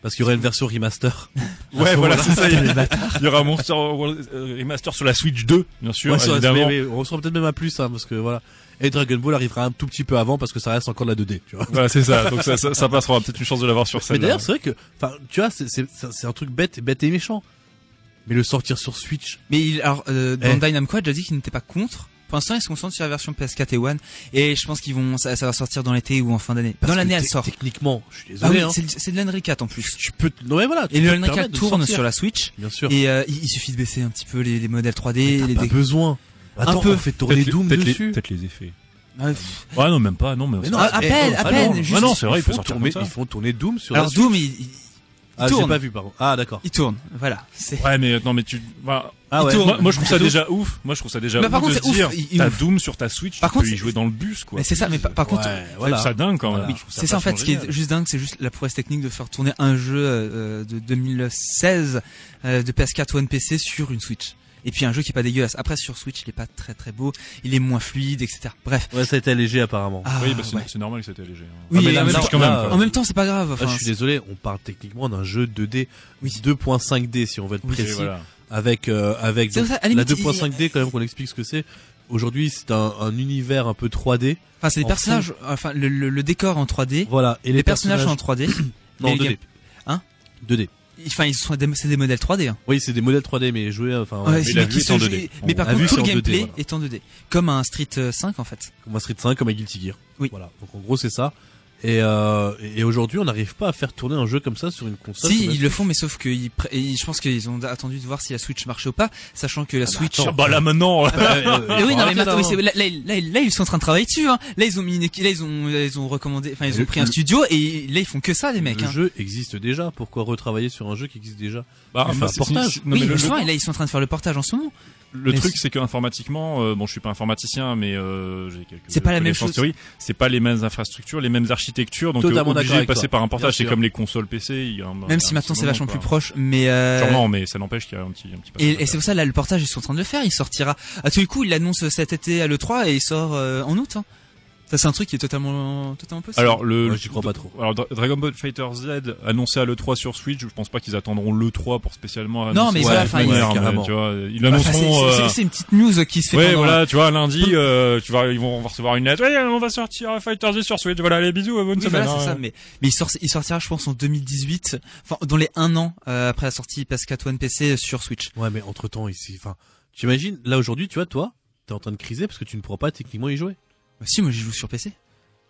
Parce qu'il y aurait une version remaster. Ouais, voilà, c'est ça. Il y aura un Monster World Remaster sur la Switch deux, bien sûr, Ouais, sur la- évidemment. mais- mais on sera peut-être même à plus, hein, parce que voilà. Et Dragon Ball arrivera un tout petit peu avant parce que ça reste encore de la deux D, tu vois. Voilà, c'est ça. Donc ça, ça, ça passera. On aura peut-être une chance de l'avoir sur Mais scène. d'ailleurs, c'est vrai que, enfin, tu vois, c'est, c'est, c'est c'est un truc bête, bête et méchant. Mais le sortir sur Switch. Mais il, alors, euh, Eh. Bandai Namco a déjà dit qu'il n'était pas contre. Pour l'instant, ils se concentrent sur la version P S quatre et One, et je pense qu'ils vont, ça, ça va sortir dans l'été ou en fin d'année. Parce Dans l'année, que elle te- sort. Techniquement, je suis Ah désolé, oui, hein. c'est, c'est de l'Unreal quatre en plus. Tu peux, non mais voilà. tu Et peux le te Unreal permettre quatre de tourne sortir. sur la Switch, Bien sûr. et euh, il, il suffit de baisser un petit peu les, les modèles trois D, T'as les pas dé- besoin. Attends, peu. on fait tourner Doom peut-être les, dessus. peut-être les effets. Ouais, pff. Ouais, non, même pas. Non, mais, Mais ça- non, à- à eh, peine, oh, à ah peine, non, juste- Ah non, c'est vrai, il ils peut font sortir tourner, comme ça. ils font tourner Doom sur Alors la Switch. Doom, il, il, Ah, j'ai tourne. pas vu, pardon. Ah, d'accord. il tourne, voilà. C'est... Ouais, mais non, mais tu. Bah, Ah il ouais. tourne. moi, moi, je trouve ça Doom. déjà ouf. Moi, je trouve ça déjà Mais ouf par contre, de c'est se dire, ouf, il- il t'as ouf. Doom sur ta Switch, Par tu contre, peux y c'est- jouer dans le bus, quoi. Mais c'est ça, mais par, par contre, Ouais, C'est voilà. ça dingue quand même. Voilà. Je trouve ça c'est ça en fait, ce qui vachement est juste dingue, c'est juste la prouesse technique de faire tourner un jeu euh, de deux mille seize euh, de P S quatre One P C sur une Switch. Et puis un jeu qui est pas dégueulasse. Après sur Switch, il est pas très très beau, il est moins fluide, et cetera. Bref. Ouais, ça a été allégé apparemment. Ah, Oui, bah, c'est ouais. c'est normal que c'était léger. hein. Oui, Ah, mais et là, en, même non, temps, quand même, là, quoi. en même temps, c'est pas grave. Là, Enfin, je suis désolé, on parle techniquement d'un jeu deux D, Oui. deux point cinq D si on veut être Oui, précis, Et voilà. avec euh, avec C'est donc, ça, à la la limite, deux point il- cinq D quand même qu'on explique ce que c'est. Aujourd'hui, c'est un, un univers un peu trois D. enfin, c'est des en personnages, enfin, le, le, le décor en trois D, Voilà, et les, personnages, sont en trois D. non mais deux les D. game- Hein deux D. Enfin, ils sont des, c'est des modèles trois D. Hein. Oui, c'est des modèles trois D mais joués enfin Ouais, ouais, c'est la mais vue qui est se en joue- deux D. Mais par La vue, contre, tout c'est le en deux D, gameplay voilà. est en deux D, comme un Street euh, cinq en fait. comme un Street cinq, comme un Guilty Gear. Oui. Voilà. Donc en gros, c'est ça. Et, euh, et aujourd'hui, on n'arrive pas à faire tourner un jeu comme ça sur une console. Si, comme la ils le font, mais sauf que ils pr- et je pense qu'ils ont attendu de voir si la Switch marchait ou pas, sachant que la Switch. Ah bah là maintenant. Euh, euh, Mais oui, non, mais arrêtez maintenant, là, oui, hein. c'est- là, là, là, là, ils sont en train de travailler dessus. Hein. Là, ils ont mis une, équi- là, ils ont, là, ils ont recommandé, enfin, ils ont Le- pris un le- studio et là, ils font que ça, les mecs. Le Hein. jeu existe déjà. Pourquoi retravailler sur un jeu qui existe déjà? Bah, Enfin, enfin, un c'est- portage. c'est- non, Oui, mais le- justement, le- et là, ils sont en train de faire le portage en ce moment. Le Mais truc, c'est- c'est qu'informatiquement, euh, bon, je suis pas informaticien, mais euh, j'ai quelques. C'est pas la même connaissances chose. théoriques. C'est pas les mêmes infrastructures, les mêmes architectures, donc euh, Totalement obligé d'accord de avec passer toi. par un portage. Bien C'est sûr. comme les consoles P C. Il y a un- il y a Même un si maintenant petit c'est vachement moment, plus quoi. proche, mais euh, Sûrement, mais ça n'empêche qu'il y a un petit, un petit. et, et c'est pour ça là le portage ils sont en train de le faire. Il sortira à tous les coups. Il l'annonce cet été à l'E trois et il sort euh, en août. Hein. Ça c'est un truc qui est totalement, totalement possible. Alors le, Ouais, j'y crois pas trop. Alors Dra- Dragon Ball Fighter Z annoncé à l'E trois sur Switch, je pense pas qu'ils attendront l'E trois pour spécialement annoncer. Non, mais ça voilà, de enfin, toute ils- manière, mais, carrément. tu vois, ils Enfin, l'annonceront. c'est- c'est- euh, c'est une petite news qui se fait. Ouais, pendant- voilà, tu vois, lundi, euh, tu vas, ils vont, on va recevoir une lettre. Ouais, on va sortir Fighter Z sur Switch. Voilà, les bisous, bonne Oui, semaine. voilà, c'est hein. ça. Mais, mais il, sort, il sortira, je pense, en deux mille dix-huit, enfin, dans les un an euh, après la sortie P S quatre One P C sur Switch. Ouais, mais entre temps, ici, enfin, tu imagines, là aujourd'hui, tu vois, toi, t'es en train de criser parce que tu ne pourras pas techniquement y jouer. Bah, si, moi, j'y joue sur P C.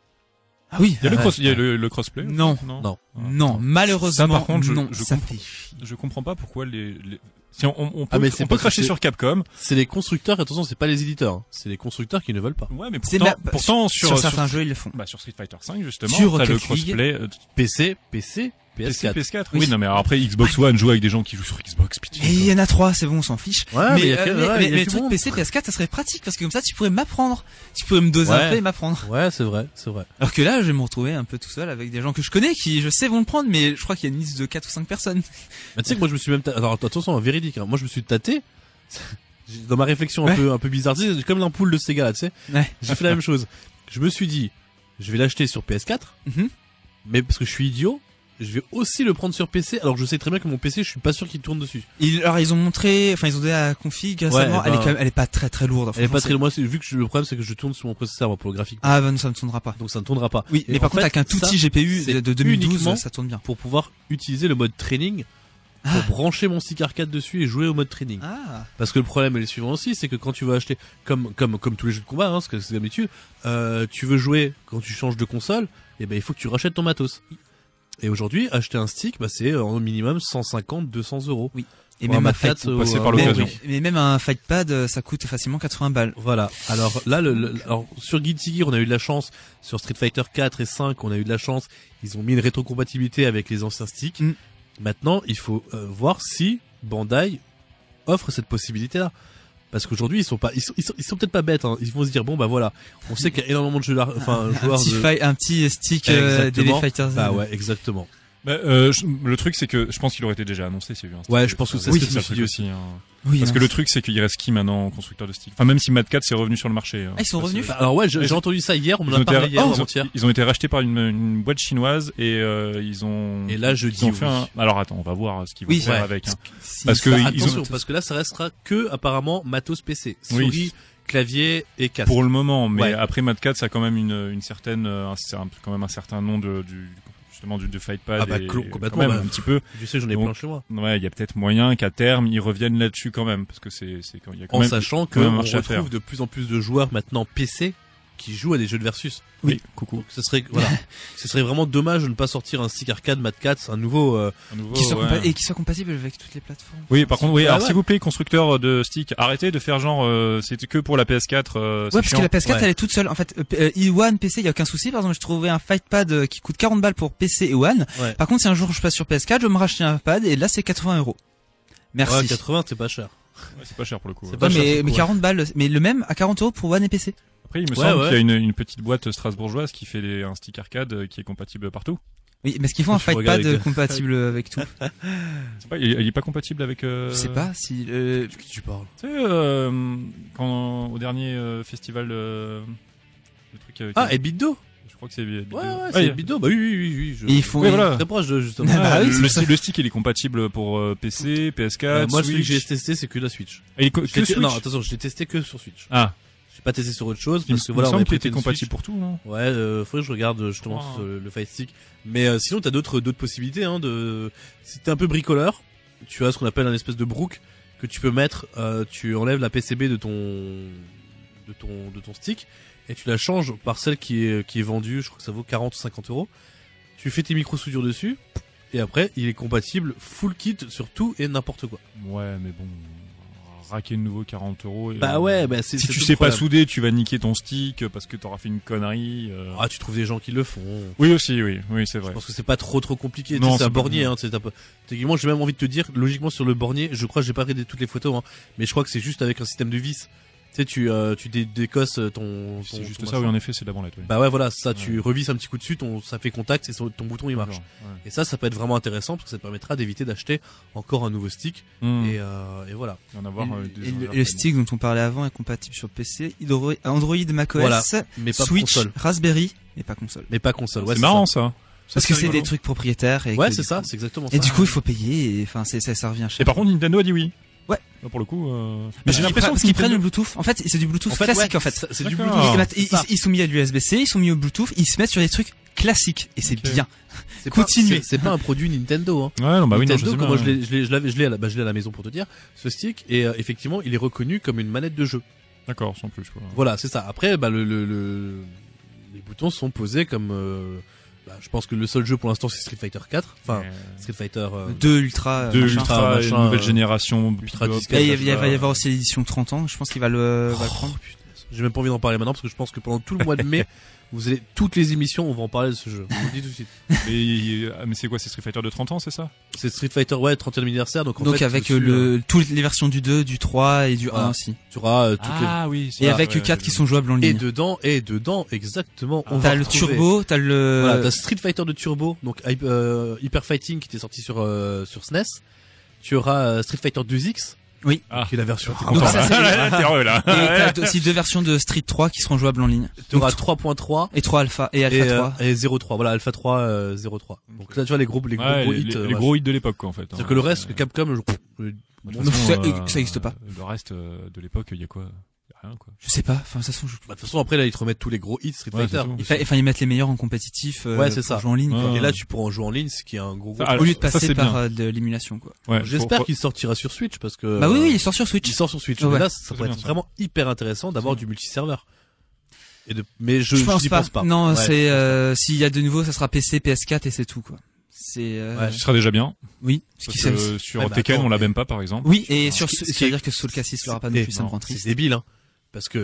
Ah oui. Il y a le euh, cross, il y a le, le crossplay. Non. non. Non. Non, malheureusement, Ça, par contre, je- non, je ça comprends. fait chier. Je comprends pas pourquoi les, les... si on, on, on peut, Ah, mais c'est on peut parce que cracher c'est- sur Capcom. C'est les constructeurs, attention, c'est pas les éditeurs, hein. C'est les constructeurs qui ne veulent pas. Ouais, mais C'est pourtant, ma- pourtant sur, sur, certains sur, jeux, ils le font. bah, sur Street Fighter cinq, justement, Sur t'as le Rocket League. crossplay, euh, P C, P C, P S P C, quatre. P S quatre. Oui. Oui, non, mais alors après, Xbox One joue avec des gens qui jouent sur Xbox, pitié. Mais il y en a trois, c'est bon, on s'en fiche. Ouais, mais il y a euh, que- mais, ouais, mais- il y a mais le du truc monde. P C, P S quatre, ça serait pratique parce que comme ça, tu pourrais m'apprendre. Tu pourrais me doser Ouais. un peu et m'apprendre. Ouais, c'est vrai, c'est vrai. Alors que là, je vais me retrouver un peu tout seul avec des gens que je connais qui, je sais, vont le prendre, mais je crois qu'il y a une liste de quatre ou cinq personnes. Mais tu sais que moi je me suis même tâté, alors attention, véridique, hein. Moi je me suis tâté, dans ma réflexion un Ouais. peu, un peu bizarre, tu sais, comme l'ampoule de Sega là, tu sais. Ouais. J'ai fait la même chose. Je me suis dit, je vais l'acheter sur P S quatre, Mhm. mais parce que je suis idiot, je vais aussi le prendre sur P C, alors que je sais très bien que mon P C, je suis pas sûr qu'il tourne dessus. Ils, alors ils ont montré, enfin ils ont donné la config récemment. Ouais, elle est ben- quand même, elle est pas très très lourde. Elle est pas Franchement, très, moi, c'est- vu que je- le problème c'est que je tourne sur mon processeur moi, pour le graphique. Ah ben non, ça ne tournera pas. Donc ça ne tournera pas. Oui, Et mais en par contre fait, avec un tout ça, petit G P U c'est de, de deux mille douze, uniquement ça tourne bien. pour pouvoir utiliser le mode training, pour Ah. brancher mon stick arcade dessus et jouer au mode training. Ah. Parce que le problème est le suivant aussi, c'est que quand tu vas acheter, comme comme comme tous les jeux de combat, hein, parce que c'est d'habitude, euh, tu veux jouer quand tu changes de console, et ben il faut que tu rachètes ton matos. Et aujourd'hui, acheter un stick, bah c'est euh, au minimum cent cinquante, deux cents euros. Et Pour un même un Mach fight, quatre ou passer un- par mais, l'occasion. mais même un fightpad, euh, ça coûte facilement quatre-vingts balles. Voilà. Alors là, le, le- alors sur Guilty Gear, on a eu de la chance. Sur Street Fighter quatre et cinq, on a eu de la chance. Ils ont mis une rétrocompatibilité avec les anciens sticks. Mm. Maintenant, il faut euh, voir si Bandai offre cette possibilité-là. Parce qu'aujourd'hui, ils sont pas, ils sont, ils sont, ils sont peut-être pas bêtes. Hein. Ils vont se dire bon bah voilà, on sait qu'il y a énormément de jeux, d'ar- enfin Un joueurs petit, de. fi- un petit stick euh, D B Exactement. Fighters. Bah ouais, exactement. Bah, euh, je- le truc, c'est que je pense qu'il aurait été déjà annoncé s'il y a eu un Ouais, je pense que c'est Oui, ce que c'est je me ça suis le dit truc aussi. aussi. hein. Oui, Parce non, que le c'est- truc, c'est qu'il reste qui maintenant, constructeur de stick? Enfin, même si Mad Cat c'est revenu sur le marché. hein. Ah, ils sont revenus? Bah, alors ouais, j'ai Ils j'ai ont- entendu ça hier, on Ils m'en ont, a été, parlé hier oh, ou ils, ont, avant-hier. ils ont été rachetés par une, une boîte chinoise et euh, ils ont. Et là, je ils dis ont fait oui. un. Alors attends, on va voir ce qu'ils vont Oui, faire ouais. avec. Hein. Si, Parce que ça- ils Attention, ont- parce que là, ça restera que apparemment matos P C, Oui. souris, clavier et casque. Pour le moment, mais Ouais. après Mad Cat, ça a quand même une, une certaine, euh, un, c'est un- quand même un certain nom de, du, justement du de Fightpad. Ah bah, et, clo- et complètement, quand même, bah. un petit peu. Tu sais, j'en ai Donc, plein chez moi. Ouais, il y a peut-être moyen qu'à terme ils reviennent là-dessus quand même, parce que c'est, c'est quand il y a quand En même. sachant quand même un qu'on marché à faire. retrouve de plus en plus de joueurs maintenant P C qui jouent à des jeux de versus. Oui, coucou. Donc ce serait voilà, ce serait vraiment dommage de ne pas sortir un stick arcade Mad Cat, un nouveau euh, Un nouveau, qui soit ouais. compa- et qui soit compatible avec toutes les plateformes. Oui, par contre, oui. Ah Alors, ouais. s'il vous plaît, constructeurs de stick, arrêtez de faire genre, euh, c'était que pour la P S quatre. Euh, c'est Ouais, parce chiant. que la P S quatre Ouais. elle est toute seule. En fait, euh, P- euh, E un P C, il y a aucun souci. Par exemple, je trouvais un Fightpad euh, qui coûte quarante balles pour P C et One. Ouais. Par contre, si un jour je passe sur P S quatre, je vais me racheter un pad et là c'est quatre-vingts euros. Merci. ouais, quatre-vingts, c'est pas cher. Ouais, c'est pas cher pour le coup. C'est ouais. pas Ouais, cher, mais, c'est mais cool, quarante balles, mais le même à quarante euros pour One et P C. Après, il me Ouais, semble ouais. qu'il y a une, une petite boîte strasbourgeoise qui fait des, un stick arcade euh, qui est compatible partout. Oui, mais est-ce qu'ils font un Je regarde Fightpad avec- euh, compatible avec tout? C'est pas, il, il est pas compatible avec. Euh... Je sais pas si. Euh... De qui tu parles? Tu sais, euh, quand au dernier euh, festival, euh, le truc. euh, Ah, qui- et Bitdo. je crois que c'est. Ouais, ouais, c'est Bitdo. Bah oui, oui, oui, oui. Je... Et ils font. Oui, voilà. Très proche de justement. Ah, bah oui, le, c'est le, ça. le stick, il est compatible pour euh, P C, P S quatre. Euh, moi, celui que Switch. j'ai testé, c'est que la Switch. Et il est co- Je que l'ai- Switch. Non, attention, je l'ai testé que sur Switch. Ah, J'ai pas testé sur autre chose il me parce que voilà, on semble m'a qu'il prêté était une compatible Switch. pour tout, non? Ouais, euh, faudrait que je regarde euh, justement Oh. sur le, le Fire Stick. Mais euh, sinon, t'as d'autres d'autres possibilités. Hein, de si t'es un peu bricoleur, tu as ce qu'on appelle un espèce de brook que tu peux mettre. Euh, tu enlèves la P C B de ton de ton de ton stick et tu la changes par celle qui est qui est vendue. Je crois que ça vaut quarante ou cinquante euros. Tu fais tes micro soudures dessus et après, il est compatible full kit sur tout et n'importe quoi. Ouais, mais bon, raquer de nouveau quarante euros. et, Bah euh, ouais, bah c'est Si c'est tu tout sais le pas problème. souder, tu vas niquer ton stick parce que t'auras fait une connerie. euh. Ah, tu trouves des gens qui le font. Oui aussi, oui, oui, c'est vrai. Je pense que c'est pas trop trop compliqué. Non, Tu sais, c'est c'est un pas- bornier. Hein, tu sais, t'as pas- Techniquement, j'ai même envie de te dire, logiquement sur le bornier, je crois que j'ai pas regardé toutes les photos, hein, mais je crois que c'est juste avec un système de vis. Tu sais, tu euh, tu dé- décosses ton. ton C'est juste ton ça, machin. oui, en effet, c'est de la branlette. Oui. Bah ouais, voilà, ça. Tu Ouais. revisses un petit coup dessus, ton ça fait contact, et son- ton bouton il marche. D'accord, ouais. Et ça, ça peut être vraiment intéressant parce que ça te permettra d'éviter d'acheter encore un nouveau stick. Hmm. Et, euh, et voilà. Et en avoir, Et euh, le- des et le, envers, le stick dont on parlait avant est compatible sur P C, Android, Android macOS, Voilà, mais pas Switch, console. Raspberry, et pas console. Mais pas console. Ouais, c'est marrant ça. Parce Ça, que c'est rigolo. des trucs propriétaires. Et Ouais, que c'est du ça, coup- c'est exactement ça. Et du coup, il faut payer. Et enfin, c'est ça, ça revient cher. Et par contre, Nintendo a dit oui. Ouais. Là, pour le coup. Euh... Mais Parce j'ai qu'ils l'impression prennent- que qu'ils prennent le Nintendo... Bluetooth. En fait, c'est du Bluetooth En fait, classique ouais, en fait. c'est- c'est du D'accord. Bluetooth. Ils, mettent- c'est ils, ça. ils sont mis à l'U S B C, ils sont mis au Bluetooth, ils se mettent sur des trucs classiques et c'est Ok. bien. C'est pas- Continuez. c'est- C'est pas un produit Nintendo. Hein. Ouais, non, bah oui, non, je Nintendo, sais comment bien. je l'ai, je l'ai, je l'avais, je l'ai à la, bah, je l'ai à la maison pour te dire, ce stick, et euh, effectivement, il est reconnu comme une manette de jeu. D'accord, sans plus quoi. Voilà, c'est ça. Après, bah, le, le, le- les boutons sont posés comme, euh, bah, je pense que le seul jeu pour l'instant c'est Street Fighter quatre. Enfin, Euh, Street Fighter. euh, Deux ultra. euh, de machin. Ultra, machin, une nouvelle euh, génération, ultra Bebop, disquette. Et il y a- il y a- machin. va y avoir aussi l'édition trente ans. Je pense qu'il va le, va le prendre. J'ai même pas envie d'en parler maintenant parce que je pense que pendant tout le mois de mai, vous allez toutes les émissions, on va en parler de ce jeu. Je vous le dis tout de suite. Mais, ah, mais c'est quoi, c'est Street Fighter de trente ans, c'est ça? C'est Street Fighter, ouais, trentième anniversaire. Donc, en Donc fait, avec dessus, euh, euh, le toutes les versions du deux, du trois et du Voilà. un aussi. tu auras euh, toutes Ah oui. Et avec quatre qui sont jouables en les. Et ligne. dedans, et dedans, exactement. on T'as va le retrouver- turbo, t'as le. Voilà, t'as Street Fighter de Turbo, donc Hyper, euh, Hyper Fighting qui était sorti sur euh, sur S N E S. Tu auras euh, Street Fighter deux X, Oui. Ah. qui est la version. Donc ça, c'est- là, t'es heureux, là. Et t'as aussi deux versions de Street trois qui seront jouables en ligne. Tu auras Donc, trois point trois Et trois alpha et et, alpha euh, trois. et zéro trois. Voilà, Alpha trois, euh, zéro trois. Donc là, tu vois les gros les gros, Ouais, gros les, hits. les- euh, les ouais. gros hits de l'époque, quoi, en fait. C'est-à-dire hein. que le reste, Euh, que Capcom, je... de toute Donc, façon, ça- euh, ça existe pas. Le reste euh, de l'époque, il y a quoi? Y a rien, quoi. Je sais pas. Enfin, de toute façon, je... Bah, de toute façon, après là, ils te remettent tous les gros hits Street Ouais, Fighter. c'est tout. il fa- enfin, ils mettent les meilleurs en compétitif. euh, Ouais, c'est pour ça. jouer en ligne. Ouais. quoi. Et là, tu pourras en jouer en ligne, ce qui est un gros. gros Ça, Au lieu de ça, passer c'est par bien. euh, de l'émulation, quoi. Ouais, J'espère faut- qu'il sortira sur Switch parce que. Bah oui, oui, il euh, sort sur Switch. il sort sur Switch. Ouais, Mais ouais. là, ça C'est pourrait bien, être ça. vraiment hyper intéressant d'avoir C'est du multiserveur. Et de, mais je, Je pense j'y pas. pense pas. Non, Ouais, c'est je pense euh, s'il y a de nouveau, ça sera P C, P S quatre et c'est tout, quoi. C'est. Euh... Ouais. Ce sera déjà bien. Oui. Ce Parce qui que s'est- sur Ouais, bah, Tekken, attends, on l'a mais- même pas, par exemple. Oui, et Alors, sur ce qui- ce ce qui qui veut est- dire que Soul Cassis l'aura pas non Et plus, ça me rend C'est triste. débile, hein. Parce que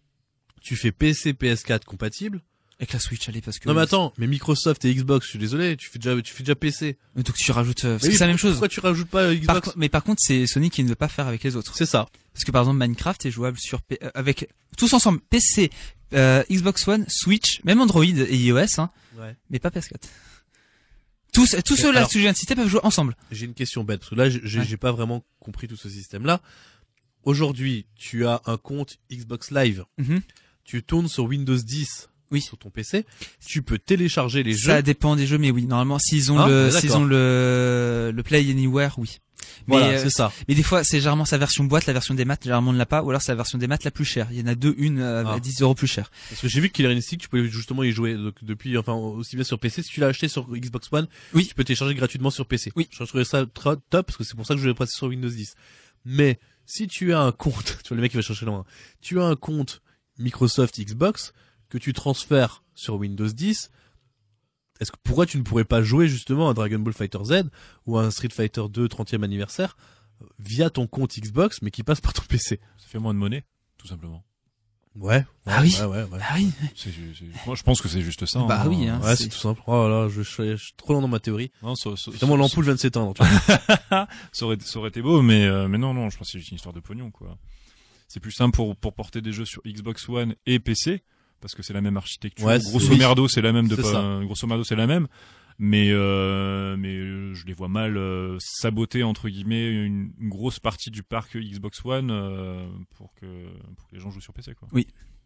tu fais P C, P S quatre compatible. Avec la Switch, allez, parce que. Non mais attends, mais Microsoft et Xbox, je suis désolé, tu fais déjà, tu fais déjà P C. Donc tu rajoutes. euh, Parce Mais que oui, c'est la même chose. Pourquoi tu rajoutes pas Par Xbox co- mais par contre, c'est Sony qui ne veut pas faire avec les autres. C'est ça. Parce que par exemple, Minecraft est jouable sur P- euh, avec tous ensemble P C, euh, Xbox One, Switch, même Android et iOS, hein, Ouais. mais pas P S quatre. Tous, tous Et ceux-là alors- que je viens de citer peuvent jouer ensemble. J'ai une question bête, parce que là, j'ai Ouais. j'ai pas vraiment compris tout ce système-là. Aujourd'hui, tu as un compte Xbox Live. Mhm. Tu tournes sur Windows dix. Oui. Sur ton P C. Tu peux télécharger les Ça jeux. dépend des jeux, mais oui, normalement, s'ils ont Ah, le, d'accord. s'ils ont le, le Play Anywhere, oui. Voilà, mais, euh, c'est ça. mais des fois, c'est généralement sa version boîte, la version des maths, généralement on ne l'a pas, ou alors c'est la version des maths la plus chère. Il y en a deux, une euh, Ah. à dix euros plus chère. Parce que j'ai vu que Killer Instinct, tu pouvais justement y jouer donc, depuis, enfin, aussi bien sur P C. Si tu l'as acheté sur Xbox One, Oui. tu peux télécharger gratuitement sur P C. Oui. Je trouvais ça très top, parce que c'est pour ça que je voulais passer sur Windows dix. Mais, si tu as un compte, tu vois le mec qui va chercher loin, tu as un compte Microsoft Xbox, que tu transfères sur Windows dix, est-ce que, pourquoi tu ne pourrais pas jouer justement à Dragon Ball Fighter Z ou à un Street Fighter deux trentième anniversaire euh, via ton compte Xbox mais qui passe par ton P C? Ça fait moins de monnaie, tout simplement. Ouais. ouais Ah oui. Ouais, ouais, ouais. Ah oui. C'est, c'est- moi, je pense que c'est juste ça. Bah hein. oui, hein. Ouais, c'est- c'est tout simple. Oh là, je, je, je suis trop lent dans ma théorie. Non, ça, ça, Finalement, ça- l'ampoule vient de s'éteindre. tu vois. ça aurait, ça aurait été beau, mais, euh, mais non, non, je pense que c'est juste une histoire de pognon, quoi. C'est plus simple pour, pour porter des jeux sur Xbox One et P C, parce que c'est la même architecture. Ouais, grosso c'est- merdo, c'est la même de c'est pas, ça. grosso merdo, c'est la même. Mais, euh, mais euh, je les vois mal euh, saboter, entre guillemets, une, une grosse partie du parc Xbox One euh, pour, que, pour que les gens jouent sur P C, quoi. Oui.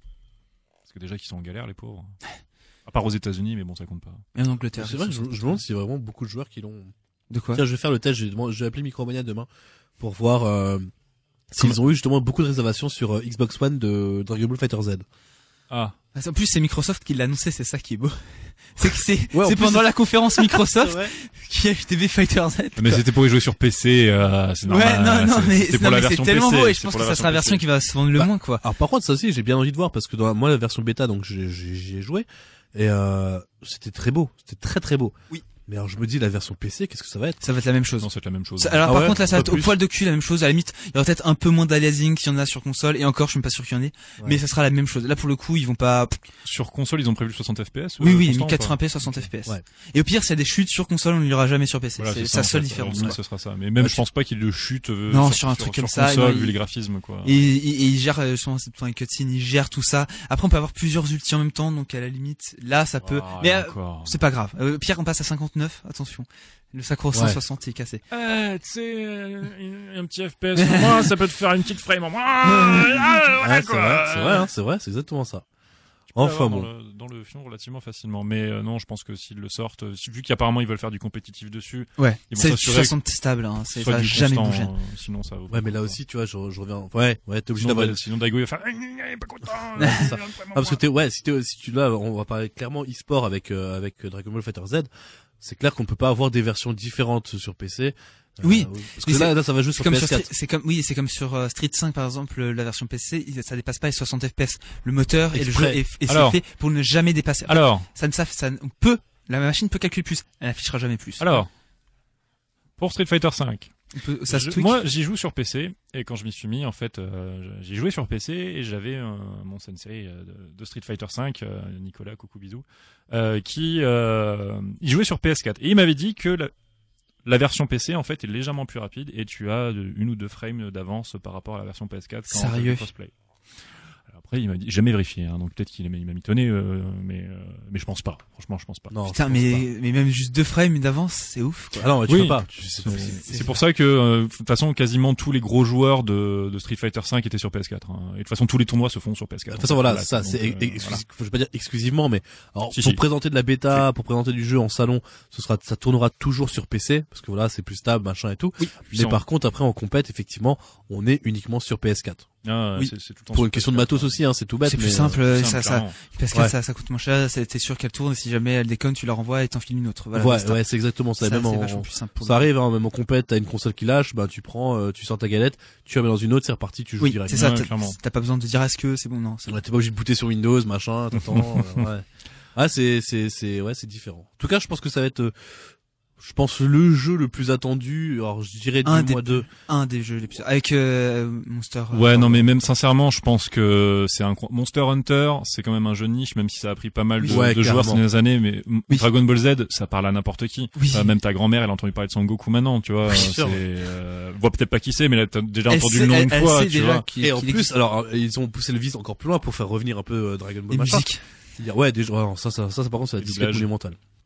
Parce que déjà qu'ils sont en galère, les pauvres. À part aux États-Unis, mais bon, ça compte pas. Et en Angleterre. C'est vrai que je, je me demande s'il y a vraiment beaucoup de joueurs qui l'ont. De quoi? Tiens, je vais faire le test. Je vais, demander- je vais appeler Micromania demain pour voir euh, s'ils ont eu justement beaucoup de réservations sur euh, Xbox One de Dragon Ball Fighter Z. Ah. En plus, c'est Microsoft qui l'a annoncé, c'est ça qui est beau. C'est que c'est, Ouais, en c'est plus, pendant c'est- la conférence Microsoft Ouais. qui a acheté Fighter Z. Mais c'était pour y jouer sur P C, euh, c'est normal. Ouais, non, non, C'est- mais, c'était non, pour la mais c'est version tellement P C, beau et je c'est pense pour que ça sera la P C. version qui va se vendre le Bah, moins, quoi. Alors par contre, ça aussi, j'ai bien envie de voir parce que dans la- moi la version bêta, donc j'ai- j'ai- j'y ai joué et euh, c'était très beau, c'était très très beau. Oui. Mais alors je me dis la version P C, qu'est-ce que ça va être? Ça va être la même chose. Non, c'est la même chose. Ça- alors Ah par ouais, contre là ça va pas être au plus. poil de cul la même chose, à la limite il y aura peut-être un peu moins d'aliasing qu'il y en a sur console et encore je suis même pas sûr qu'il y en ait, Ouais. mais ça sera la même chose. Là pour le coup ils vont pas. Sur console, ils ont prévu soixante F P S. Oui euh, oui constant, mille quatre-vingts ou p soixante F P S. Ouais. Et au pire s'il y a des chutes sur console on ne l'aura jamais sur P C. Voilà, c'est ça, sa en seule fait. différence. Oui, quoi. ce sera ça. Mais même, Ouais, je pense pas qu'il le chute. euh, Non, sur un truc comme ça, console, non, vu il- les graphismes, quoi. Et, et, et il gère euh, souvent dans les cutscenes il gère tout ça. Après on peut avoir plusieurs ultis en même temps donc à la limite là ça peut. Ah, mais et euh, encore. c'est pas grave. Euh, Pierre on passe à cinquante-neuf, attention. Le sacro cent soixante est cassé. Euh, tu sais, euh, un petit F P S pour moi, ça peut te faire une petite frame en moins. Ah, Ouais, voilà, c'est quoi. vrai, c'est vrai, hein, c'est vrai, c'est exactement ça. Tu peux Enfin l'avoir bon. dans le, dans le fion relativement facilement, mais euh, non, je pense que s'ils le sortent, euh, vu qu'apparemment ils veulent faire du compétitif dessus, Ouais. Ils vont C'est de s'assurer toute façon stable hein. C'est, soit ça va du jamais constant, bouger. euh, sinon ça vaut pas Ouais, mais le là coup, aussi, tu vois, je, je reviens. Ouais, ouais, t'es quoi. obligé Sinon, d'avoir. Dai- sinon Daigo il va faire, Ah, il est pas content. Ouais, c'est ça. Ah, parce que t'es, ouais, si t'es, si tu là, on va parler clairement e-sport avec euh, avec Dragon Ball Fighter Z. C'est clair qu'on ne peut pas avoir des versions différentes sur P C. Oui. Parce que Mais là, c'est- là, ça va jouer C'est sur comme P sur S quatre. Street- c'est comme oui, c'est comme sur euh, Street cinq par exemple, euh, la version P C, il- ça dépasse pas les soixante F P S. Le moteur et le jeu Exprès. est, et c'est Alors. fait pour ne jamais dépasser. Alors, ça ne ça, ça on peut la machine peut calculer plus, elle n'affichera jamais plus. alors, pour Street Fighter cinq, On peut- ça se je- tweak. moi j'y joue sur P C et quand je m'y suis mis en fait, euh, j'y jouais sur P C et j'avais euh, mon sensei euh, de, de Street Fighter cinq, euh, Nicolas, coucou bisous, euh, qui euh, il jouait sur P S quatre et il m'avait dit que la, la version P C en fait est légèrement plus rapide et tu as de- une ou deux frames d'avance par rapport à la version P S quatre quand on fait Sérieux du crossplay. Alors après il m'a dit, j'ai jamais vérifié, hein, donc peut-être qu'il m'a, il m'a mitonné, euh, mais euh, mais je pense pas. Franchement, je pense pas. Non, Putain je pense mais mais même juste deux frames d'avance, c'est ouf quoi. pas. Ah non, mais tu Oui. peux pas. Tu- c'est pas C'est, possible. c'est pour ça que, euh, de toute façon, quasiment tous les gros joueurs de, de Street Fighter cinq étaient sur P S quatre. Hein. Et de toute façon, tous les tournois se font sur P S De quatre. toute façon, voilà, Donc, c'est ça, donc, c'est, euh, ex- exclusif- voilà. faut- je vais pas dire exclusivement, mais, alors, Si, pour si. présenter de la bêta, pour présenter du jeu en salon, ce sera, ça tournera toujours sur P C, parce que voilà, c'est plus stable, machin et tout. Oui. Mais Sans- par contre, après, en compète, effectivement, on est uniquement sur P S quatre. Ah, Oui. c'est, c'est tout le temps Pour sur une question de P S quatre, matos hein. aussi, hein, c'est tout bête. C'est mais, plus simple, euh, euh, C'est ça, simple, ça, clairement. parce que Ouais. ça, ça coûte moins cher, c'est- t'es sûr qu'elle tourne et si jamais elle déconne, tu la renvoies et t'en files une autre. Voilà, ouais, basta. ouais, c'est exactement ça. Ça, même c'est en, vachement plus simple pour ça le- arrive, hein, même en compète, t'as une console qui lâche, bah, tu prends, euh, tu sors ta galette, tu la mets dans une autre, c'est reparti, tu joues Oui, direct. c'est ça, Ouais, t'as, clairement. t'as pas besoin de dire est-ce que c'est bon, non, c'est bon. Ouais, t'es pas obligé de booter sur Windows, machin, t'attends, euh, ouais. Ah, c'est, c'est, c'est, ouais, c'est différent. En tout cas, je pense que ça va être, euh, je pense, le jeu le plus attendu, alors, je dirais Un du des mois de, Un des jeux les plus, avec, euh, Monster. euh, Ouais, non, mais même sincèrement, je pense que c'est un Monster Hunter, c'est quand même un jeu de niche, même si ça a pris pas mal de, Ouais, de joueurs ces carrément. dernières années. Mais Oui. Dragon Ball Z, ça parle à n'importe qui. Oui. Enfin, même ta grand-mère, elle a entendu parler de Son Goku maintenant, tu vois. Oui, c'est, sûr. euh, voit peut-être pas qui c'est, mais là, t'as déjà Elle entendu sait- le nom elle- une elle fois, sait tu déjà vois. qu'il- et en qu'il plus, existe. alors, ils ont poussé le vis encore plus loin pour faire revenir un peu euh, Dragon Ball les machin. musiques. Il y a- Ouais, déjà, ouais, ça, ça, ça, ça, par contre, c'est la Les disquette doublages. monumentale.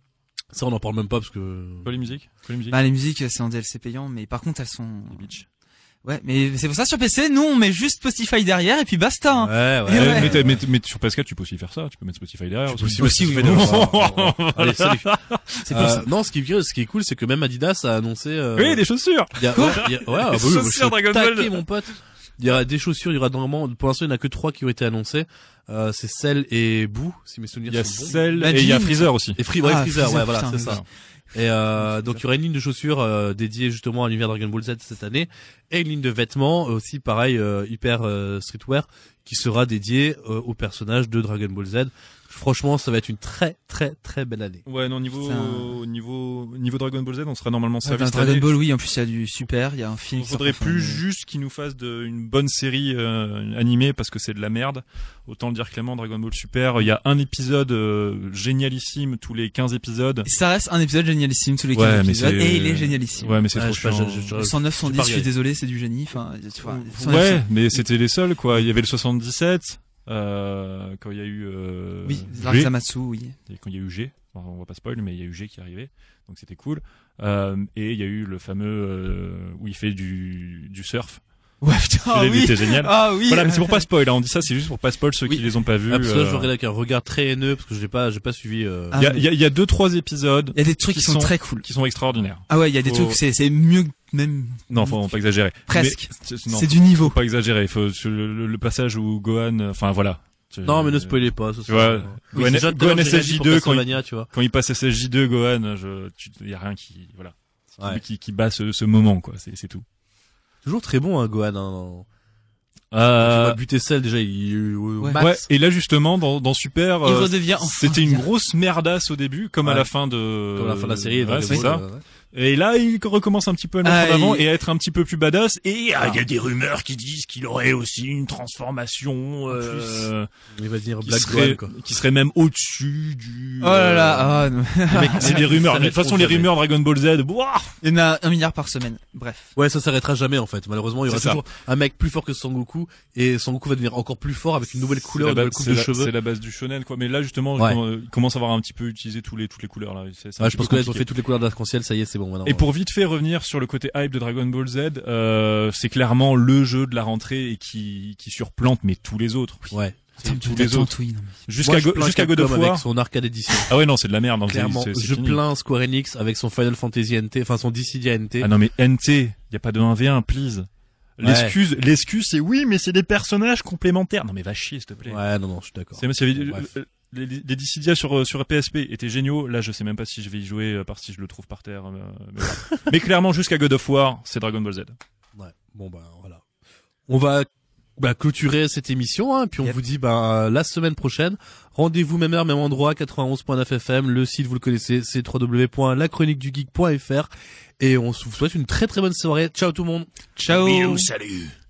Ça, on en parle même pas parce que. Quoi les musiques Quoi les musiques Bah les musiques c'est en D L C payant, mais par contre elles sont. Les bitches. Ouais, mais c'est pour ça sur P C, nous on met juste Spotify derrière et puis basta. Hein. Ouais, Et ouais. ouais. Mais, t'as- mais, mais sur P S quatre, tu peux aussi faire ça. Tu peux mettre Spotify derrière. Tu peux aussi, aussi, aussi, oui, oui, oui. non. Allez, salut. C'est pour Euh, ça. non, ce qui est, ce qui est cool, c'est que même Adidas a annoncé, euh, Oui, des chaussures. il y a, ouais, il y a- ouais, ah, bah oui, moi, je suis chaussures Dragon Ball. taqué, mon pote. Il y aura des chaussures, il y aura normalement, pour l'instant, il n'y en a que trois qui ont été annoncées. Euh, c'est Cell et Boo, si mes souvenirs Il y a sont bons. Cell La et il y a jean. Freezer aussi. Et Free, ouais, Ah, Freezer, Freezer, ouais, voilà, putain, c'est oui. ça. Et euh, donc il y aura une ligne de chaussures euh, dédiée justement à l'univers Dragon Ball Z cette année et une ligne de vêtements aussi pareil euh, hyper euh, streetwear qui sera dédiée euh, aux personnages de Dragon Ball Z. Franchement, ça va être une très très très belle année. Ouais, non, niveau, C'est un- niveau, niveau Dragon Ball Z, on sera normalement Ouais, servi dans cette Dragon année. Ball, oui, en plus il y a du super, il y a un film. Il qui faudrait sort plus enfin, juste qu'ils nous fassent de, une bonne série euh, animée parce que c'est de la merde. Autant le dire clairement, Dragon Ball Super, il y a un épisode euh, génialissime tous les quinze épisodes. Et ça reste un épisode génialissime tous les Ouais, quinze mais épisodes c'est- et il est génialissime. Ouais, mais c'est Ouais, trop je sais pas, chiant. je- je- Le cent neuf, cent j'ai dix, pas je suis regardé. désolé, c'est du génie. Enfin, tu vois, cent neuf, Ouais, mais c'était les seuls, quoi. Il y avait le soixante-dix-sept, euh, quand il y a eu, euh, oui, G. Dark Zamatsu, oui. Et quand il y a eu G, on va pas spoil, mais il y a eu G qui est arrivé, donc c'était cool. Euh, et il y a eu le fameux euh, où il fait du du surf. Ouais, putain, Celui-là, il oui. était génial. Ah oui. Voilà, mais c'est pour pas spoil. Hein. On dit ça, c'est juste pour pas spoil ceux Oui. qui les ont pas vus. Ah, parce que là, je euh, regarde avec un regard très haineux parce que j'ai pas j'ai pas suivi. Euh... Ah, Il y a, il y a, il y a deux trois épisodes Il y a des trucs qui qui sont, sont- très cool. qui sont extraordinaires. Ah ouais, il y a des Faut- trucs, c'est c'est mieux que même. Non, faut pas exagérer. Presque. Mais, c'est- non, C'est du niveau. faut pas exagérer. Il faut sur le, le- le passage où Gohan, euh, enfin voilà. Tu- Non, mais ne spoilez pas. Ça, Tu vois, oui, Gohan, déjà, tout à Gohan l'heure, j'ai S S réagi J pour deux quand il, Castlevania, tu vois. quand il passe S S J deux, Gohan, je, tu, y a rien qui, voilà, Ouais. qui, qui bat ce, ce moment, quoi. C'est, c'est tout. Toujours très bon, hein, Gohan. Hein. Quand Euh, il va buter Cell, déjà, il au Ouais. max. ouais. Et là, justement, dans, dans Super, Il euh, redevient enfin c'était une bien. grosse merdasse au début, comme à Ouais. la fin de, Comme la fin de la série. Ouais, Dragon c'est Ball, ça. euh, ouais. Et là, il recommence un petit peu à le mettre Ah, en avant il- et à être un petit peu plus badass. Et ah, il y Ah. a des rumeurs qui disent qu'il aurait aussi une transformation euh, Il va devenir qui, Black serait, Gohan, quoi. qui serait même au-dessus du. Oh là là, ah, non. Les mecs, C'est des rumeurs. Mais de toute façon, les rumeurs Dragon Ball Z, ouah, Il y en a un milliard par semaine. Bref. Ouais, ça s'arrêtera jamais en fait. Malheureusement, il y aura C'est ça. toujours un mec plus fort que Sangoku et Sangoku va devenir encore plus fort avec une nouvelle c'est couleur, la une base- nouvelle coupe c'est de la- cheveux. C'est la base du shonen, quoi. Mais là, justement, Ouais. il commence à avoir un petit peu utilisé tous les toutes les couleurs là. C'est, c'est un Ouais, petit je pense peu que là, ils ont compliqué. fait toutes les couleurs d'arc-en-ciel, ça y est, c'est bon maintenant. Et pour vite fait revenir sur le côté hype de Dragon Ball Z, euh, c'est clairement le jeu de la rentrée et qui qui surplante mais tous les autres. Ouais. C'est tous Attends, les autres. oui, non, mais- Jusqu'à Moi, je Go- plains jusqu'à God of Capcom War. avec son arcade edition. Ah ouais non, c'est de la merde. Non, c'est- Clairement, c'est- c'est je fini. plains Square Enix avec son Final Fantasy N T, enfin son Dissidia N T. Ah non mais N T, y a pas de un v un, please. L'excuse, l'excuse c'est oui, mais c'est des personnages complémentaires. Non mais va chier, s'il te plaît. Ouais, non, non, je suis d'accord. C'est, c'est- Bon, bref. euh, les, les Dissidia sur sur P S P étaient géniaux. Là, je sais même pas si je vais y jouer, à part si je le trouve par terre. euh, mais, voilà. Mais clairement, jusqu'à God of War, c'est Dragon Ball Z. Ouais. Bon bah voilà. On va bah, clôturer cette émission, hein, puis on Yep. vous dit bah la semaine prochaine. Rendez-vous même heure, même endroit, quatre-vingt-onze point neuf F M. Le site vous le connaissez, c'est w w w point la chronique du geek point f r. Et on vous souhaite une très très bonne soirée. Ciao tout le monde. Ciao. Salut.